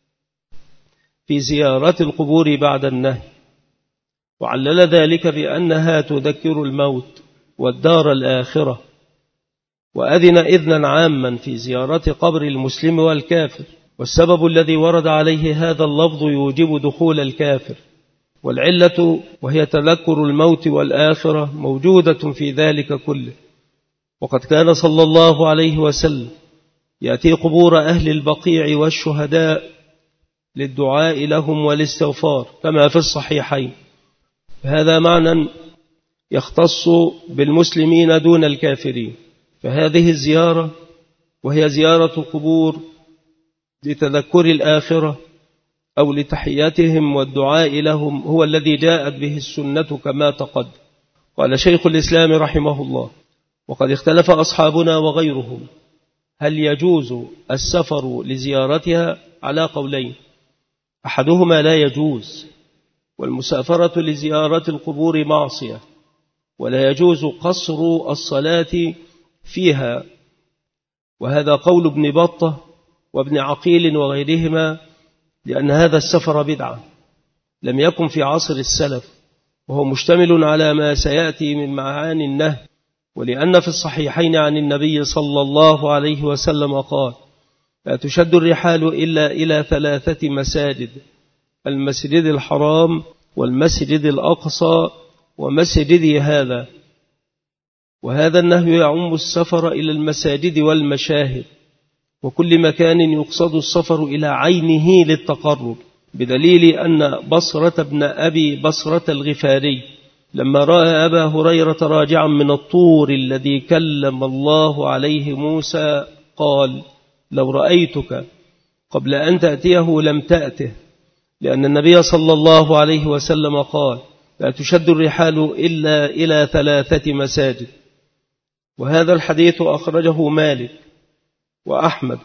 في زيارة القبور بعد النهي، وعلل ذلك بأنها تذكر الموت والدار الآخرة، وأذن إذنا عاما في زيارة قبر المسلم والكافر. والسبب الذي ورد عليه هذا اللفظ يوجب دخول الكافر، والعلة وهي تذكر الموت والآخرة موجودة في ذلك كله. وقد كان صلى الله عليه وسلم يأتي قبور أهل البقيع والشهداء للدعاء لهم والاستغفار كما في الصحيحين. هذا معنى يختص بالمسلمين دون الكافرين. فهذه الزيارة وهي زيارة القبور لتذكر الآخرة أو لتحياتهم والدعاء لهم هو الذي جاءت به السنة كما تقدم. قال شيخ الإسلام رحمه الله وقد اختلف أصحابنا وغيرهم هل يجوز السفر لزيارتها على قولين، أحدهما لا يجوز، والمسافرة لزيارة القبور معصية، ولا يجوز قصر الصلاة فيها، وهذا قول ابن بطة وابن عقيل وغيرهما، لأن هذا السفر بدعة لم يكن في عصر السلف، وهو مشتمل على ما سيأتي من معاني النهي. ولأن في الصحيحين عن النبي صلى الله عليه وسلم قال لا تشد الرحال إلا إلى ثلاثة مساجد: المسجد الحرام والمسجد الأقصى ومسجدي هذا. وهذا النهي يعم السفر إلى المساجد والمشاهد وكل مكان يقصد السفر إلى عينه للتقرب، بدليل أن بصرة بن أبي بصرة الغفاري لما رأى أبا هريرة راجعا من الطور الذي كلم الله عليه موسى قال لو رأيتك قبل أن تأتيه لم تأته، لأن النبي صلى الله عليه وسلم قال لا تشد الرحال إلا إلى ثلاثة مساجد. وهذا الحديث أخرجه مالك وأحمد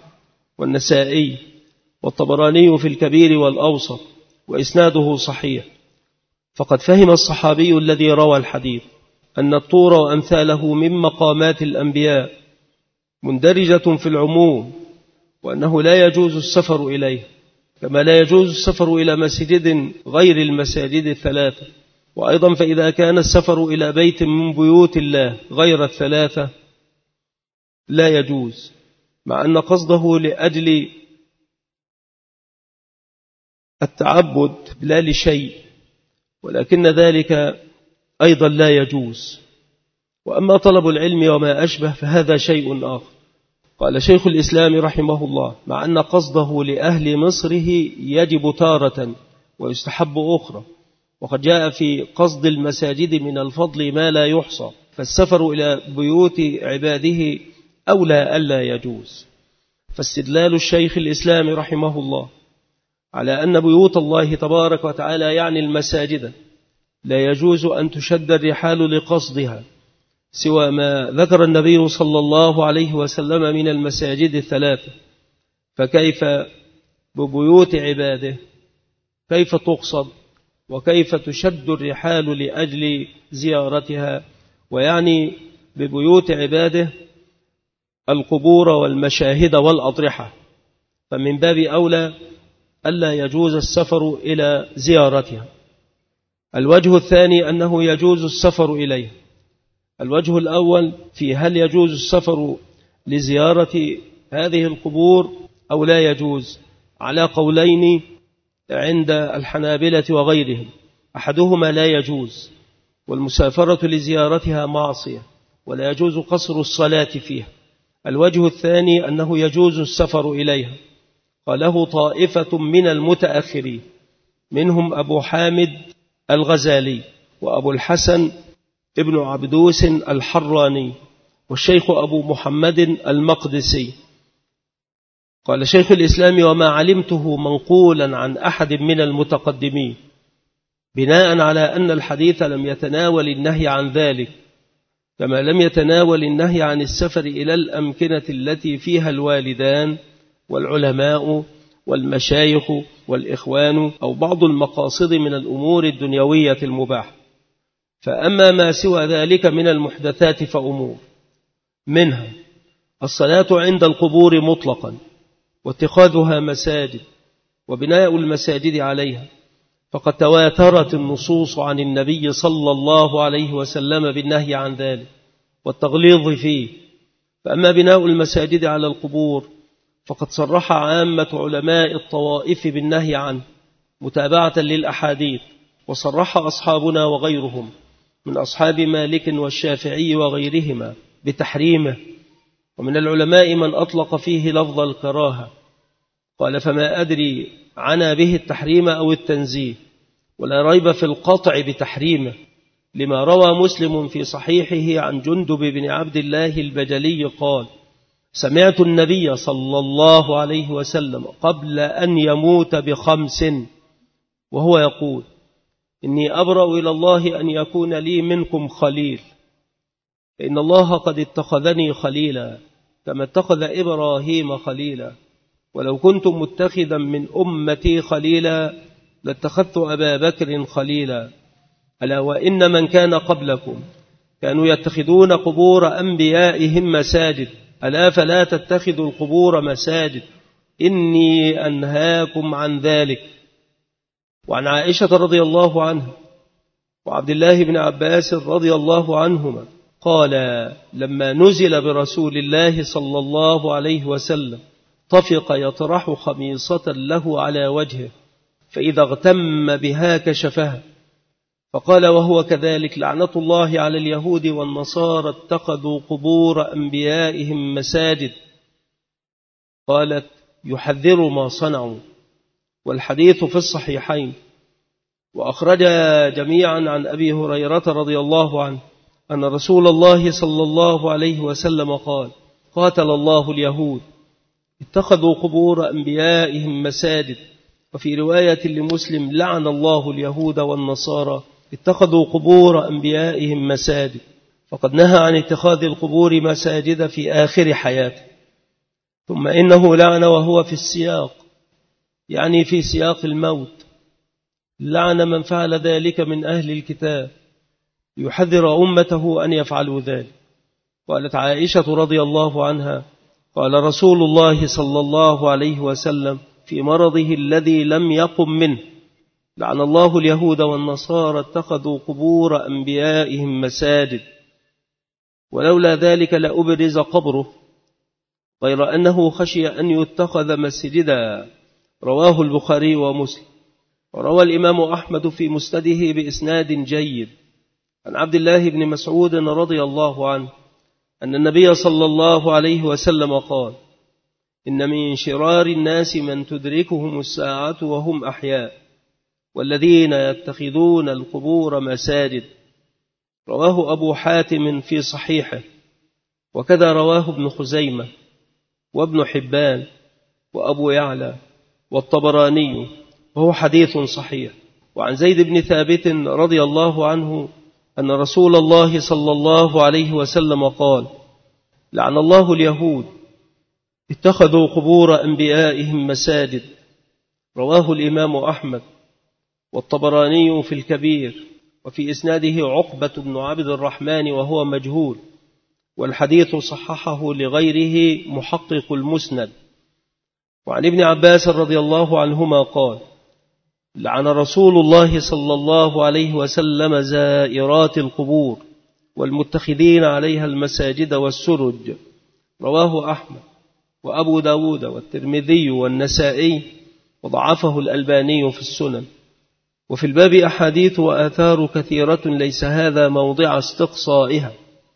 والنسائي والطبراني في الكبير والأوسط، وإسناده صحيح. فقد فهم الصحابي الذي روى الحديث أن الطور وأمثاله من مقامات الأنبياء مندرجة في العموم، وأنه لا يجوز السفر إليه، كما لا يجوز السفر إلى مسجد غير المساجد الثلاثة. وأيضا فإذا كان السفر إلى بيت من بيوت الله غير الثلاثة لا يجوز، مع أن قصده لأجل التعبد لا لشيء، ولكن ذلك أيضا لا يجوز. وأما طلب العلم وما أشبه فهذا شيء آخر. قال شيخ الإسلام رحمه الله: مع أن قصده لأهل مصره يجب تارة ويستحب أخرى، وقد جاء في قصد المساجد من الفضل ما لا يحصى، فالسفر إلى بيوت عباده أولى ألا يجوز. فاستدلال الشيخ الإسلام رحمه الله على أن بيوت الله تبارك وتعالى يعني المساجد لا يجوز أن تشد الرحال لقصدها سوى ما ذكر النبي صلى الله عليه وسلم من المساجد الثلاثة، فكيف ببيوت عباده؟ كيف تقصد وكيف تشد الرحال لأجل زيارتها؟ ويعني ببيوت عباده القبور والمشاهد والأضرحة، فمن باب أولى ألا يجوز السفر إلى زيارتها. الوجه الثاني أنه يجوز السفر إليه. الوجه الأول في هل يجوز السفر لزيارة هذه القبور أو لا يجوز، على قولين عند الحنابلة وغيرهم. أحدهما لا يجوز، والمسافرة لزيارتها معصية ولا يجوز قصر الصلاة فيها. الوجه الثاني أنه يجوز السفر إليها، قاله طائفة من المتأخرين، منهم أبو حامد الغزالي وأبو الحسن ابن عبدوس الحراني والشيخ أبو محمد المقدسي. قال شيخ الإسلام: وما علمته منقولا عن أحد من المتقدمين بناء على أن الحديث لم يتناول النهي عن ذلك، كما لم يتناول النهي عن السفر إلى الأمكنة التي فيها الوالدان والعلماء والمشايخ والإخوان أو بعض المقاصد من الأمور الدنيوية المباحة. فأما ما سوى ذلك من المحدثات فأمور، منها الصلاة عند القبور مطلقا، واتخاذها مساجد، وبناء المساجد عليها، فقد تواترت النصوص عن النبي صلى الله عليه وسلم بالنهي عن ذلك والتغليظ فيه. فأما بناء المساجد على القبور فقد صرح عامة علماء الطوائف بالنهي عنه متابعة للأحاديث، وصرح أصحابنا وغيرهم من أصحاب مالك والشافعي وغيرهما بتحريمه، ومن العلماء من أطلق فيه لفظ الكراهة. قال: فما أدري عنا به التحريم أو التنزيه، ولا ريب في القطع بتحريمه، لما روى مسلم في صحيحه عن جندب بن عبد الله البجلي قال: سمعت النبي صلى الله عليه وسلم قبل أن يموت بخمس وهو يقول: إني أبرأ إلى الله أن يكون لي منكم خليل، إن الله قد اتخذني خليلا كما اتخذ إبراهيم خليلا، ولو كنت متخذا من أمتي خليلا لاتخذت أبا بكر خليلا. ألا وإن من كان قبلكم كانوا يتخذون قبور أنبيائهم مساجد، ألا فلا تتخذوا القبور مساجد، إني أنهاكم عن ذلك. وعن عائشة رضي الله عنها وعبد الله بن عباس رضي الله عنهما قال: لما نزل برسول الله صلى الله عليه وسلم طفق يطرح خميصة له على وجهه، فإذا اغتم بها كشفها، فقال وهو كذلك: لعنة الله على اليهود والنصارى اتخذوا قبور أنبيائهم مساجد. قالت: يحذر ما صنعوا. والحديث في الصحيحين. وأخرج جميعا عن أبي هريرة رضي الله عنه أن رسول الله صلى الله عليه وسلم قال: قاتل الله اليهود اتخذوا قبور أنبيائهم مساجد. وفي رواية لمسلم: لعن الله اليهود والنصارى اتخذوا قبور أنبيائهم مساجد. فقد نهى عن اتخاذ القبور مساجد في آخر حياته. ثم إنه لعن وهو في السياق، يعني في سياق الموت، لعن من فعل ذلك من أهل الكتاب يحذر أمته أن يفعلوا ذلك. قالت عائشة رضي الله عنها قال رسول الله صلى الله عليه وسلم في مرضه الذي لم يقم منه لعن الله اليهود والنصارى اتخذوا قبور أنبيائهم مساجد، ولولا ذلك لأبرز قبره، غير أنه خشي أن يتخذ مسجدا. رواه البخاري ومسلم. وروى الإمام أحمد في مسنده بإسناد جيد عن عبد الله بن مسعود رضي الله عنه أن النبي صلى الله عليه وسلم قال إن من شرار الناس من تدركهم الساعة وهم أحياء والذين يتخذون القبور مساجد. رواه أبو حاتم في صحيحه، وكذا رواه ابن خزيمة وابن حبان وأبو يعلى والطبراني، وهو حديث صحيح. وعن زيد بن ثابت رضي الله عنه أن رسول الله صلى الله عليه وسلم قال لعن الله اليهود اتخذوا قبور أنبيائهم مساجد. رواه الإمام أحمد والطبراني في الكبير، وفي إسناده عقبة بن عبد الرحمن وهو مجهول، والحديث صححه لغيره محقق المسند. وعن ابن عباس رضي الله عنهما قال لعن رسول الله صلى الله عليه وسلم زائرات القبور والمتخذين عليها المساجد والسرج. رواه أحمد وأبو داود والترمذي والنسائي، وضعفه الألباني في السنن. وفي الباب أحاديث وآثار كثيرة ليس هذا موضع استقصائها،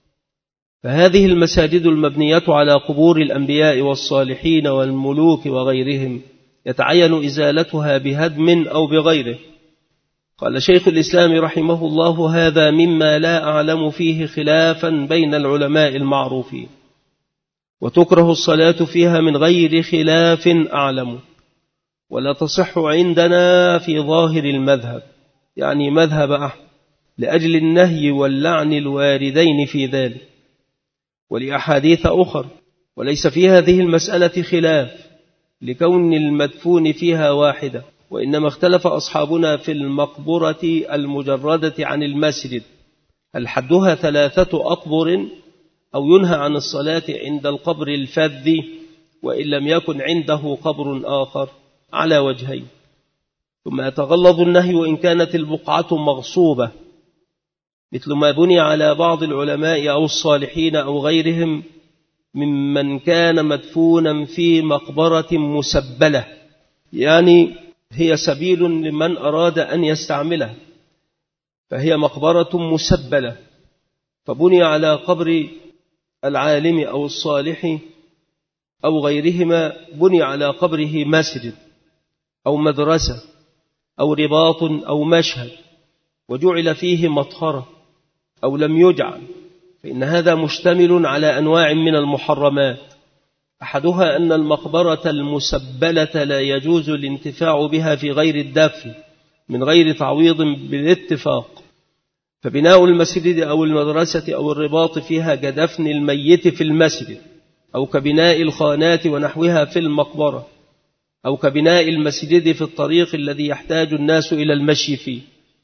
فهذه المساجد المبنية على قبور الأنبياء والصالحين والملوك وغيرهم يتعين إزالتها بهدم أو بغيره. قال شيخ الإسلام رحمه الله هذا مما لا أعلم فيه خلافا بين العلماء المعروفين، وتكره الصلاة فيها من غير خلاف أعلم، ولا تصح عندنا في ظاهر المذهب، يعني مذهب أحمد، لأجل النهي واللعن الواردين في ذلك، ولأحاديث أخر، وليس في هذه المسألة خلاف لكون المدفون فيها واحدة، وإنما اختلف أصحابنا في المقبرة المجردة عن المسجد هل حدها ثلاثة أقبر أو ينهى عن الصلاة عند القبر الفذ وإن لم يكن عنده قبر آخر، على وجهين. ثم يتغلظ النهي وإن كانت البقعة مغصوبة، مثل ما بني على بعض العلماء أو الصالحين أو غيرهم ممن كان مدفونا في مقبرة مسبلة، يعني هي سبيل لمن أراد أن يستعملها، فهي مقبرة مسبلة، فبني على قبر العالم أو الصالح أو غيرهما بني على قبره مسجد أو مدرسة أو رباط أو مشهد، وجعل فيه مطهرة أو لم يجعل، فإن هذا مشتمل على أنواع من المحرمات. أحدها أن المقبرة المسبلة لا يجوز الانتفاع بها في غير الدفن من غير تعويض بالاتفاق، فبناء المسجد أو المدرسة أو الرباط فيها كدفن الميت في المسجد، أو كبناء الخانات ونحوها في المقبرة، أو كبناء المسجد في الطريق الذي يحتاج الناس إلى المشي فيه.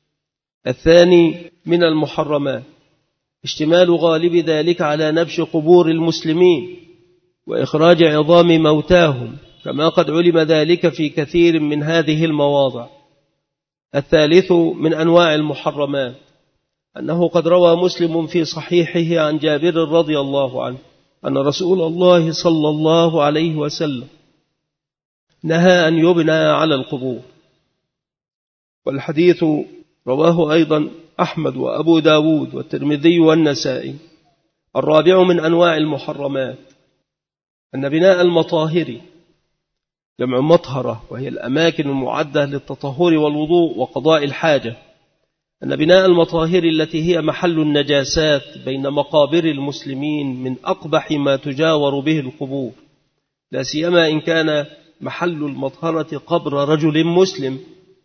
الثاني من المحرمات اشتمال غالب ذلك على نبش قبور المسلمين وإخراج عظام موتاهم، كما قد علم ذلك في كثير من هذه المواضع. الثالث من أنواع المحرمات أنه قد روى مسلم في صحيحه عن جابر رضي الله عنه أن رسول الله صلى الله عليه وسلم نهى أن يبنى على القبور، والحديث رواه أيضا أحمد وأبو داود والترمذي والنسائي. الرابع من أنواع المحرمات أن بناء المطاهر جمع مطهرة، وهي الأماكن المعدة للتطهر والوضوء وقضاء الحاجة، أن بناء المطاهر التي هي محل النجاسات بين مقابر المسلمين من أقبح ما تجاور به القبور، لا سيما إن كان محل المطهرة قبر رجل مسلم.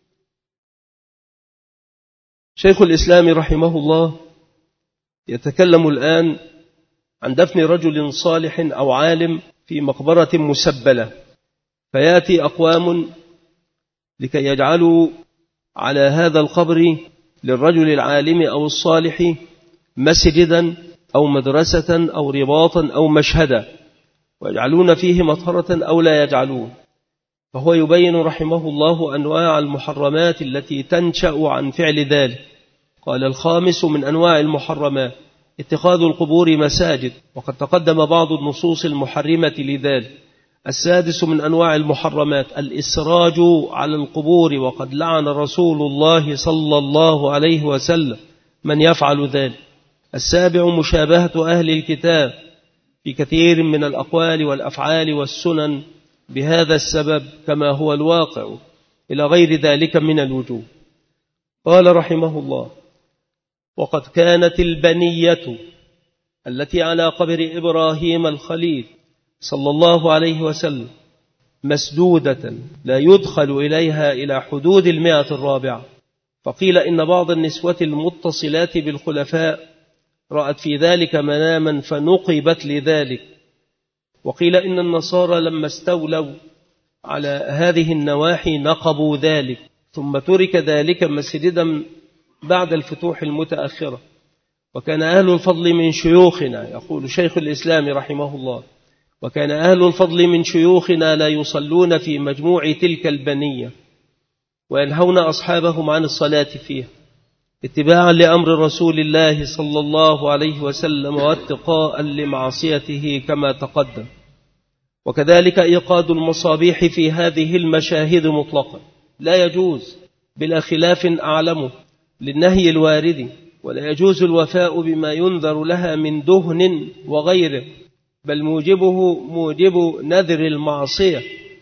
شيخ الإسلام رحمه الله يتكلم الآن عن دفن رجل صالح أو عالم في مقبرة مسبلة، فيأتي أقوام لكي يجعلوا على هذا القبر للرجل العالم أو الصالح مسجدا أو مدرسة أو رباطا أو مشهدا، ويجعلون فيه مطهرة أو لا يجعلون. فهو يبين رحمه الله أنواع المحرمات التي تنشأ عن فعل ذلك. قال: الخامس من أنواع المحرمات اتخاذ القبور مساجد، وقد تقدم بعض النصوص المحرمة لذلك. السادس من أنواع المحرمات الإسراج على القبور، وقد لعن رسول الله صلى الله عليه وسلم من يفعل ذلك. السابع مشابهة أهل الكتاب في كثير من الأقوال والأفعال والسنن بهذا السبب كما هو الواقع، إلى غير ذلك من الوجوه. قال رحمه الله: وقد كانت البنية التي على قبر إبراهيم الخليل صلى الله عليه وسلم مسدودة لا يدخل إليها إلى حدود المئة الرابعة. فقيل إن بعض النسوة المتصلات بالخلفاء رأت في ذلك مناما فنقبت لذلك. وقيل إن النصارى لما استولوا على هذه النواحي نقبوا ذلك، ثم ترك ذلك مسجدا بعد الفتوح المتأخرة. وكان أهل الفضل من شيوخنا، يقول شيخ الإسلام رحمه الله، وكان أهل الفضل من شيوخنا لا يصلون في مجموع تلك البنية، وينهون أصحابهم عن الصلاة فيها اتباعا لأمر رسول الله صلى الله عليه وسلم واتقاء لمعصيته كما تقدم. وكذلك إيقاد المصابيح في هذه المشاهد مطلقا لا يجوز بلا خلاف أعلمه للنهي الوارد، ولا يجوز الوفاء بما ينذر لها من دهن وغيره، بل موجبه موجب نذر المعصية،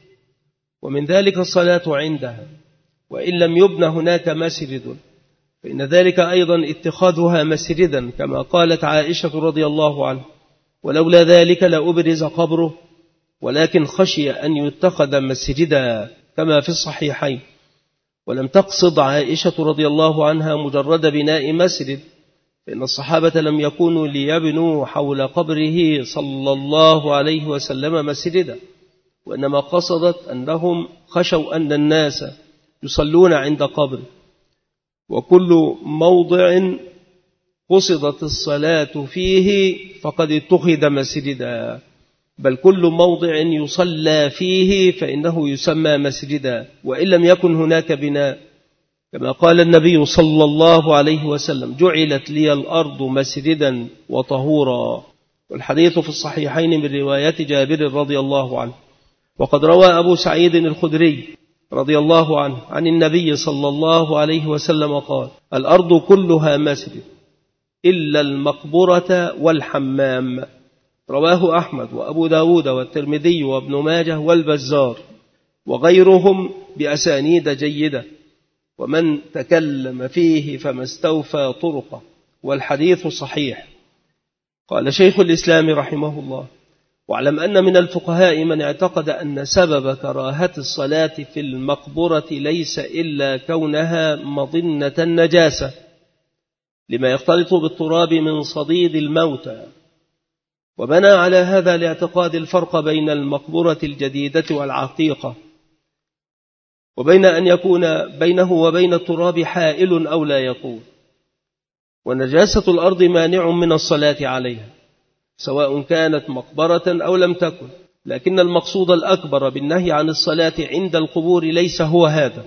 ومن ذلك الصلاة عندها وإن لم يبن هناك مسجد، فإن ذلك أيضا اتخاذها مسجدا كما قالت عائشة رضي الله عنها: ولولا ذلك لأبرز قبره ولكن خشي أن يتخذ مسجدا، كما في الصحيحين. ولم تقصد عائشة رضي الله عنها مجرد بناء مسجد، فإن الصحابة لم يكونوا ليبنوا حول قبره صلى الله عليه وسلم مسجدا، وإنما قصدت أنهم خشوا أن الناس يصلون عند قبره. وكل موضع قصدت الصلاة فيه فقد اتخذ مسجدا، بل كل موضع يصلى فيه فإنه يسمى مسجدا وإن لم يكن هناك بناء، كما قال النبي صلى الله عليه وسلم: جعلت لي الأرض مسجدا وطهورا. والحديث في الصحيحين من رواية جابر رضي الله عنه. وقد روى أبو سعيد الخدري رضي الله عنه عن النبي صلى الله عليه وسلم قال: الأرض كلها مسجد إلا المقبرة والحمام. رواه أحمد وأبو داود والترمذي وابن ماجه والبزار وغيرهم بأسانيد جيدة، ومن تكلم فيه فما استوفى طرقه، والحديث صحيح. قال شيخ الإسلام رحمه الله: واعلم أن من الفقهاء من اعتقد أن سبب كراهة الصلاة في المقبرة ليس إلا كونها مظنة النجاسة لما يختلط بالتراب من صديد الموتى، وبنى على هذا الاعتقاد الفرق بين المقبرة الجديدة والعتيقة، وبين أن يكون بينه وبين التراب حائل أو لا يطول. ونجاسة الأرض مانع من الصلاة عليها سواء كانت مقبرة أو لم تكن، لكن المقصود الأكبر بالنهي عن الصلاة عند القبور ليس هو هذا،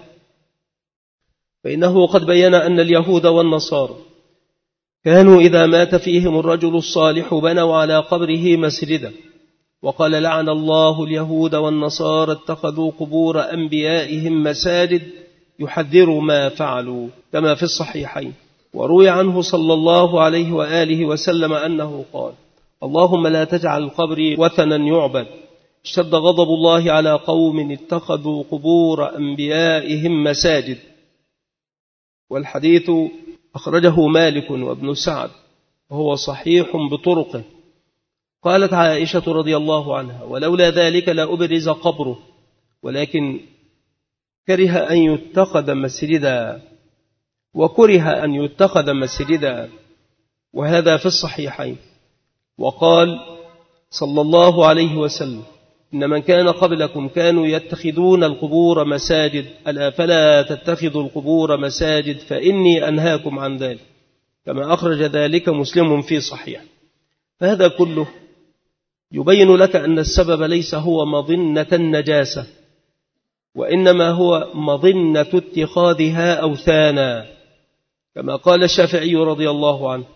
فإنه قد بين أن اليهود والنصارى كانوا إذا مات فيهم الرجل الصالح بنوا على قبره مسجدا، وقال: لعن الله اليهود والنصارى اتخذوا قبور أنبيائهم مساجد يحذر ما فعلوا، كما في الصحيحين. وروي عنه صلى الله عليه وآله وسلم أنه قال: اللهم لا تجعل قبري وثنا يعبد، اشتد غضب الله على قوم اتخذوا قبور أنبيائهم مساجد. والحديث أخرجه مالك وابن سعد وهو صحيح بطرقه. قالت عائشة رضي الله عنها: ولولا ذلك لأبرز قبره ولكن كره أن يتخذ مسجدا، وكره أن يتخذ مسجدا، وهذا في الصحيحين. وقال صلى الله عليه وسلم: إن من كان قبلكم كانوا يتخذون القبور مساجد ألا فلا تتخذوا القبور مساجد فإني أنهاكم عن ذلك، كما أخرج ذلك مسلم في صحيح. فهذا كله يبين لك أن السبب ليس هو مظنة النجاسة، وإنما هو مظنة اتخاذها أوثانا، كما قال الشافعي رضي الله عنه: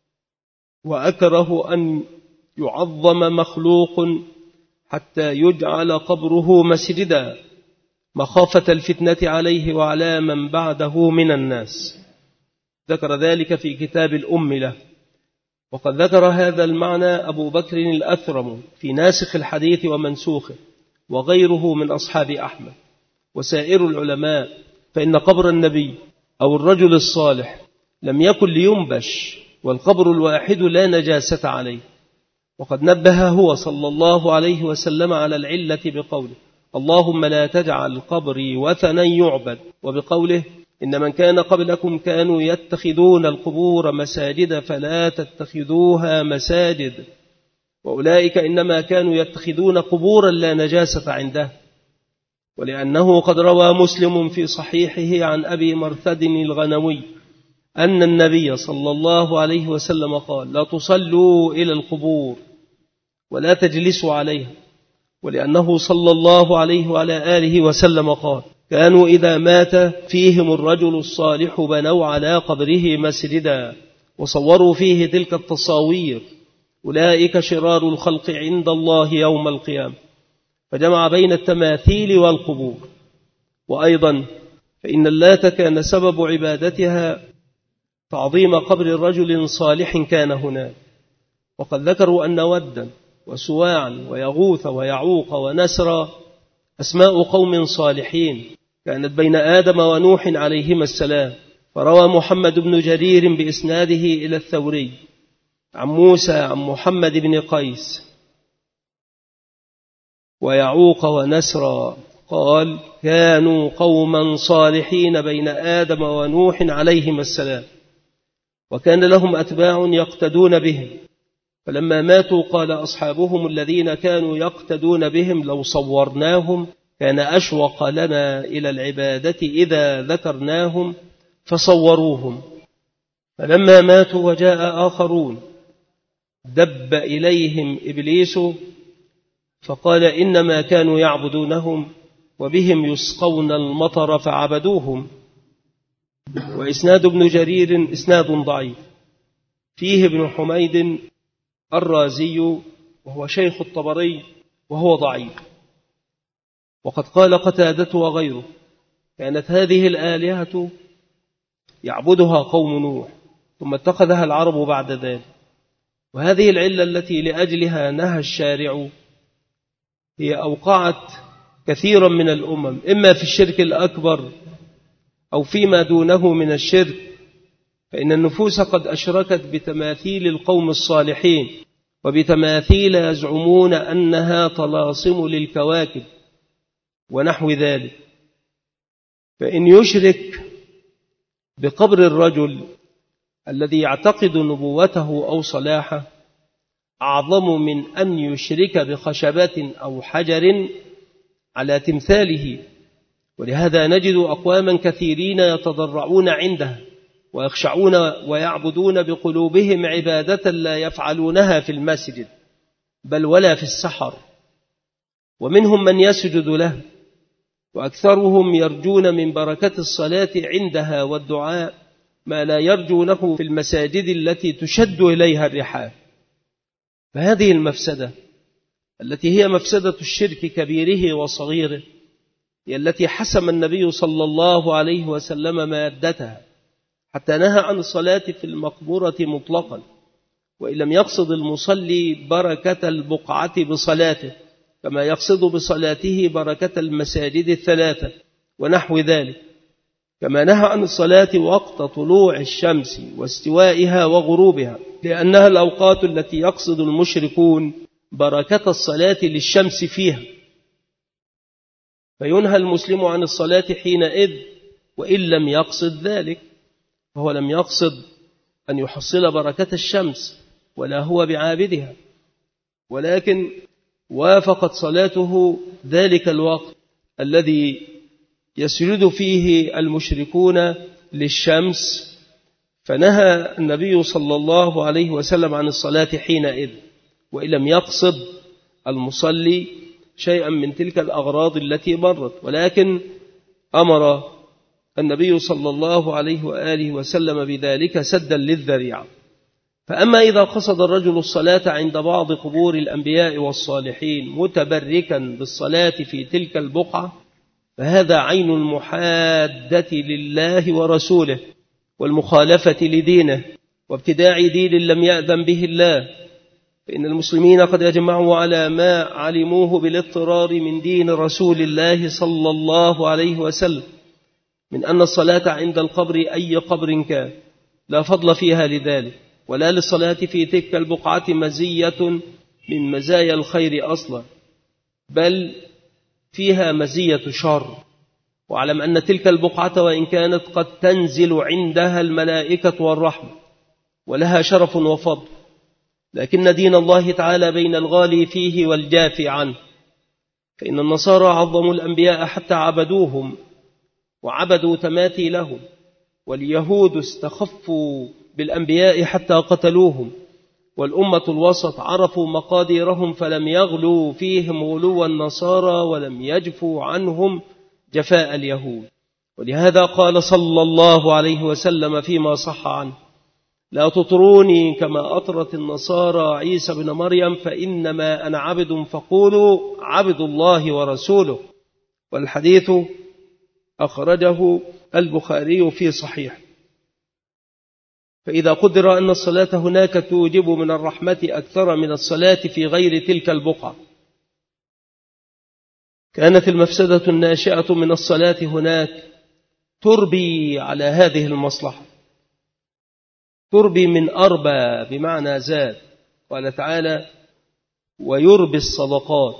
وأكره أن يعظم مخلوق حتى يجعل قبره مسجدا مخافة الفتنة عليه وعلى من بعده من الناس. ذكر ذلك في كتاب الأم له. وقد ذكر هذا المعنى أبو بكر الأثرم في ناسخ الحديث ومنسوخه وغيره من أصحاب أحمد وسائر العلماء، فإن قبر النبي أو الرجل الصالح لم يكن لينبش، والقبر الواحد لا نجاسة عليه. وقد نبه هو صلى الله عليه وسلم على العلة بقوله: اللهم لا تجعل قبري وثنا يعبد، وبقوله: إن من كان قبلكم كانوا يتخذون القبور مساجد فلا تتخذوها مساجد، وأولئك إنما كانوا يتخذون قبورا لا نجاسة عنده. ولأنه قد روى مسلم في صحيحه عن أبي مرثد الغنوي أن النبي صلى الله عليه وسلم قال: لا تصلوا إلى القبور ولا تجلسوا عليها. ولأنه صلى الله عليه وعلى آله وسلم قال: كانوا إذا مات فيهم الرجل الصالح بنوا على قبره مسجدا وصوروا فيه تلك التصاوير، أولئك شرار الخلق عند الله يوم القيامة. فجمع بين التماثيل والقبور. وأيضا فإن اللات كان سبب عبادتها تعظيم قبر رجل صالح كان هناك. وقد ذكروا أن ودا وسواعا ويغوث ويعوق ونسرا أسماء قوم صالحين كانت بين آدم ونوح عليهما السلام. فروى محمد بن جرير بإسناده إلى الثوري عن موسى عن محمد بن قيس: ويعوق ونسرا قال: كانوا قوما صالحين بين آدم ونوح عليهما السلام، وكان لهم أتباع يقتدون بهم، فلما ماتوا قال أصحابهم الذين كانوا يقتدون بهم: لو صورناهم كان أشوق لنا إلى العبادة إذا ذكرناهم، فصوروهم. فلما ماتوا وجاء آخرون دب إليهم إبليس فقال: إنما كانوا يعبدونهم وبهم يسقون المطر فعبدوهم. وإسناد ابن جرير إسناد ضعيف، فيه ابن حميد الرازي وهو شيخ الطبري وهو ضعيف. وقد قال قتادة وغيره: كانت هذه الآلهة يعبدها قوم نوح ثم اتخذها العرب بعد ذلك. وهذه العلة التي لأجلها نهى الشارع هي أوقعت كثيرا من الأمم إما في الشرك الأكبر أو فيما دونه من الشرك، فإن النفوس قد أشركت بتماثيل القوم الصالحين وبتماثيل يزعمون أنها طلاسم للكواكب ونحو ذلك. فإن يشرك بقبر الرجل الذي يعتقد نبوته أو صلاحه أعظم من أن يشرك بخشبة أو حجر على تمثاله. ولهذا نجد أقواما كثيرين يتضرعون عنده ويخشعون ويعبدون بقلوبهم عبادة لا يفعلونها في المسجد بل ولا في السحر، ومنهم من يسجد له، وأكثرهم يرجون من بركة الصلاة عندها والدعاء ما لا يرجونه في المساجد التي تشد إليها الرحال. فهذه المفسدة التي هي مفسدة الشرك كبيره وصغيره هي التي حسم النبي صلى الله عليه وسلم مادتها، حتى نهى عن الصلاة في المقبورة مطلقا، وإن لم يقصد المصلي بركة البقعة بصلاته كما يقصد بصلاته بركة المساجد الثلاثة ونحو ذلك. كما نهى عن الصلاة وقت طلوع الشمس واستوائها وغروبها، لأنها الأوقات التي يقصد المشركون بركة الصلاة للشمس فيها، فينهى المسلم عن الصلاة حينئذ وإن لم يقصد ذلك، فهو لم يقصد أن يحصل بركة الشمس ولا هو بعابدها، ولكن وافقت صلاته ذلك الوقت الذي يسجد فيه المشركون للشمس، فنهى النبي صلى الله عليه وسلم عن الصلاة حينئذ، وإن لم يقصد المصلي شيئا من تلك الأغراض التي مرت، ولكن أمر النبي صلى الله عليه وآله وسلم بذلك سدا للذريعة. فأما إذا قصد الرجل الصلاة عند بعض قبور الأنبياء والصالحين متبركا بالصلاة في تلك البقعة، فهذا عين المحادة لله ورسوله والمخالفة لدينه وابتداع دين لم يأذن به الله، فإن المسلمين قد يجمعوا على ما علموه بالاضطرار من دين رسول الله صلى الله عليه وسلم من أن الصلاة عند القبر أي قبر كان لا فضل فيها لذلك، ولا للصلاة في تلك البقعة مزية من مزايا الخير أصلا، بل فيها مزية شر. واعلم أن تلك البقعة وإن كانت قد تنزل عندها الملائكة والرحمة ولها شرف وفضل، لكن دين الله تعالى بين الغالي فيه والجافي عنه، فإن النصارى عظموا الأنبياء حتى عبدوهم وعبدوا تماثيلهم، واليهود استخفوا بالأنبياء حتى قتلوهم، والأمة الوسط عرفوا مقاديرهم فلم يغلوا فيهم غلو النصارى ولم يجفوا عنهم جفاء اليهود. ولهذا قال صلى الله عليه وسلم فيما صح عنه: لا تطروني كما أطرت النصارى عيسى بن مريم، فإنما أنا عبد فقولوا عبد الله ورسوله. والحديث أخرجه البخاري في صحيح. فإذا قدر أن الصلاة هناك توجب من الرحمة أكثر من الصلاة في غير تلك البقعة، كانت المفسدة الناشئة من الصلاة هناك تربي على هذه المصلحة، تربي من أربى بمعنى زاد. قال تعالى: ويربي الصدقات.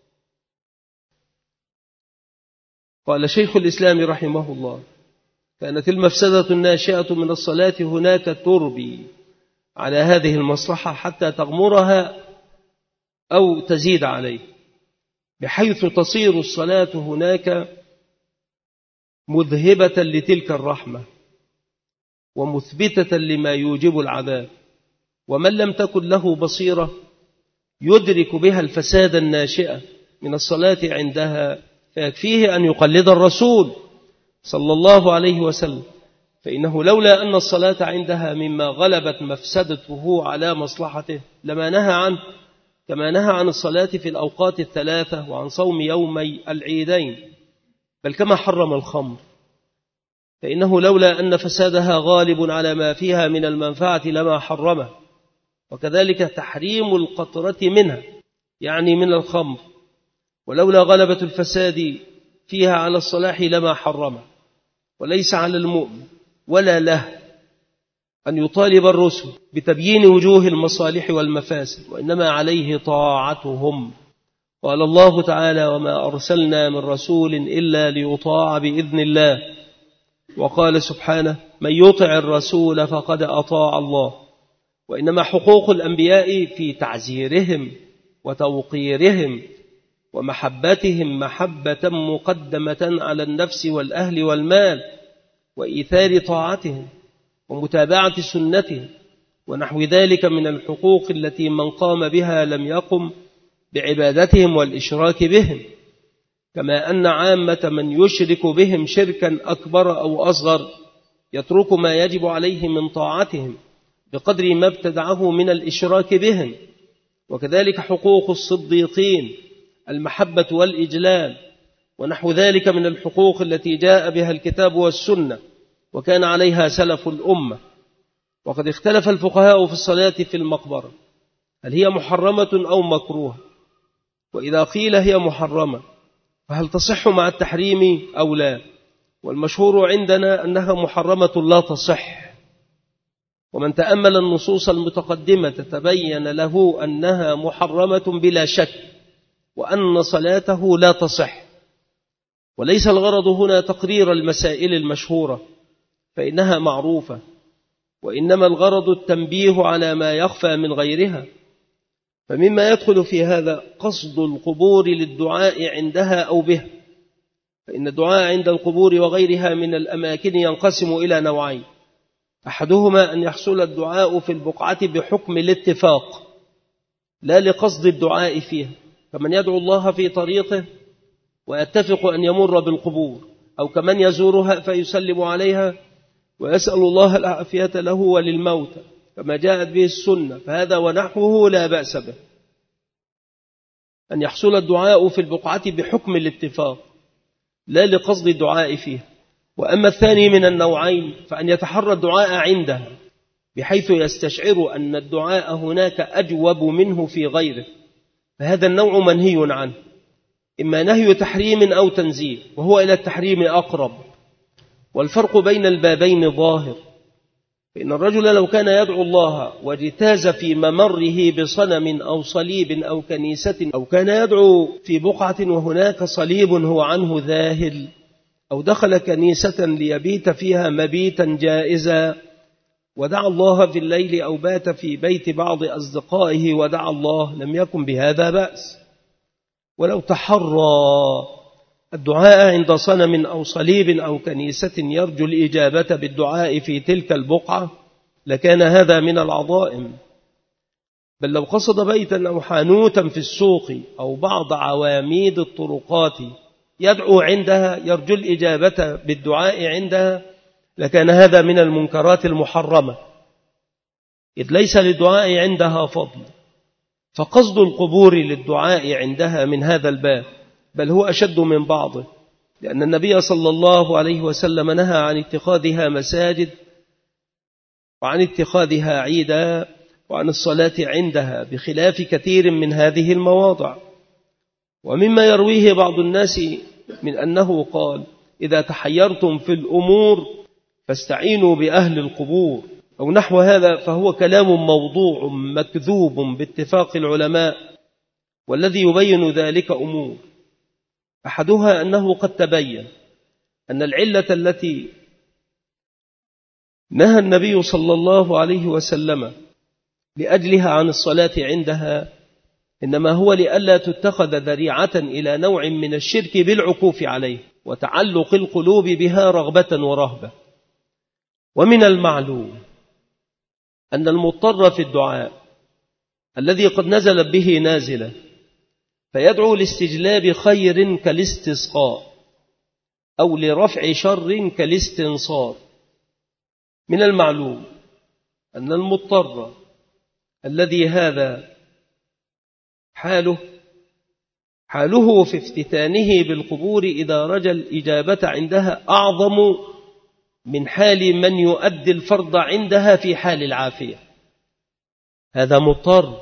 قال شيخ الإسلام رحمه الله: كانت المفسدة الناشئة من الصلاة هناك تربي على هذه المصلحة حتى تغمرها أو تزيد عليه، بحيث تصير الصلاة هناك مذهبة لتلك الرحمة ومثبتة لما يوجب العذاب، ومن لم تكن له بصيرة يدرك بها الفساد الناشئة من الصلاة عندها، فيكفيه أن يقلد الرسول صلى الله عليه وسلم، فإنه لولا أن الصلاة عندها مما غلبت مفسدته على مصلحته لما نهى عنه، كما نهى عن الصلاة في الأوقات الثلاثة وعن صوم يومي العيدين، بل كما حرم الخمر، فإنه لولا أن فسادها غالب على ما فيها من المنفعة لما حرمه. وكذلك تحريم القطرة منها يعني من الخمر، ولولا غلبة الفساد فيها على الصلاح لما حرمه. وليس على المؤمن ولا له أن يطالب الرسل بتبيين وجوه المصالح والمفاسد، وإنما عليه طاعتهم. قال الله تعالى: وما أرسلنا من رسول إلا ليطاع بإذن الله. وقال سبحانه: من يطع الرسول فقد أطاع الله. وإنما حقوق الأنبياء في تعزيرهم وتوقيرهم ومحبتهم محبة مقدمة على النفس والأهل والمال، وإيثار طاعتهم ومتابعة سنتهم ونحو ذلك من الحقوق التي من قام بها لم يقم بعبادتهم والإشراك بهم، كما أن عامة من يشرك بهم شركا أكبر أو أصغر يترك ما يجب عليه من طاعتهم بقدر ما ابتدعه من الإشراك بهم. وكذلك حقوق الصديقين المحبة والإجلال ونحو ذلك من الحقوق التي جاء بها الكتاب والسنة وكان عليها سلف الأمة. وقد اختلف الفقهاء في الصلاة في المقبرة، هل هي محرمة أو مكروهة؟ وإذا قيل هي محرمة فهل تصح مع التحريم أو لا؟ والمشهور عندنا أنها محرمة لا تصح، ومن تأمل النصوص المتقدمة تبين له أنها محرمة بلا شك، وأن صلاته لا تصح. وليس الغرض هنا تقرير المسائل المشهورة فإنها معروفة، وإنما الغرض التنبيه على ما يخفى من غيرها، فمما يدخل في هذا قصد القبور للدعاء عندها أو بها، فإن الدعاء عند القبور وغيرها من الأماكن ينقسم إلى نوعين: أحدهما أن يحصل الدعاء في البقعة بحكم الاتفاق لا لقصد الدعاء فيها، كمن يدعو الله في طريقه ويتفق أن يمر بالقبور، أو كمن يزورها فيسلم عليها ويسأل الله العافية له وللموتى كما جاءت به السنة، فهذا ونحوه لا بأس به، أن يحصل الدعاء في البقعة بحكم الاتفاق لا لقصد الدعاء فيها. وأما الثاني من النوعين فأن يتحرى الدعاء عندها بحيث يستشعر أن الدعاء هناك أجوب منه في غيره، فهذا النوع منهي عنه، إما نهي تحريم أو تنزيه، وهو إلى التحريم أقرب. والفرق بين البابين ظاهر، فإن الرجل لو كان يدعو الله واجتاز في ممره بصنم أو صليب أو كنيسة، أو كان يدعو في بقعة وهناك صليب هو عنه ذاهل، أو دخل كنيسة ليبيت فيها مبيتا جائزا ودعا الله في الليل، أو بات في بيت بعض أصدقائه ودعا الله، لم يكن بهذا بأس. ولو تحرى الدعاء عند صنم أو صليب أو كنيسة يرجو الإجابة بالدعاء في تلك البقعة لكان هذا من العظائم. بل لو قصد بيتا أو حانوتا في السوق أو بعض عواميد الطرقات يدعو عندها يرجو الإجابة بالدعاء عندها لكان هذا من المنكرات المحرمة، إذ ليس للدعاء عندها فضل. فقصد القبور للدعاء عندها من هذا الباب، بل هو أشد من بعضه، لأن النبي صلى الله عليه وسلم نهى عن اتخاذها مساجد وعن اتخاذها عيدا وعن الصلاة عندها، بخلاف كثير من هذه المواضع. ومما يرويه بعض الناس من أنه قال: إذا تحيرتم في الأمور فاستعينوا بأهل القبور أو نحو هذا، فهو كلام موضوع مكذوب باتفاق العلماء. والذي يبين ذلك أمور: أحدها أنه قد تبين أن العلة التي نهى النبي صلى الله عليه وسلم لأجلها عن الصلاة عندها إنما هو لئلا تتخذ ذريعة إلى نوع من الشرك بالعكوف عليه وتعلق القلوب بها رغبة ورهبة. ومن المعلوم أن المضطر في الدعاء الذي قد نزل به نازلة فيدعو لاستجلاب خير كالاستسقاء أو لرفع شر كالاستنصار، من المعلوم أن المضطر الذي هذا حاله حاله في افتتانه بالقبور إذا رجى الإجابة عندها أعظم من حال من يؤدي الفرض عندها في حال العافية. هذا مضطر،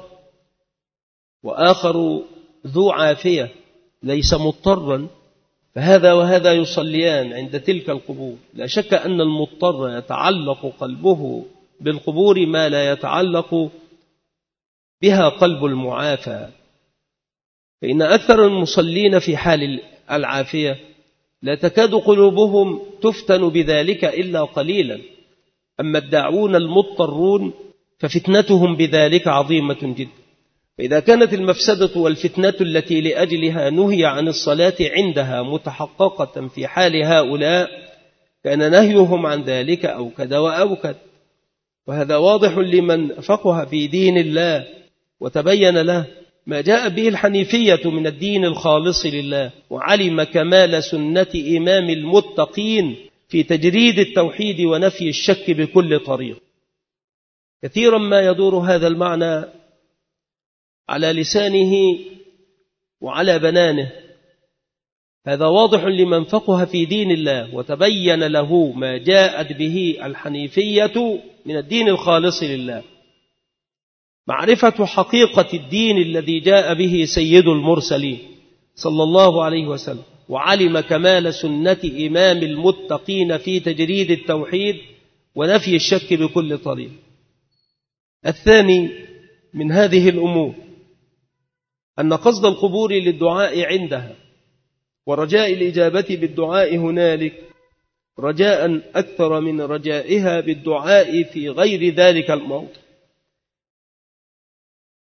وآخر ذو عافية ليس مضطرا، فهذا وهذا يصليان عند تلك القبور. لا شك أن المضطر يتعلق قلبه بالقبور ما لا يتعلق بها قلب المعافى، فإن أكثر المصلين في حال العافية لا تكاد قلوبهم تفتن بذلك إلا قليلا، أما الداعون المضطرون ففتنتهم بذلك عظيمة جدا. فإذا كانت المفسدة والفتنة التي لأجلها نهي عن الصلاة عندها متحققة في حال هؤلاء كان نهيهم عن ذلك أوكد وأوكد. وهذا واضح لمن فقه في دين الله وتبين له ما جاء به الحنيفية من الدين الخالص لله، وعلم كمال سنة إمام المتقين في تجريد التوحيد ونفي الشك بكل طريق. كثيرا ما يدور هذا المعنى على لسانه وعلى بنانه. هذا واضح لمن فقه في دين الله وتبين له ما جاءت به الحنيفية من الدين الخالص لله، معرفة حقيقة الدين الذي جاء به سيد المرسلين صلى الله عليه وسلم، وعلم كمال سنة إمام المتقين في تجريد التوحيد ونفي الشك بكل طريق. الثاني من هذه الأمور أن قصد القبور للدعاء عندها ورجاء الإجابة بالدعاء هنالك رجاء أكثر من رجائها بالدعاء في غير ذلك الموضع.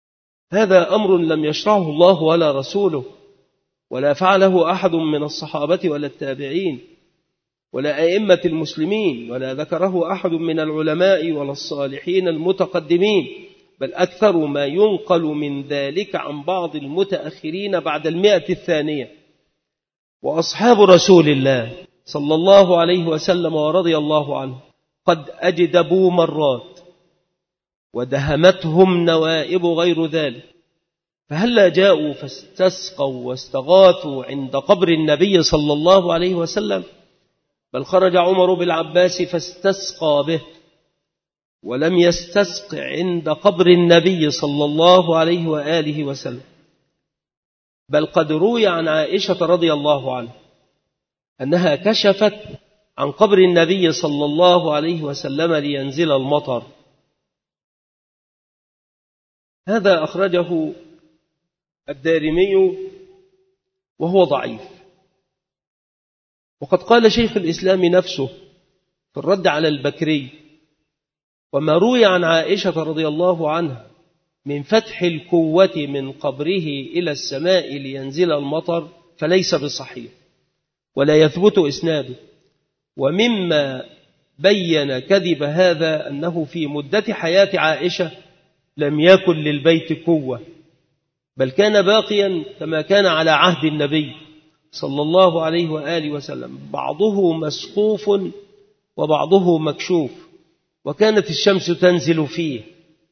هذا أمر لم يشرعه الله ولا رسوله، ولا فعله أحد من الصحابة ولا التابعين ولا أئمة المسلمين، ولا ذكره أحد من العلماء ولا الصالحين المتقدمين، بل أكثر ما ينقل من ذلك عن بعض المتأخرين بعد المئة الثانية. وأصحاب رسول الله صلى الله عليه وسلم ورضي الله عنه قد أجدبوا مرات ودهمتهم نوائب غير ذلك، فهلا جاءوا فاستسقوا واستغاثوا عند قبر النبي صلى الله عليه وسلم؟ بل خرج عمر بالعباس فاستسقى به، ولم يستسق عند قبر النبي صلى الله عليه وآله وسلم. بل قد روي عن عائشة رضي الله عنها أنها كشفت عن قبر النبي صلى الله عليه وسلم لينزل المطر. هذا أخرجه الدارمي وهو ضعيف. وقد قال شيخ الإسلام نفسه في الرد على البكري: وما روي عن عائشة رضي الله عنها من فتح الكوة من قبره إلى السماء لينزل المطر فليس بصحيح ولا يثبت إسناده. ومما بين كذب هذا أنه في مدة حياة عائشة لم يكن للبيت كوة، بل كان باقيا كما كان على عهد النبي صلى الله عليه وآله وسلم، بعضه مسقوف وبعضه مكشوف، وكانت الشمس تنزل فيه.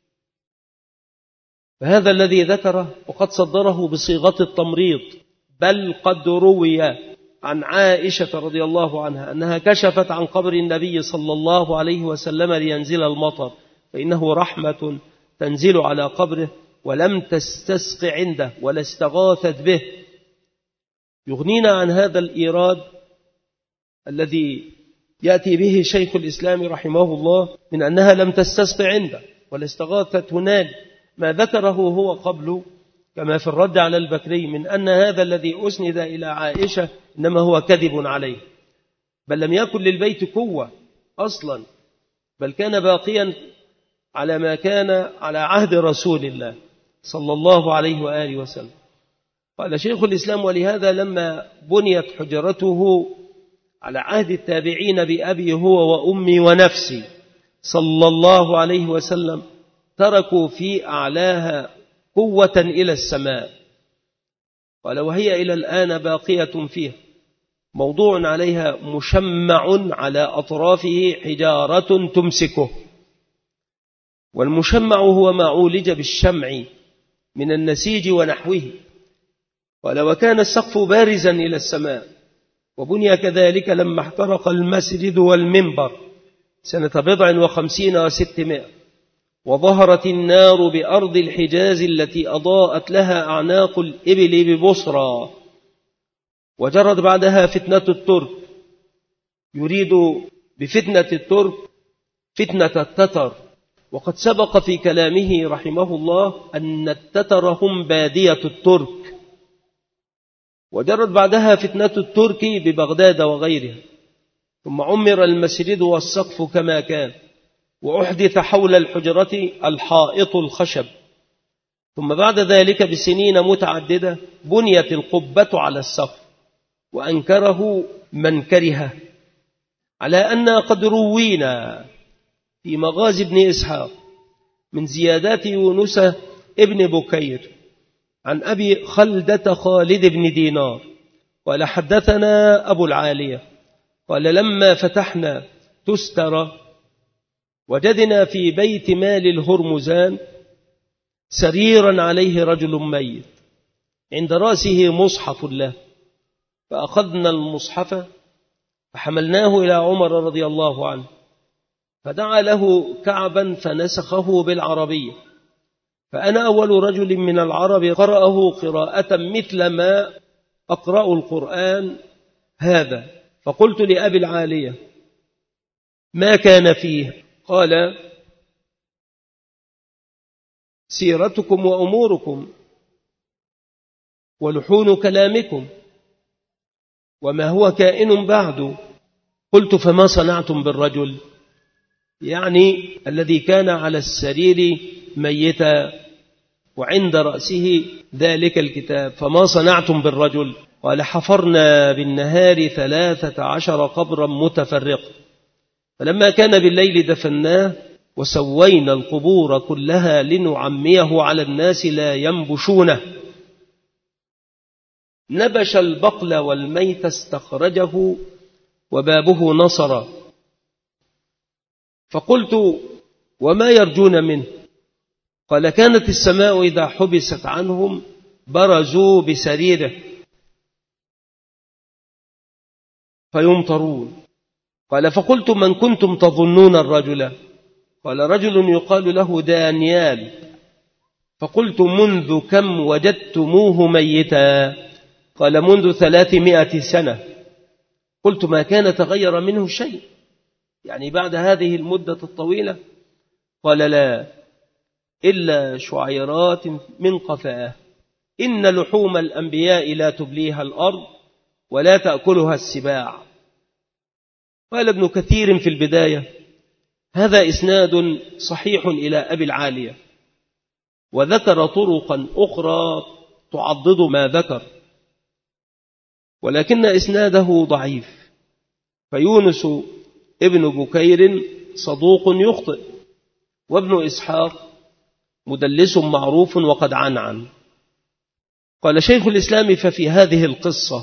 فهذا الذي ذكره وقد صدره بصيغة التمريض. بل قد روي عن عائشة رضي الله عنها أنها كشفت عن قبر النبي صلى الله عليه وسلم لينزل المطر، فإنه رحمة تنزل على قبره، ولم تستسق عنده ولا استغاثت به. يغنينا عن هذا الإيراد الذي يأتي به شيخ الإسلام رحمه الله من أنها لم تستسق عنده ولا استغاثت هنالك، ما ذكره هو قبل كما في الرد على البكري من أن هذا الذي أسند إلى عائشة إنما هو كذب عليه، بل لم يكن للبيت قوة أصلا، بل كان باقيا على ما كان على عهد رسول الله صلى الله عليه وآله وسلم. قال شيخ الإسلام: ولهذا لما بنيت حجرته على عهد التابعين بأبي هو وأمي ونفسي صلى الله عليه وسلم تركوا في أعلاها قوة إلى السماء. قال: وهي إلى الآن باقية فيها، موضوع عليها مشمع على أطرافه حجارة تمسكه. والمشمع هو ما عولج بالشمع من النسيج ونحوه. قال: وكان السقف بارزا إلى السماء، وبني كذلك لما احترق المسجد والمنبر سنة بضع وخمسين وستمائة، وظهرت النار بأرض الحجاز التي أضاءت لها أعناق الإبل ببصرى، وجرت بعدها فتنة الترك. يريد بفتنة الترك فتنة التتر، وقد سبق في كلامه رحمه الله أن التتر هم بادية الترك، وجرت بعدها فتنة الترك ببغداد وغيرها، ثم عمر المسجد والسقف كما كان، وأحدث حول الحجرة الحائط الخشب، ثم بعد ذلك بسنين متعددة بنيت القبة على السقف، وأنكره من كره، على أن قد روينا في مغازي ابن إسحاق من زيادات يونس ابن بكير عن أبي خلدة خالد بن دينار قال: حدثنا أبو العالية قال: لما فتحنا تستر وجدنا في بيت مال الهرمزان سريرا عليه رجل ميت، عند رأسه مصحف له، فأخذنا المصحف فحملناه إلى عمر رضي الله عنه، فدعا له كعبا فنسخه بالعربية، فأنا أول رجل من العرب قرأه قراءة مثل ما أقرأ القرآن هذا. فقلت لأبي العالية: ما كان فيه؟ قال: سيرتكم وأموركم ولحون كلامكم وما هو كائن بعد. قلت: فما صنعتم بالرجل؟ يعني الذي كان على السرير ميتا وعند رأسه ذلك الكتاب، فما صنعتم بالرجل؟ قال حفرنا بالنهار ثلاثة عشر قبرا متفرقا، فلما كان بالليل دفناه وسوينا القبور كلها لنعميه على الناس لا ينبشونه. نبش البقل والميت استخرجه وبابه نصر، فقلت وما يرجون منه؟ قال كانت السماء إذا حبست عنهم برزوا بسريره فيمطرون. قال فقلت من كنتم تظنون الرجل؟ قال رجل يقال له دانيال. فقلت منذ كم وجدتموه ميتا؟ قال منذ ثلاثمائة سنة. قلت ما كان تغير منه شيء يعني بعد هذه المدة الطويلة؟ قال لا إلا شعيرات من قفاه، إن لحوم الأنبياء لا تبليها الأرض ولا تأكلها السباع. قال ابن كثير في البداية هذا إسناد صحيح إلى أبي العالية، وذكر طرقا أخرى تعضد ما ذكر، ولكن إسناده ضعيف، فيونس ابن بكير صدوق يخطئ، وابن إسحاق مدلس معروف وقد عنعن. قال شيخ الإسلام ففي هذه القصة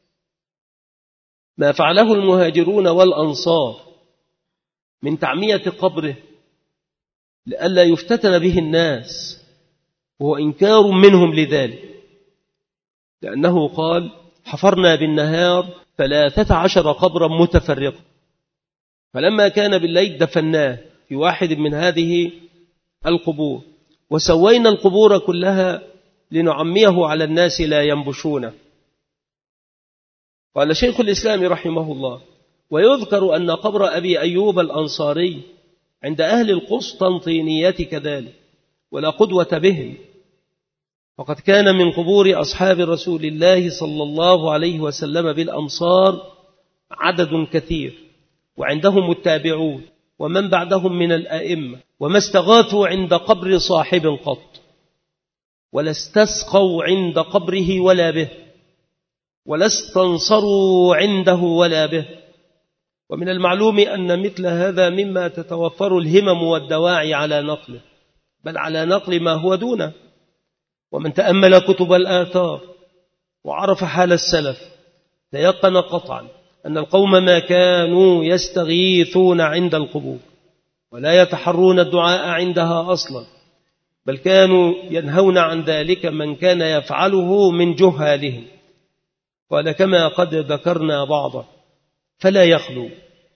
ما فعله المهاجرون والأنصار من تعمية قبره لئلا يفتتن به الناس، وهو إنكار منهم لذلك، لأنه قال حفرنا بالنهار ثلاثة عشر قبرا متفرقا، فلما كان بالليل دفناه في واحد من هذه القبور وسوينا القبور كلها لنعميه على الناس لا ينبشونه. قال شيخ الإسلام رحمه الله ويذكر أن قبر أبي أيوب الأنصاري عند أهل القسطنطينية كذلك ولا قدوة بهم، فقد كان من قبور أصحاب رسول الله صلى الله عليه وسلم بالأمصار عدد كثير، وعندهم التابعون ومن بعدهم من الأئمة، وما استغاثوا عند قبر صاحب قط، ولا استسقوا عند قبره ولا به، ولا استنصروا عنده ولا به. ومن المعلوم أن مثل هذا مما تتوفر الهمم والدواعي على نقله، بل على نقل ما هو دونه. ومن تأمل كتب الآثار وعرف حال السلف تيقن قطعا أن القوم ما كانوا يستغيثون عند القبور ولا يتحرون الدعاء عندها أصلا، بل كانوا ينهون عن ذلك من كان يفعله من جهالهم. قال كما قد ذكرنا بعضا فلا يخلو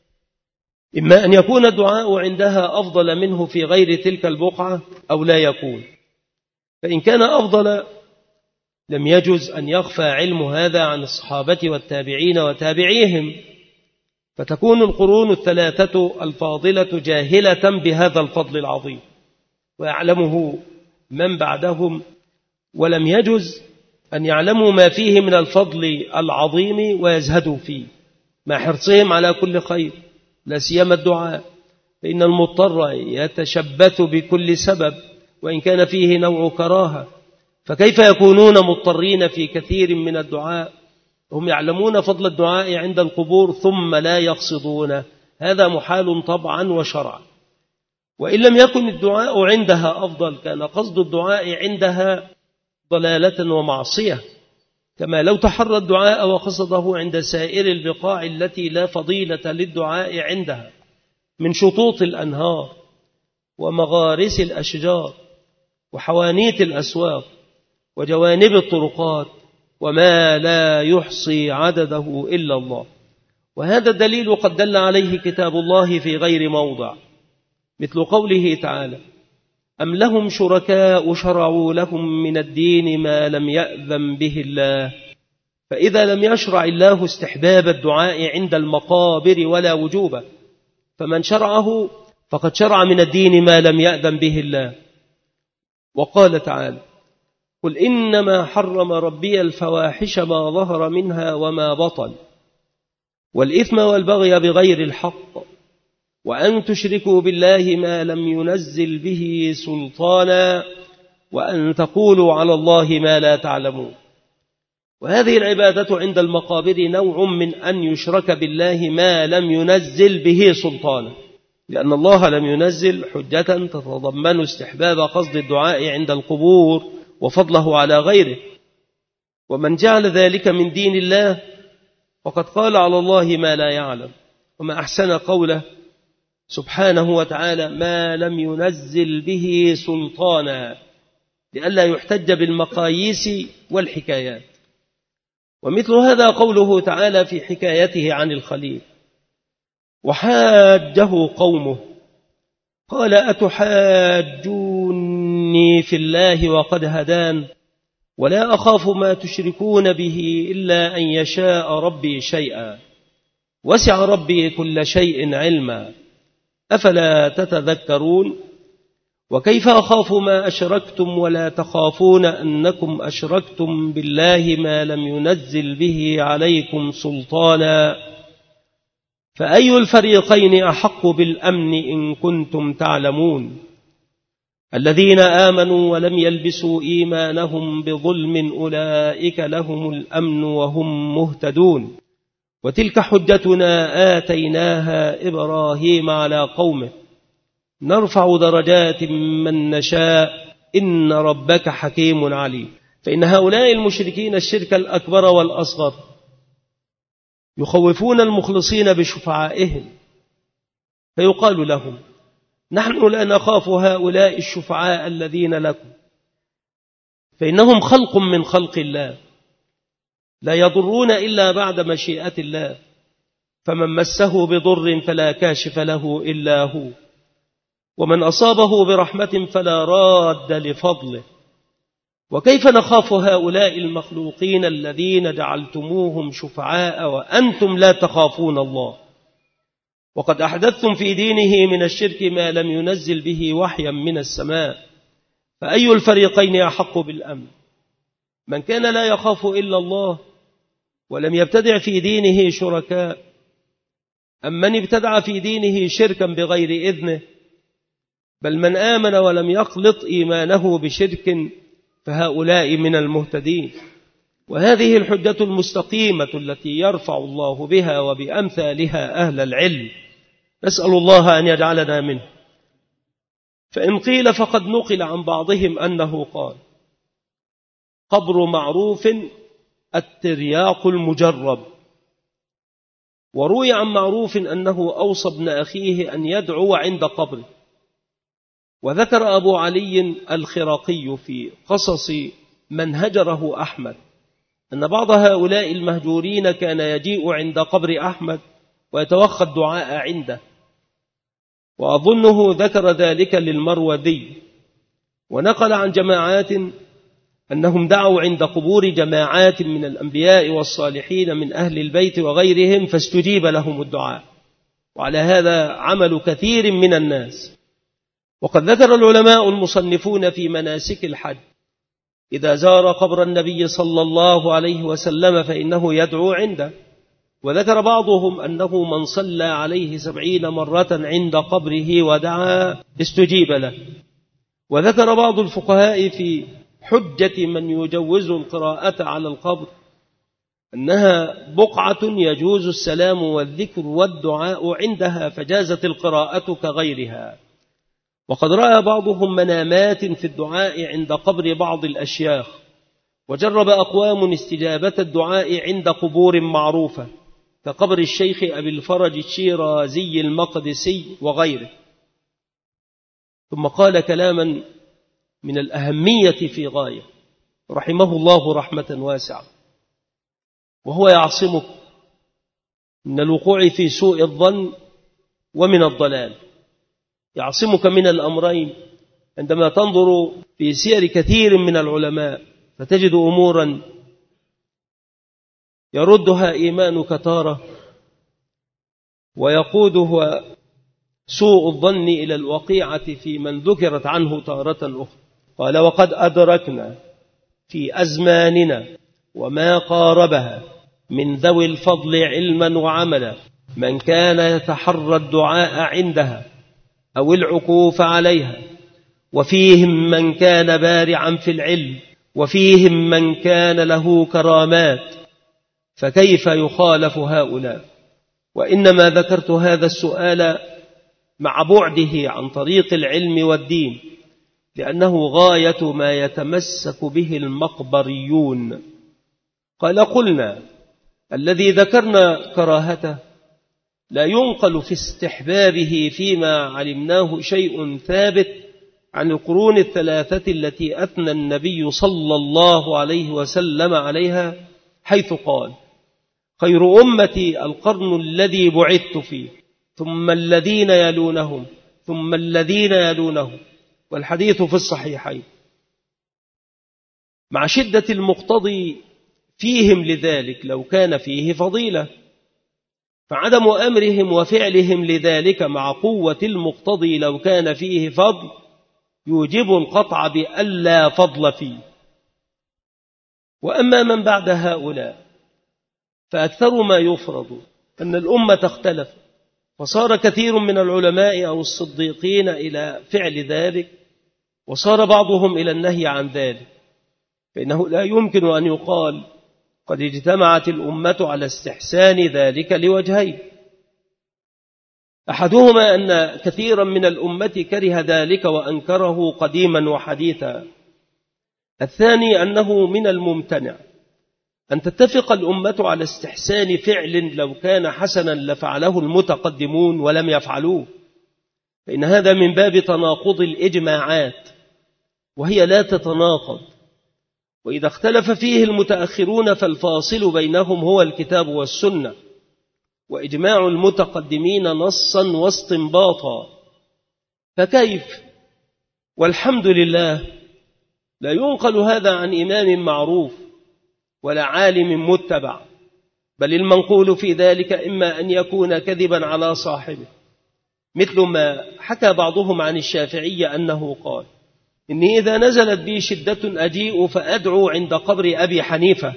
إما أن يكون الدعاء عندها أفضل منه في غير تلك البقعة أو لا يكون، فإن كان أفضل لم يجز أن يخفى علم هذا عن الصحابة والتابعين وتابعيهم، فتكون القرون الثلاثة الفاضلة جاهلة بهذا الفضل العظيم ويعلمه من بعدهم، ولم يجز أن يعلموا ما فيه من الفضل العظيم ويزهدوا فيه مع حرصهم على كل خير، لا سيما الدعاء، فإن المضطر يتشبث بكل سبب وإن كان فيه نوع كراهة، فكيف يكونون مضطرين في كثير من الدعاء هم يعلمون فضل الدعاء عند القبور ثم لا يقصدون؟ هذا محال طبعا وشرعا. وإن لم يكن الدعاء عندها أفضل كان قصد الدعاء عندها ضلالة ومعصية، كما لو تحرى الدعاء وقصده عند سائر البقاع التي لا فضيلة للدعاء عندها من شطوط الأنهار ومغارس الأشجار وحوانيت الأسواق وجوانب الطرقات وما لا يحصي عدده إلا الله. وهذا الدليل قد دل عليه كتاب الله في غير موضع، مثل قوله تعالى أم لهم شركاء شرعوا لهم من الدين ما لم يأذن به الله، فإذا لم يشرع الله استحباب الدعاء عند المقابر ولا وجوبه، فمن شرعه فقد شرع من الدين ما لم يأذن به الله. وقال تعالى قل إنما حرم ربي الفواحش ما ظهر منها وما بطن والإثم والبغي بغير الحق وأن تشركوا بالله ما لم ينزل به سلطانا وأن تقولوا على الله ما لا تعلمون. وهذه العبادة عند المقابر نوع من أن يشرك بالله ما لم ينزل به سلطانا، لأن الله لم ينزل حجة تتضمن استحباب قصد الدعاء عند القبور وفضله على غيره. ومن جعل ذلك من دين الله وقد قال على الله ما لا يعلم. وما أحسن قوله سبحانه وتعالى ما لم ينزل به سلطانا، لئلا يحتج بالمقاييس والحكايات. ومثل هذا قوله تعالى في حكايته عن الخليل وحاجه قومه قال أتحاجوني في الله وقد هدان ولا أخاف ما تشركون به إلا أن يشاء ربي شيئا وسع ربي كل شيء علما أفلا تتذكرون وكيف أخاف ما أشركتم ولا تخافون أنكم أشركتم بالله ما لم ينزل به عليكم سلطانا فأي الفريقين أحق بالأمن إن كنتم تعلمون الذين آمنوا ولم يلبسوا إيمانهم بظلم أولئك لهم الأمن وهم مهتدون وتلك حجتنا آتيناها إبراهيم على قومه نرفع درجات من نشاء إن ربك حكيم عليم. فإن هؤلاء المشركين الشرك الأكبر والأصغر يخوفون المخلصين بشفعائهم، فيقال لهم نحن لا نخاف هؤلاء الشفعاء الذين لكم فإنهم خلق من خلق الله لا يضرون إلا بعد مشيئة الله، فمن مسه بضر فلا كاشف له إلا هو ومن أصابه برحمة فلا راد لفضله وكيف نخاف هؤلاء المخلوقين الذين جعلتموهم شفعاء وأنتم لا تخافون الله وقد أحدثتم في دينه من الشرك ما لم ينزل به وحيا من السماء فأي الفريقين أحق بالأمن من كان لا يخاف إلا الله ولم يبتدع في دينه شركاء أم من ابتدع في دينه شركا بغير إذنه بل من آمن ولم يخلط إيمانه بشرك فهؤلاء من المهتدين. وهذه الحجة المستقيمة التي يرفع الله بها وبأمثالها أهل العلم، نسأل الله أن يجعلنا منه. فإن قيل فقد نقل عن بعضهم أنه قال قبر معروف الترياق المجرب، وروي عن معروف أنه أوصى ابن أخيه أن يدعو عند قبره. وذكر أبو علي الخراقي في قصص من هجره أحمد أن بعض هؤلاء المهجورين كان يجيء عند قبر أحمد ويتوخى الدعاء عنده، وأظنه ذكر ذلك للمروذي. ونقل عن جماعات أنهم دعوا عند قبور جماعات من الأنبياء والصالحين من أهل البيت وغيرهم فاستجيب لهم الدعاء، وعلى هذا عمل كثير من الناس. وقد ذكر العلماء المصنفون في مناسك الحج إذا زار قبر النبي صلى الله عليه وسلم فإنه يدعو عنده، وذكر بعضهم أنه من صلى عليه سبعين مرة عند قبره ودعا استجيب له. وذكر بعض الفقهاء في حجة من يجوز القراءة على القبر أنها بقعة يجوز السلام والذكر والدعاء عندها فجازت القراءة كغيرها. وقد رأى بعضهم منامات في الدعاء عند قبر بعض الأشياخ، وجرب أقوام استجابة الدعاء عند قبور معروفة كقبر الشيخ أبي الفرج الشيرازي المقدسي وغيره. ثم قال كلاما من الأهمية في غاية رحمه الله رحمة واسعة، وهو يعصمك من الوقوع في سوء الظن ومن الضلال. يعصمك من الأمرين عندما تنظر في سير كثير من العلماء فتجد أمورا يردها إيمانك تارة ويقودها سوء الظن إلى الوقيعة في من ذكرت عنه تارة أخرى. قال وقد أدركنا في أزماننا وما قاربها من ذوي الفضل علما وعملا من كان يتحرى الدعاء عندها أو العكوف عليها وفيهم من كان بارعا في العلم، وفيهم من كان له كرامات، فكيف يخالف هؤلاء؟ وإنما ذكرت هذا السؤال مع بعده عن طريق العلم والدين، لأنه غاية ما يتمسك به المقبريون. قال: قلنا الذي ذكرنا كراهته لا ينقل في استحبابه فيما علمناه شيء ثابت عن القرون الثلاثة التي أثنى النبي صلى الله عليه وسلم عليها، حيث قال: خير أمتي القرن الذي بعثت فيه، ثم الذين يلونهم، ثم الذين يلونهم، والحديث في الصحيحين. مع شدة المقتضي فيهم لذلك لو كان فيه فضيلة، فعدم أمرهم وفعلهم لذلك مع قوة المقتضي لو كان فيه فضل يوجب القطع بألا فضل فيه. وأما من بعد هؤلاء فأكثر ما يفرض أن الأمة اختلف، فصار كثير من العلماء أو الصديقين إلى فعل ذلك، وصار بعضهم إلى النهي عن ذلك، فإنه لا يمكن أن يقال قد اجتمعت الأمة على استحسان ذلك لوجهين: أحدهما أن كثيرا من الأمة كره ذلك وأنكره قديما وحديثا، الثاني أنه من الممتنع أن تتفق الأمة على استحسان فعل لو كان حسنا لفعله المتقدمون ولم يفعلوه، فإن هذا من باب تناقض الإجماعات، وهي لا تتناقض. وإذا اختلف فيه المتأخرون فالفاصل بينهم هو الكتاب والسنة، وإجماع المتقدمين نصا واستنباطا، فكيف والحمد لله لا ينقل هذا عن إمام معروف ولا عالم متبع، بل المنقول في ذلك إما أن يكون كذبا على صاحبه، مثل ما حكى بعضهم عن الشافعي أنه قال: إني إذا نزلت بي شدة أجيء فأدعو عند قبر أبي حنيفة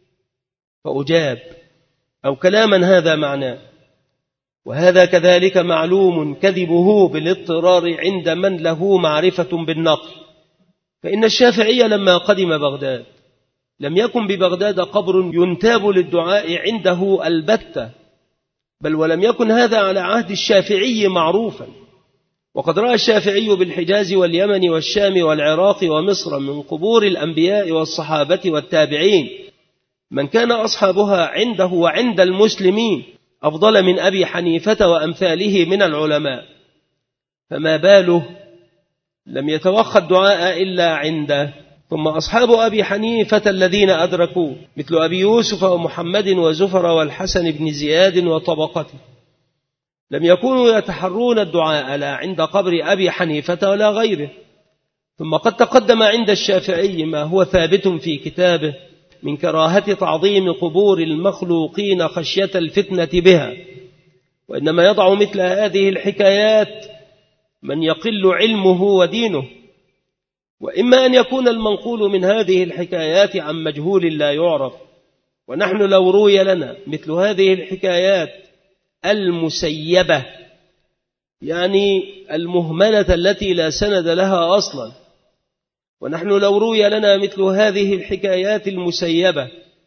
فأجاب، أو كلاما هذا معناه. وهذا كذلك معلوم كذبه بالاضطرار عند من له معرفة بالنقل، فإن الشافعي لما قدم بغداد لم يكن ببغداد قبر ينتاب للدعاء عنده البتة، بل ولم يكن هذا على عهد الشافعي معروفا. وقد رأى الشافعي بالحجاز واليمن والشام والعراق ومصر من قبور الأنبياء والصحابة والتابعين من كان أصحابها عنده وعند المسلمين أفضل من أبي حنيفة وأمثاله من العلماء، فما باله لم يتوخى الدعاء إلا عنده. ثم أصحاب أبي حنيفة الذين أدركوا مثل أبي يوسف ومحمد وزفر والحسن بن زياد وطبقته لم يكونوا يتحرون الدعاء لا عند قبر أبي حنيفة ولا غيره. ثم قد تقدم عند الشافعي ما هو ثابت في كتابه من كراهة تعظيم قبور المخلوقين خشية الفتنة بها، وإنما يضع مثل هذه الحكايات من يقل علمه ودينه، وإما أن يكون المنقول من هذه الحكايات عن مجهول لا يعرف. ونحن لو روي لنا مثل هذه الحكايات المسيبة، يعني المهملة التي لا سند لها أصلا، ونحن لو روي لنا مثل هذه الحكايات المسيبة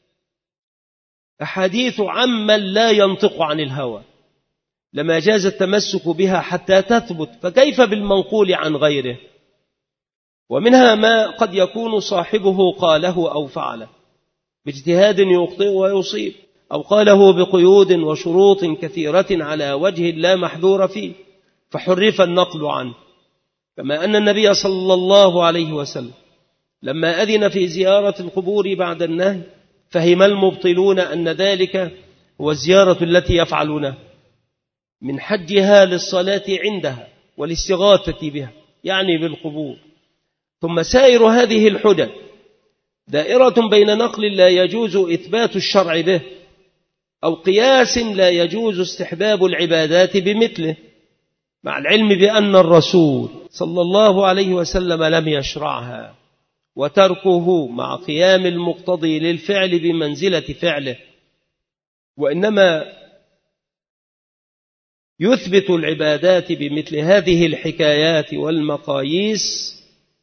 أحاديث عمن لا ينطق عن الهوى، لما جاز التمسك بها حتى تثبت، فكيف بالمنقول عن غيره؟ ومنها ما قد يكون صاحبه قاله أو فعله باجتهاد يخطئ ويصيب، أو قاله بقيود وشروط كثيرة على وجه لا محذور فيه فحرف النقل عنه، كما أن النبي صلى الله عليه وسلم لما أذن في زيارة القبور بعد النهي فهم المبطلون أن ذلك هو الزيارة التي يفعلونها من حجها للصلاة عندها والاستغاثة بها، يعني بالقبور. ثم سائر هذه الحجج دائرة بين نقل لا يجوز إثبات الشرع به أو قياس لا يجوز استحباب العبادات بمثله، مع العلم بأن الرسول صلى الله عليه وسلم لم يشرعها، وتركه مع قيام المقتضي للفعل بمنزلة فعله. وإنما يثبت العبادات بمثل هذه الحكايات والمقاييس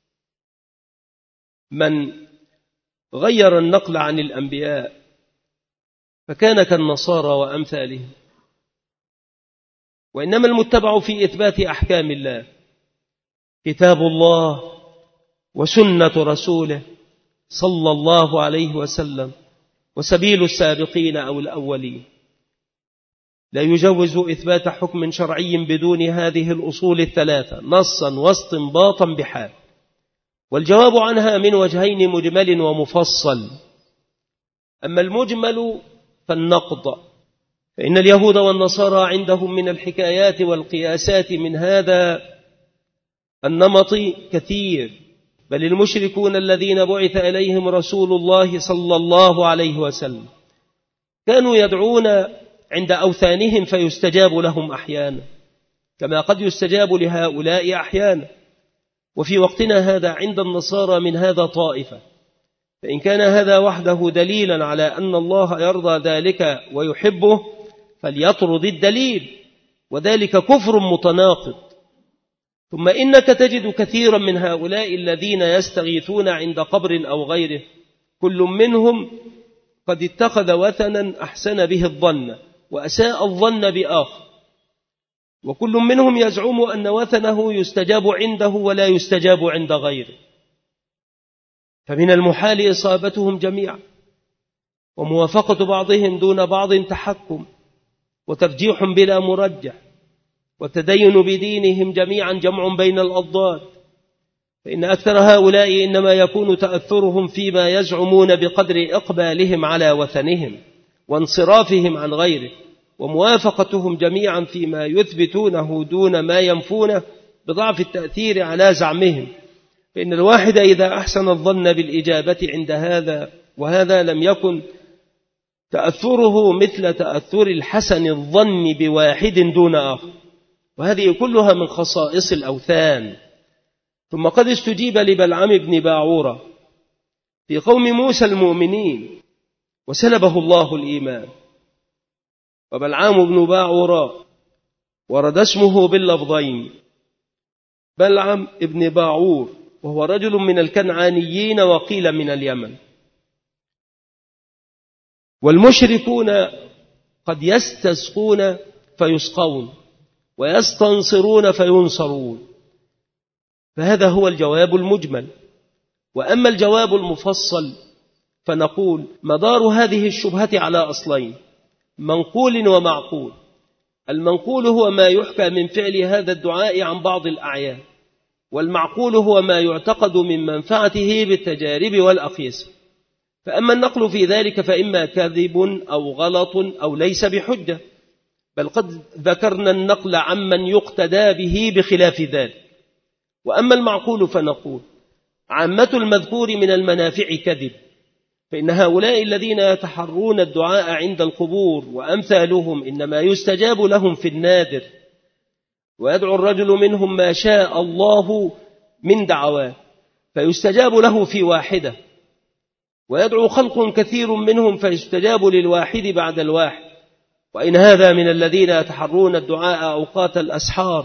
من غير النقل عن الأنبياء فكان كالنصارى وأمثالهم، وإنما المتبع في إثبات أحكام الله كتاب الله وسنة رسوله صلى الله عليه وسلم وسبيل السابقين أو الأولين. لا يجوز إثبات حكم شرعي بدون هذه الأصول الثلاثة نصا واستنباطا بحال، والجواب عنها من وجهين مجمل ومفصل. أما المجمل فالنقض، فإن اليهود والنصارى عندهم من الحكايات والقياسات من هذا النمط كثير، بل المشركون الذين بعث إليهم رسول الله صلى الله عليه وسلم كانوا يدعون عند أوثانهم فيستجاب لهم أحيانا، كما قد يستجاب لهؤلاء أحيانا. وفي وقتنا هذا عند النصارى من هذا طائفة، فإن كان هذا وحده دليلا على أن الله يرضى ذلك ويحبه فليطرد الدليل، وذلك كفر متناقض. ثم إنك تجد كثيرا من هؤلاء الذين يستغيثون عند قبر أو غيره كل منهم قد اتخذ وثنا أحسن به الظن وأساء الظن بآخر، وكل منهم يزعم أن وثنه يستجاب عنده ولا يستجاب عند غيره، فمن المحال إصابتهم جميعا وموافقة بعضهم دون بعض تحكم وترجيح بلا مرجح، وتدين بدينهم جميعا جمع بين الأضداد. فإن أكثر هؤلاء إنما يكون تأثرهم فيما يزعمون بقدر إقبالهم على وثنهم وانصرافهم عن غيره، وموافقتهم جميعا فيما يثبتونه دون ما ينفونه بضعف التأثير على زعمهم. فإن الواحد إذا أحسن الظن بالإجابة عند هذا وهذا لم يكن تأثره مثل تأثر الحسن الظن بواحد دون آخر، وهذه كلها من خصائص الأوثان. ثم قد استجيب لبلعام بن باعورة في قوم موسى المؤمنين وسلبه الله الإيمان. وبلعام بن باعورة ورد اسمه باللفظين بلعم ابن باعور، وهو رجل من الكنعانيين وقيل من اليمن. والمشركون قد يستسقون فيسقون ويستنصرون فينصرون، فهذا هو الجواب المجمل. وأما الجواب المفصل فنقول مدار هذه الشبهة على أصلين: منقول ومعقول. المنقول هو ما يحكى من فعل هذا الدعاء عن بعض الأعيان، والمعقول هو ما يعتقد من منفعته بالتجارب والأقيسة. فأما النقل في ذلك فإما كذب أو غلط أو ليس بحجة، بل قد ذكرنا النقل عمن يقتدى به بخلاف ذلك. وأما المعقول فنقول عامة المذكور من المنافع كذب، فإن هؤلاء الذين يتحرون الدعاء عند القبور وأمثالهم إنما يستجاب لهم في النادر، ويدعو الرجل منهم ما شاء الله من دعوات فيستجاب له في واحدة، ويدعو خلق كثير منهم فيستجاب للواحد بعد الواحد. وإن هذا من الذين يتحرون الدعاء أوقات الأسحار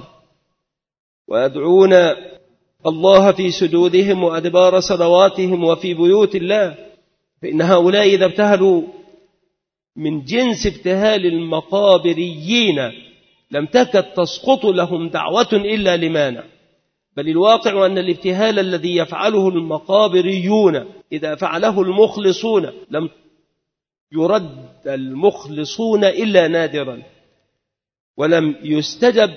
ويدعون الله في سجودهم وأدبار صلواتهم وفي بيوت الله، فإن هؤلاء إذا ابتهلوا من جنس ابتهال المقابريين لم تكد تسقط لهم دعوة إلا لمانع. بل الواقع أن الابتهال الذي يفعله المقابريون إذا فعله المخلصون لم يرد المخلصون إلا نادرا، ولم يستجب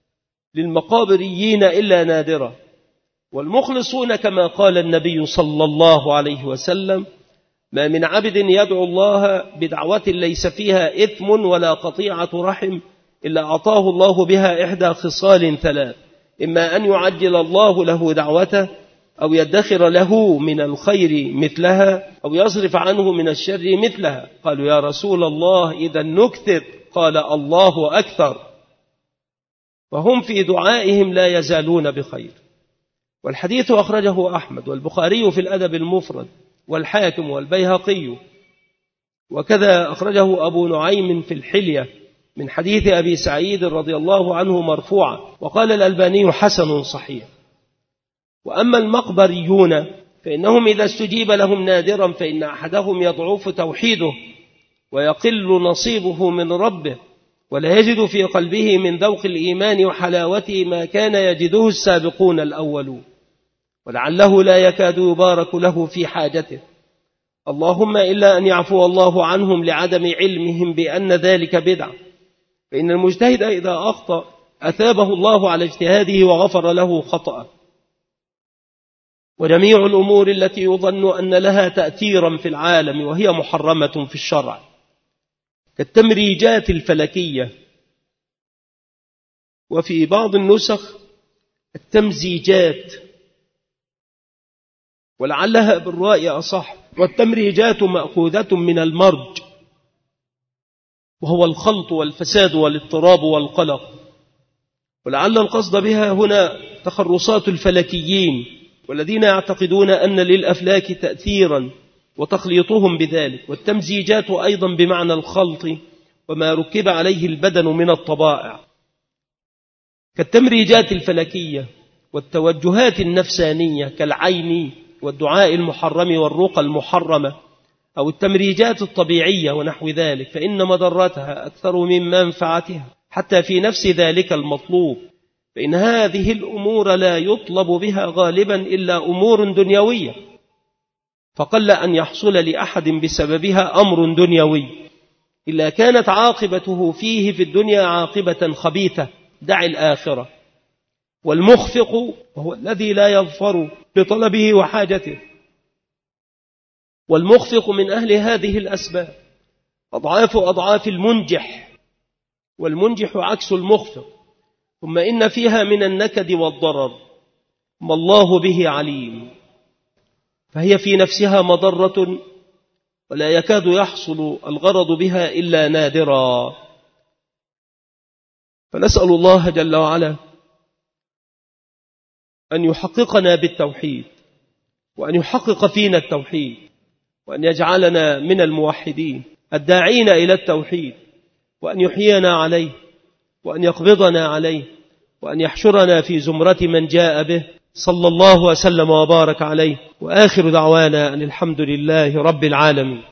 للمقابريين إلا نادرا. والمخلصون كما قال النبي صلى الله عليه وسلم: ما من عبد يدعو الله بدعوة ليس فيها إثم ولا قطيعة رحم إلا أعطاه الله بها إحدى خصال ثلاث: إما أن يعجل الله له دعوته، أو يدخر له من الخير مثلها، أو يصرف عنه من الشر مثلها. قالوا يا رسول الله إذا نكثر؟ قال الله أكثر. وهم في دعائهم لا يزالون بخير. والحديث أخرجه أحمد والبخاري في الأدب المفرد والحاكم والبيهقي، وكذا أخرجه أبو نعيم في الحلية من حديث أبي سعيد رضي الله عنه مرفوعا، وقال الألباني حسن صحيح. وأما المقبريون فإنهم إذا استجيب لهم نادرا فإن أحدهم يضعف توحيده ويقل نصيبه من ربه، ولا يجد في قلبه من ذوق الإيمان وحلاوته ما كان يجده السابقون الأولون، ولعله لا يكاد يبارك له في حاجته، اللهم إلا أن يعفو الله عنهم لعدم علمهم بأن ذلك بدعة، فإن المجتهد إذا أخطأ أثابه الله على اجتهاده وغفر له خطأه. وجميع الأمور التي يظن أن لها تأثيرا في العالم وهي محرمة في الشرع، كالتمريجات الفلكية، وفي بعض النسخ التمزيجات، ولعلها بالرأي أصح. والتمريجات مأخوذة من المرج، وهو الخلط والفساد والاضطراب والقلق، ولعل القصد بها هنا تخرصات الفلكيين والذين يعتقدون أن للأفلاك تأثيرا وتخليطهم بذلك. والتمزيجات أيضا بمعنى الخلط وما ركب عليه البدن من الطبائع، كالتمريجات الفلكية والتوجهات النفسانية كالعين والدعاء المحرم والرقى المحرمة، أو التمريجات الطبيعية ونحو ذلك، فإن مضرتها أكثر من منفعتها حتى في نفس ذلك المطلوب، فإن هذه الأمور لا يطلب بها غالبا إلا أمور دنيوية، فقل أن يحصل لأحد بسببها أمر دنيوي إلا كانت عاقبته فيه في الدنيا عاقبة خبيثة، دع الآخرة. والمخفق وهو الذي لا يظفر بطلبه وحاجته، والمخفق من أهل هذه الأسباب أضعاف أضعاف المنجح، والمنجح عكس المخفق، ثم إن فيها من النكد والضرر ما الله به عليم، فهي في نفسها مضرة ولا يكاد يحصل الغرض بها إلا نادرا. فنسأل الله جل وعلا أن يحققنا بالتوحيد، وأن يحقق فينا التوحيد، وأن يجعلنا من الموحدين الداعين إلى التوحيد، وأن يحيينا عليه، وأن يقبضنا عليه، وأن يحشرنا في زمرة من جاء به، صلى الله وسلم وبارك عليه. وآخر دعوانا أن الحمد لله رب العالمين.